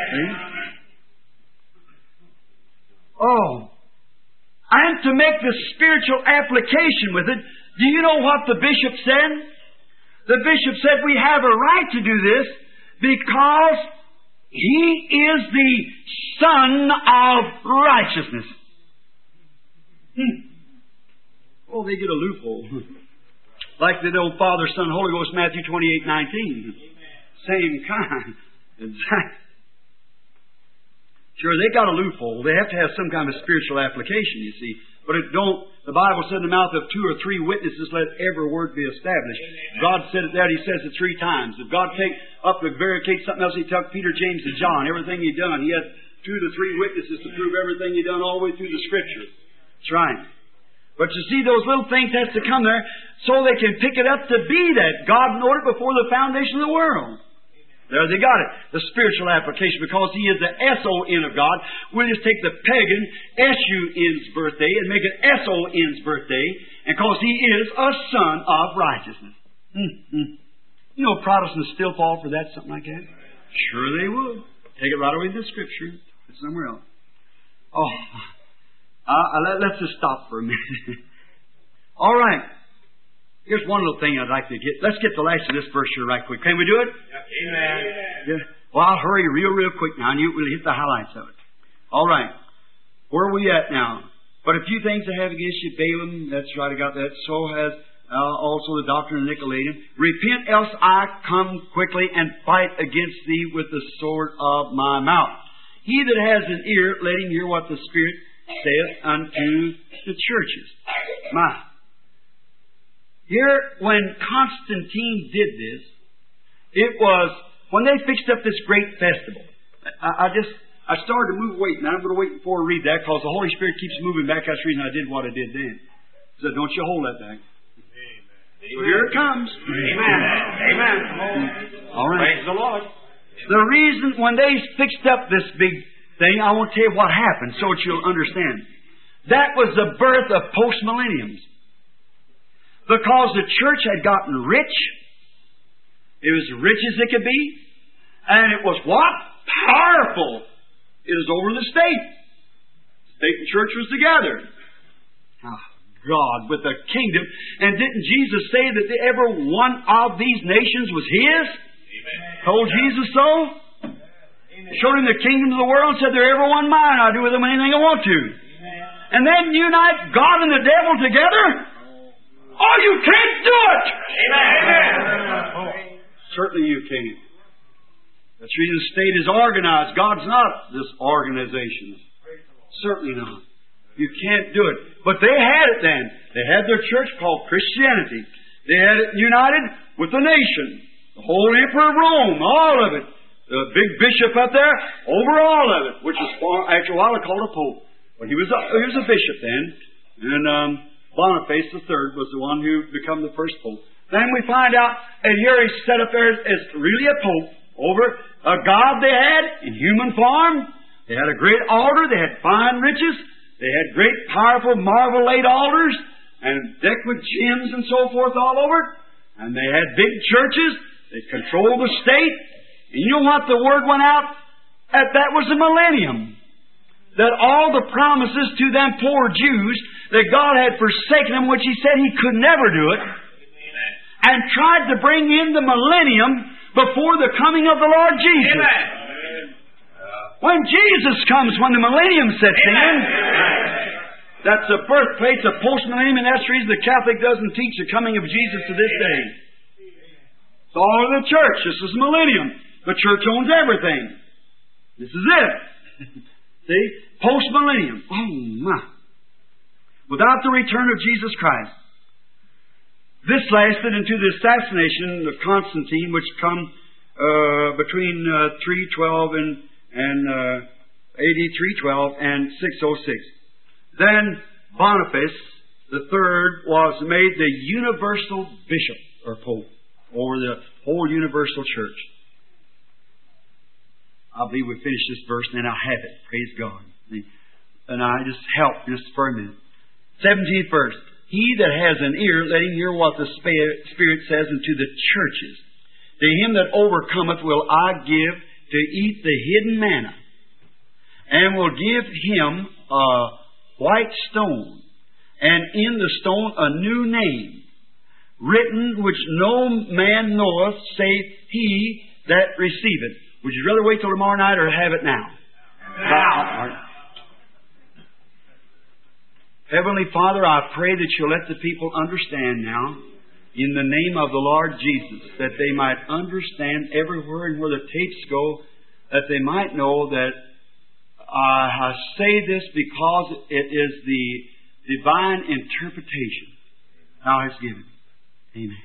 Oh. And to make the spiritual application with it, do you know what the bishop said? The bishop said we have a right to do this because He is the Son of righteousness. Hmm. Oh, they get a loophole. Like the old Father, Son, Holy Ghost, Matthew twenty-eight nineteen. Same kind. Exactly. Sure, they got a loophole. They have to have some kind of spiritual application, you see. But it don't, the Bible said in the mouth of two or three witnesses, let every word be established. Amen. God said it there, He says it three times. If God take up to verify something else, He took Peter, James, and John. Everything He done, He had two to three witnesses to prove everything He done all the way through the Scripture. That's right. But you see, those little things has to come there so they can pick it up to be that. God knowed it before the foundation of the world. There they got it. The spiritual application, because He is the S O N of God. We'll just take the pagan S U N's birthday and make it S O N's birthday, and because He is a son of righteousness. Mm-hmm. You know, Protestants still fall for that, something like that? Sure they would. Take it right away to the Scripture. It's somewhere else. Oh, uh, let, let's just stop for a minute. All right. Here's one little thing I'd like to get. Let's get the last of this verse here right quick. Can we do it? Amen. Yeah. Well, I'll hurry real, real quick now, and you will hit the highlights of it. All right. Where are we at now? But a few things I have against you, Balaam. That's right, I got that. So has uh, also the doctrine of Nicolaitans. Repent, else I come quickly and fight against thee with the sword of my mouth. He that has an ear, let him hear what the Spirit saith unto the churches. My. Here, when Constantine did this, it was when they fixed up this great festival. I, I just, I started to move away, and I'm going to wait before I read that, because the Holy Spirit keeps moving back. That's the reason I did what I did then. So don't you hold that back. Amen. So here it comes. Amen. Amen. All right. Praise the Lord. The reason when they fixed up this big thing, I won't tell you what happened, so that you'll understand. That was the birth of post-millenniums. Because the church had gotten rich. It was as rich as it could be. And it was what? Powerful. It was over the state. State and church was together. Oh, God, with the kingdom. And didn't Jesus say that every one of these nations was His? Amen. Told Jesus so? Amen. Showed Him the kingdom of the world and said, they're every one mine. I'll do with them anything I want to. Amen. And then unite God and the devil together? Oh, you can't do it! Amen. Oh, certainly you can't. That's the reason the state is organized. God's not this organization. Certainly not. You can't do it. But they had it then. They had their church called Christianity. They had it united with the nation. The whole Emperor of Rome, all of it. The big bishop up there, over all of it, which was after a while called a pope. But he was a, he was a bishop then. And, um, Boniface the third was the one who became the first pope. Then we find out, and here he's set up there as really a pope over a god they had in human form. They had a great altar. They had fine riches. They had great, powerful, marble-laid altars and decked with gems and so forth all over. And they had big churches. They controlled the state. And you know what the word went out? That that was the millennium. That all the promises to them poor Jews, that God had forsaken them, which He said He could never do it, and tried to bring in the millennium before the coming of the Lord Jesus. Amen. When Jesus comes, when the millennium sets in, that's the birthplace of post-millennium, and that's the reason the Catholic doesn't teach the coming of Jesus to this day. It's all of the church. This is millennium. The church owns everything. This is it. See? Post-millennium. Oh, my. Without the return of Jesus Christ. This lasted into the assassination of Constantine, which come uh, between uh, three twelve and, and uh, A D three twelve and six oh six. Then Boniface the third was made the universal bishop or pope over the whole universal church. I believe we finish this verse and then I'll have it. Praise God. And I just help just for a minute. seventeenth verse. He that has an ear, let him hear what the Spirit says unto the churches. To him that overcometh will I give to eat the hidden manna, and will give him a white stone, and in the stone a new name, written which no man knoweth, save he that receiveth. Would you rather wait till tomorrow night or have it now? Now. Heavenly Father, I pray that you'll let the people understand now, in the name of the Lord Jesus, that they might understand everywhere and where the tapes go, that they might know that uh, I say this because it is the divine interpretation Thou hast given. Amen.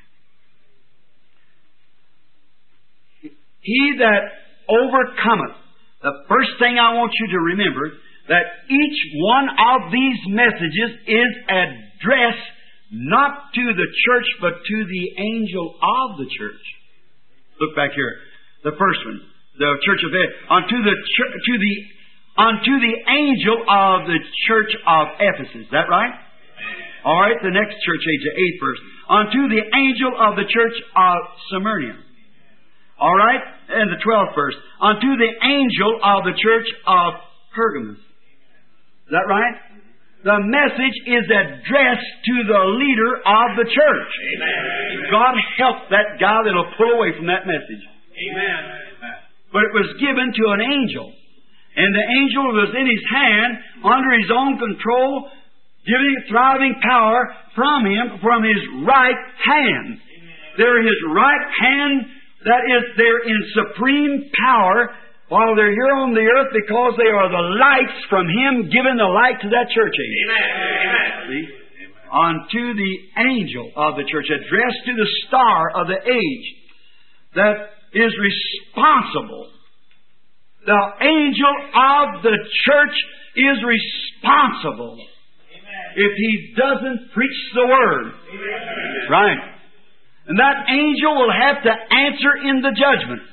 He that overcometh, the first thing I want you to remember, that each one of these messages is addressed not to the church, but to the angel of the church. Look back here. The first one. The church of Ephesus. Unto the, to the, unto the angel of the church of Ephesus. Is that right? All right. The next church age, the eighth verse. Unto the angel of the church of Smyrna. All right. And the twelfth verse. Unto the angel of the church of Pergamos. Is that right? The message is addressed to the leader of the church. Amen. God help that guy that'll pull away from that message. Amen. But it was given to an angel. And the angel was in his hand, under his own control, giving thriving power from him, from his right hand. They're his right hand, that is, they're in supreme power while they're here on the earth, because they are the lights from him giving the light to that church age. Amen. See? Unto the angel of the church, addressed to the star of the age, that is responsible. The angel of the church is responsible if he doesn't preach the Word. Right. And that angel will have to answer in the judgment.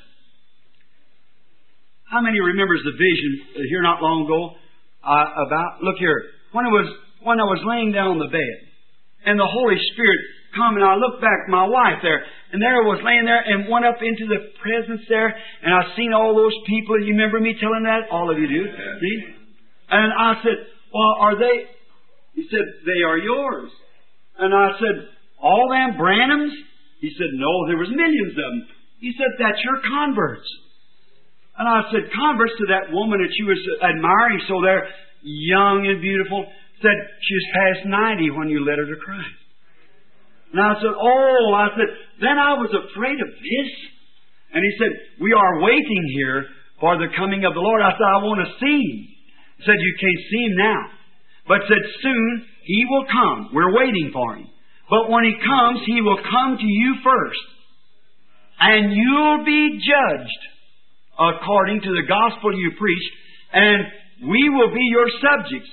How many remembers the vision here not long ago uh, about, look here, when I was when I was laying down on the bed, and the Holy Spirit come, and I looked back, my wife there, and there I was laying there, and went up into the presence there, and I seen all those people. You remember me telling that? All of you do. See? And I said, well, are they? He said, they are yours. And I said, all them Branhams? He said, no, there was millions of them. He said, that's your converts. And I said, converts to that woman that you was admiring so there, young and beautiful, said she was past ninety when you led her to Christ. And I said, oh, I said, then I was afraid of this. And he said, we are waiting here for the coming of the Lord. I said, I want to see Him. He said, you can't see Him now. But said, soon He will come. We're waiting for Him. But when He comes, He will come to you first. And you'll be judged according to the gospel you preach, and we will be your subjects.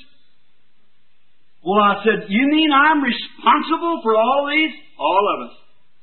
Well, I said, you mean I'm responsible for all these? All of us.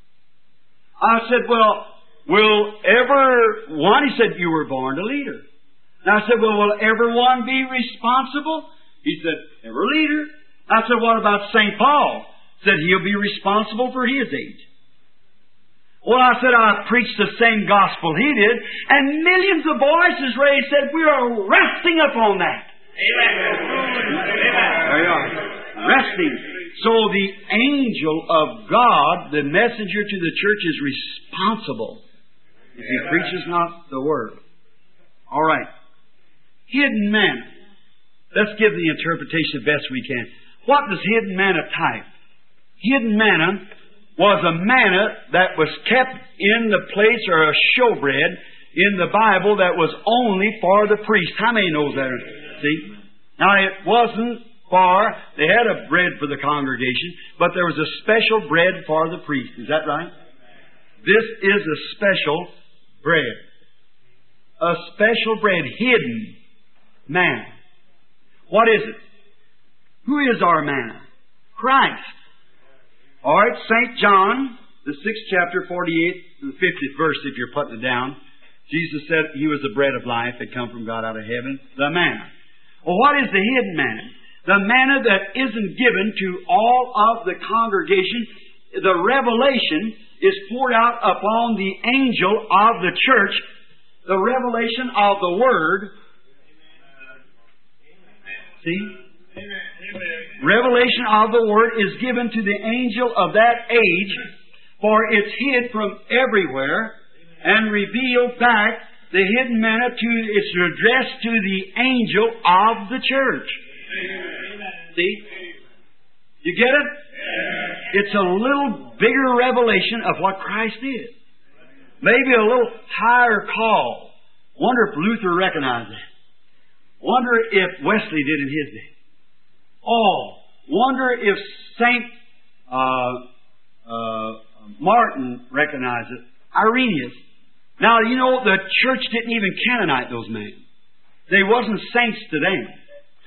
I said, well, will everyone, he said, you were born a leader. And I said, well, will everyone be responsible? He said, every leader. I said, what about Saint Paul? He said, he'll be responsible for his age. Well, I said, I preached the same gospel he did, and millions of voices raised said, we are resting upon that. Amen. There you are. Resting. So the angel of God, the messenger to the church, is responsible if he preaches not the Word. All right. Hidden manna. Let's give the interpretation the best we can. What does hidden manna type? Hidden manna was a manna that was kept in the place, or a showbread in the Bible that was only for the priest. How many knows that? See? Now, it wasn't for, they had a bread for the congregation, but there was a special bread for the priest. Is that right? This is a special bread. A special bread, hidden manna. What is it? Who is our manna? Christ. All right, Saint John, the sixth chapter, forty-eighth to the fiftieth verse, if you're putting it down. Jesus said He was the bread of life that come from God out of heaven, the manna. Well, what is the hidden manna? The manna that isn't given to all of the congregation. The revelation is poured out upon the angel of the church. The revelation of the Word. See? Amen. Revelation of the Word is given to the angel of that age, for it's hid from everywhere and revealed back the hidden manna to, it's addressed to the angel of the church. See? You get it? It's a little bigger revelation of what Christ is. Maybe a little higher call. Wonder if Luther recognized it. Wonder if Wesley did in his day. Oh, wonder if Saint uh, uh, Martin recognized it. Irenaeus. Now, you know, the church didn't even canonize those men. They wasn't saints to them.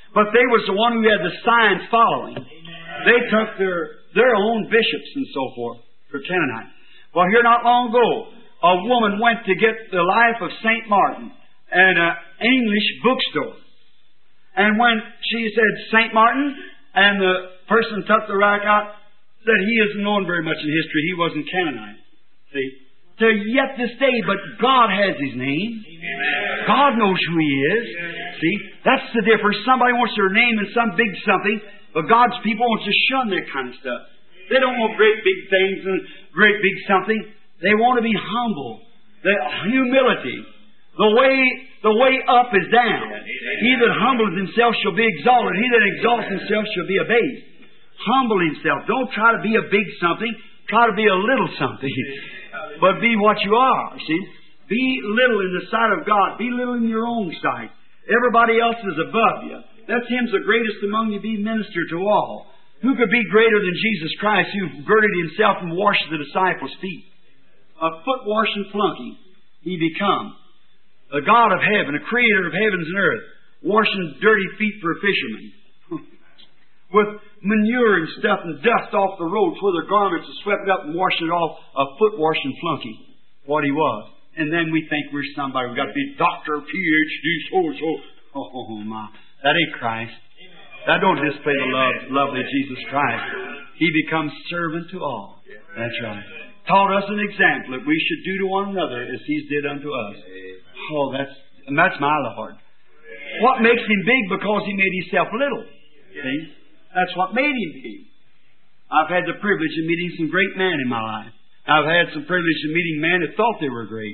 But they was the one who had the signs following. They took their their own bishops and so forth for Canaanite. Well, here not long ago, a woman went to get the life of Saint Martin at an English bookstore. And when she said Saint Martin, and the person took the rack out, said he isn't known very much in history. He wasn't Canaanite. See? To yet this day, but God has His name. Amen. God knows who He is. Amen. See? That's the difference. Somebody wants their name in some big something, but God's people want to shun that kind of stuff. They don't want great big things and great big something. They want to be humble. The humility. The way the way up is down. He that humbles himself shall be exalted. He that exalts himself shall be abased. Humble himself. Don't try to be a big something. Try to be a little something. But be what you are, see? Be little in the sight of God. Be little in your own sight. Everybody else is above you. That's Him's the greatest among you, be minister to all. Who could be greater than Jesus Christ, who girded Himself and washed the disciples' feet? A foot-washing flunky He become. A God of heaven, a creator of heavens and earth, washing dirty feet for a fisherman. With manure and stuff and dust off the roads where their garments are swept up and washing it off, a foot-washing flunky, what he was. And then we think we're somebody. We've got to be doctor, P H D, so-and-so. Oh, my. That ain't Christ. That don't display the love, love of Jesus Christ. He becomes servant to all. That's right. Taught us an example that we should do to one another as He's did unto us. Oh, that's and that's my Lord. What makes Him big? Because He made Himself little. See? That's what made Him big. I've had the privilege of meeting some great men in my life. I've had some privilege of meeting men that thought they were great.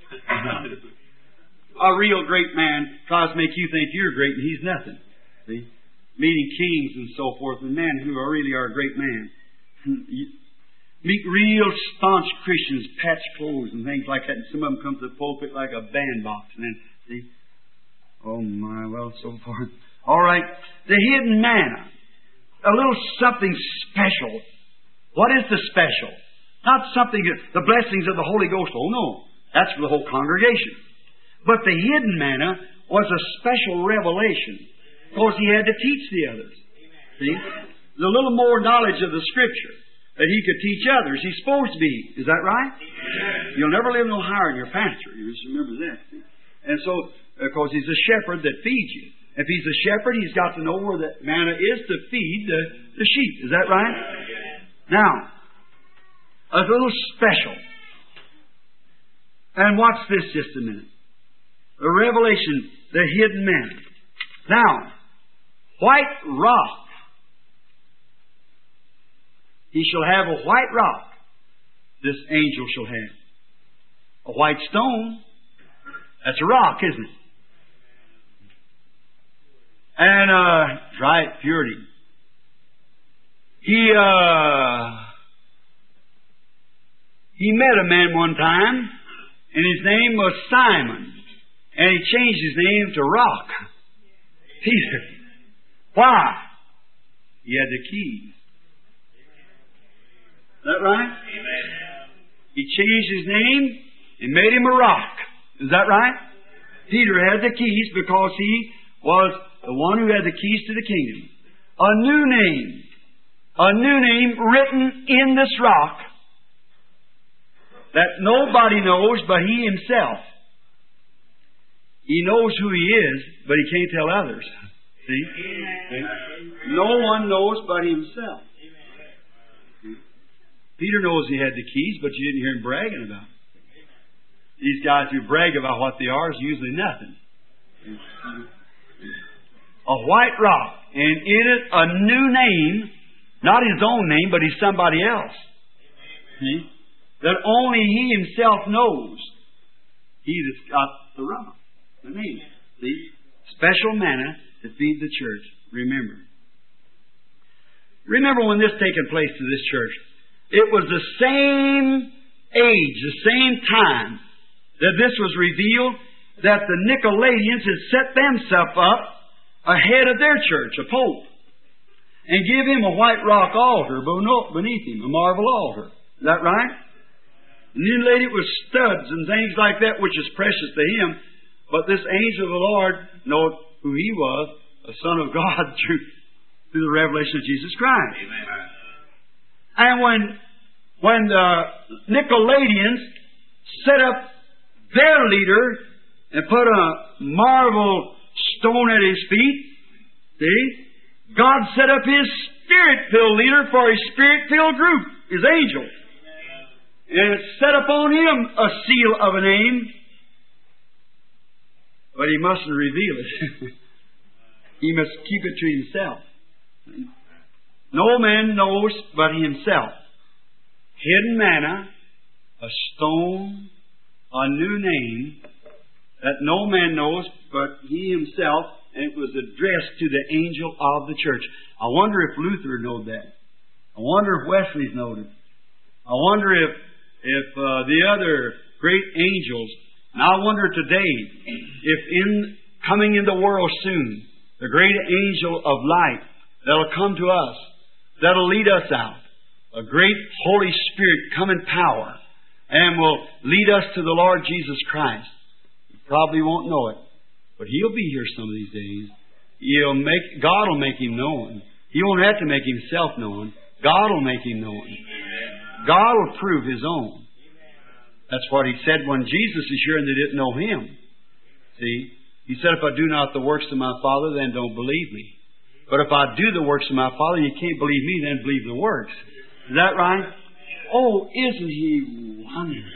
A real great man tries to make you think you're great and he's nothing. See? Meeting kings and so forth, and men who are really are a great man. Meet real staunch Christians, patch clothes and things like that, and some of them come to the pulpit like a bandbox. And then, see? Oh my, well, so forth. All right. The hidden manna. A little something special. What is the special? Not something, the blessings of the Holy Ghost. Oh no. That's for the whole congregation. But the hidden manna was a special revelation. Because He had to teach the others. See? There's a little more knowledge of the Scripture that He could teach others. He's supposed to be. Is that right? Amen. You'll never live no higher than your pastor. You just remember that. See? And so, because He's a shepherd that feeds you. If He's a shepherd, He's got to know where the manna is to feed the, the sheep. Is that right? Now, a little special. And watch this just a minute. The revelation, the hidden manna. Now, white rock. He shall have a white rock. This angel shall have. A white stone. That's a rock, isn't it? And uh, dry purity. He uh, he met a man one time, and his name was Simon, and he changed his name to Rock. Peter. Why? He had the keys. Is that right? Amen. He changed his name and made him a rock. Is that right? Peter had the keys because he was the one who had the keys to the kingdom. A new name. A new name written in this rock that nobody knows but He Himself. He knows who He is, but He can't tell others. See? See? No one knows but Himself. See? Peter knows he had the keys, but you didn't hear him bragging about it. These guys who brag about what they are is usually nothing. A white rock, and in it a new name, not his own name, but he's somebody else. See? That only He Himself knows. He that's got the rock, the name. See? Special manna to feed the church. Remember. Remember when this taken place to this church. It was the same age, the same time that this was revealed, that the Nicolaitans had set themselves up ahead of their church, a pope, and give him a white rock altar beneath him, a marble altar. Is that right? And then laid it with studs and things like that, which is precious to him. But this angel of the Lord, know who he was, a Son of God through, through the revelation of Jesus Christ. Amen. And when, when the Nicolaitans set up their leader and put a marble stone at his feet, see, God set up His Spirit-filled leader for His Spirit-filled group, His angel. And it set upon him a seal of a name, but he mustn't reveal it. He must keep it to himself. No man knows but himself. Hidden manna, a stone, a new name that no man knows but he himself, and it was addressed to the angel of the church. I wonder if Luther knowed that. I wonder if Wesley's knowed it. I wonder if if uh, the other great angels, and I wonder today if in coming in the world soon, the great angel of light that'll come to us, that'll lead us out, a great Holy Spirit come in power, and will lead us to the Lord Jesus Christ. You probably won't know it, but He'll be here some of these days. He'll make God will make Him known. He won't have to make Himself known. God will make Him known. God will prove His own. That's what He said when Jesus is here and they didn't know Him. See? He said, if I do not the works of my Father, then don't believe me. But if I do the works of my Father, you can't believe me, then believe the works. Is that right? Oh, isn't He wonderful?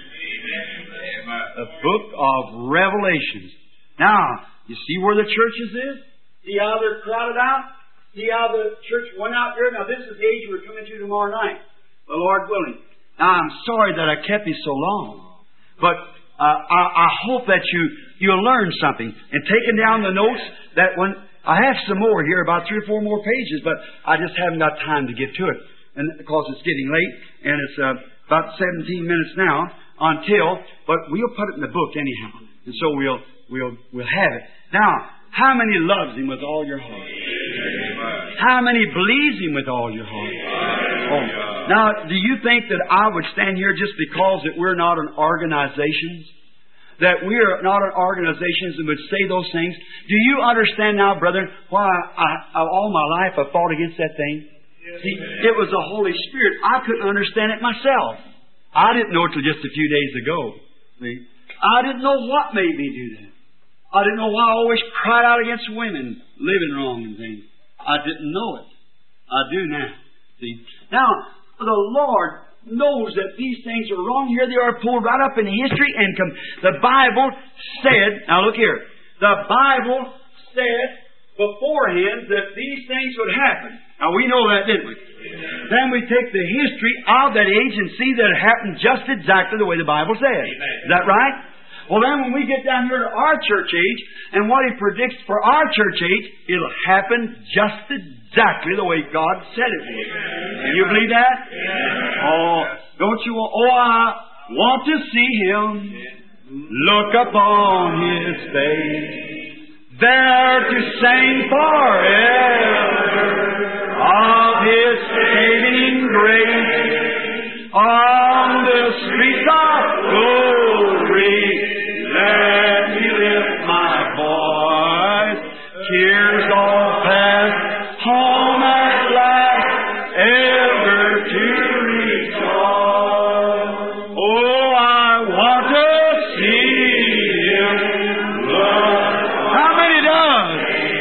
The book of Revelations. Now, you see where the churches is? See how they're crowded out? See how the church went out there? Now, this is the age we're coming to tomorrow night. The Lord willing. Now, I'm sorry that I kept you so long. But uh, I, I hope that you, you'll learn something. And taking down the notes that when... I have some more here, about three or four more pages, but I just haven't got time to get to it. And because it's getting late, and it's uh, about seventeen minutes now until... But we'll put it in the book anyhow. And so we'll, we'll, we'll have it. Now, how many loves Him with all your heart? How many believes Him with all your heart? Oh. Now, do you think that I would stand here just because that we're not an organization? That we are not an organization and would say those things? Do you understand now, brethren, why I, I, all my life I fought against that thing? See, it was the Holy Spirit. I couldn't understand it myself. I didn't know it till just a few days ago. See? I didn't know what made me do that. I didn't know why I always cried out against women living wrong and things. I didn't know it. I do now. See? Now, the Lord knows that these things are wrong. Here they are pulled right up in history, and come, the Bible said, now look here, the Bible said beforehand that these things would happen. Now we know that, didn't we? Yeah. Then we take the history of that age and see that it happened just exactly the way the Bible said. Amen. Is that right? Well, then when we get down here to our church age, and what He predicts for our church age, it'll happen just exactly the way God said it would. Can you believe that? Oh, don't you want... Oh, I want to see Him look upon His face, there to sing forever of His saving grace on the streets of glory. Let me lift my voice, tears all past, home at last, ever to rejoice. Oh, I want to see Him look. How many does?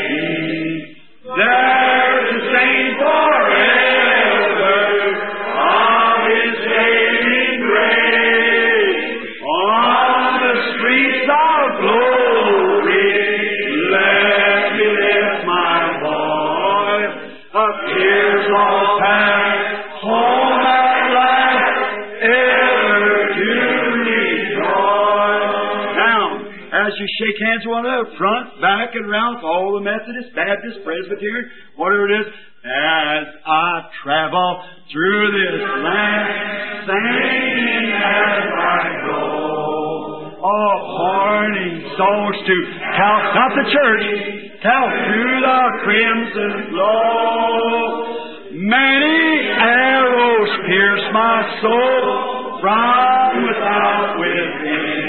There to sing forever of His saving grace on the streets of glory. Let me lift my voice, of tears all past, home at last, ever to rejoice. Now, as you shake hands with one another, front, back, and round, all the Methodist, Baptist, Presbyterian, whatever it is, as I travel through this land, singing as I go. Oh, pointing souls to Cal, not the church, Cal through the crimson glow. Many arrows pierce my soul from without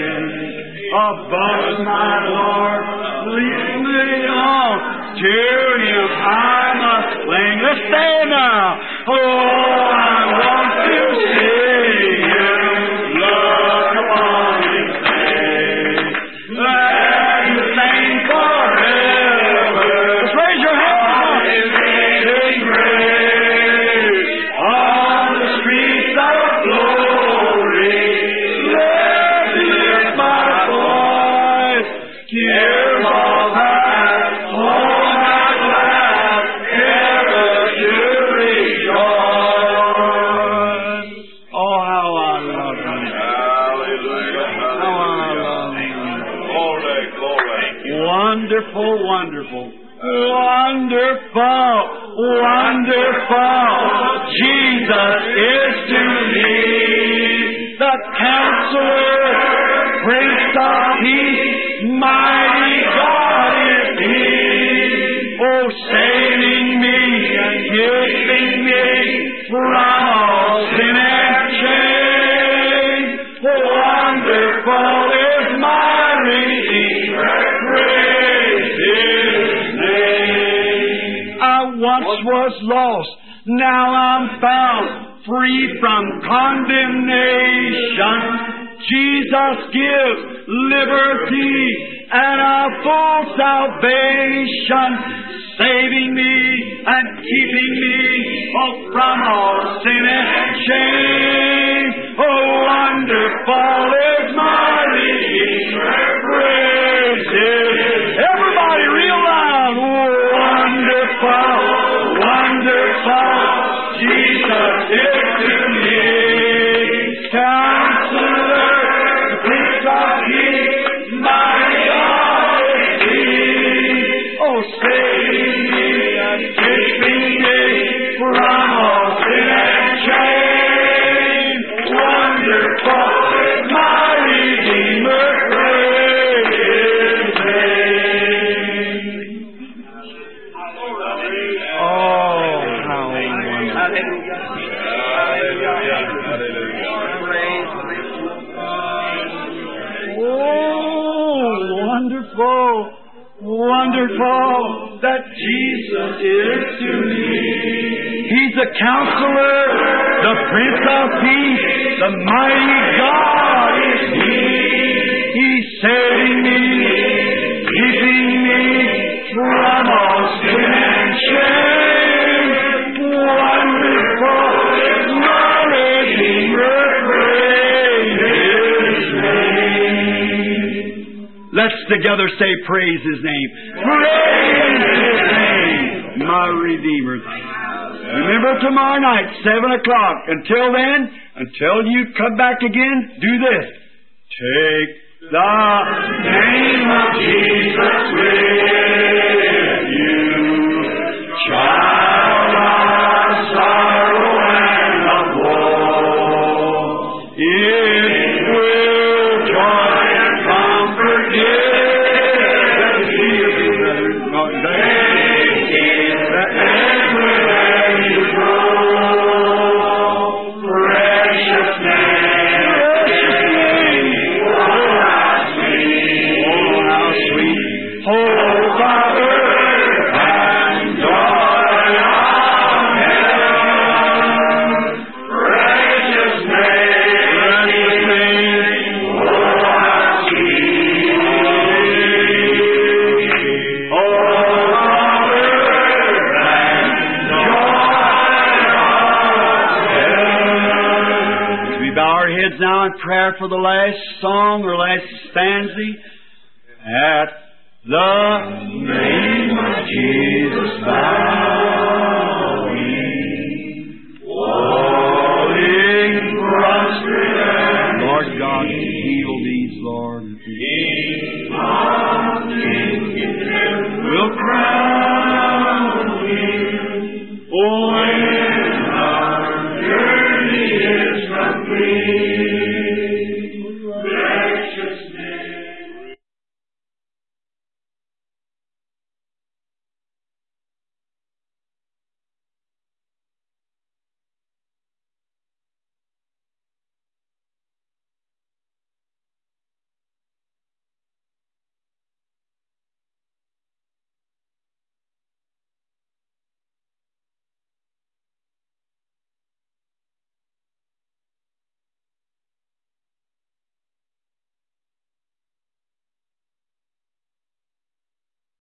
within. Above my Lord, lead me on to I must cling. Let's stand now. Oh, I want to see Him. Look upon His face. Let Him sing forever. Let's raise your hands. His grace on the streets of glory. Let me lift my voice. Tears all past. Oh, my glad ever should rejoice. Oh, how I love Him. How I love Him. Glory, glory. Wonderful, wonderful. Wonderful, wonderful. Jesus is to me the Counselor, Prince of Peace, mighty God is He. Oh, saving me and keeping me from all sin and shame. Wonderful is my Redeemer. Praise His name. I once was lost, now I'm found, free from condemnation. Jesus gives liberty and a full salvation, saving me and keeping me oh, from all sin and shame. Oh, wonderful is my Redeemer. Praise His. Everybody real loud. Oh, wonderful, wonderful. Jesus is to me. Counselor, Prince of Peace, mighty God is He. Oh, saving me and keeping me from all sin and shame. Wonderful is my Redeemer. Praise His name. Oh, how wonderful, wonderful that Jesus is to me. He's the Counselor, the Prince of Peace, the mighty God is He. He's saving me, keeping me from all sin and shame. Wonderful is my Redeemer. Praise His name. Let's together say, praise His name. Praise His name, my Redeemer. Remember tomorrow night, seven o'clock. Until then, until you come back again, do this. Take the name of Jesus with you, child of sorrow and of woe. It will joy and comfort give. Now in prayer for the last song or last stanza. At the name of Jesus bowing, falling prostrate. Lord God, heal these, Lord. King of kings will cry.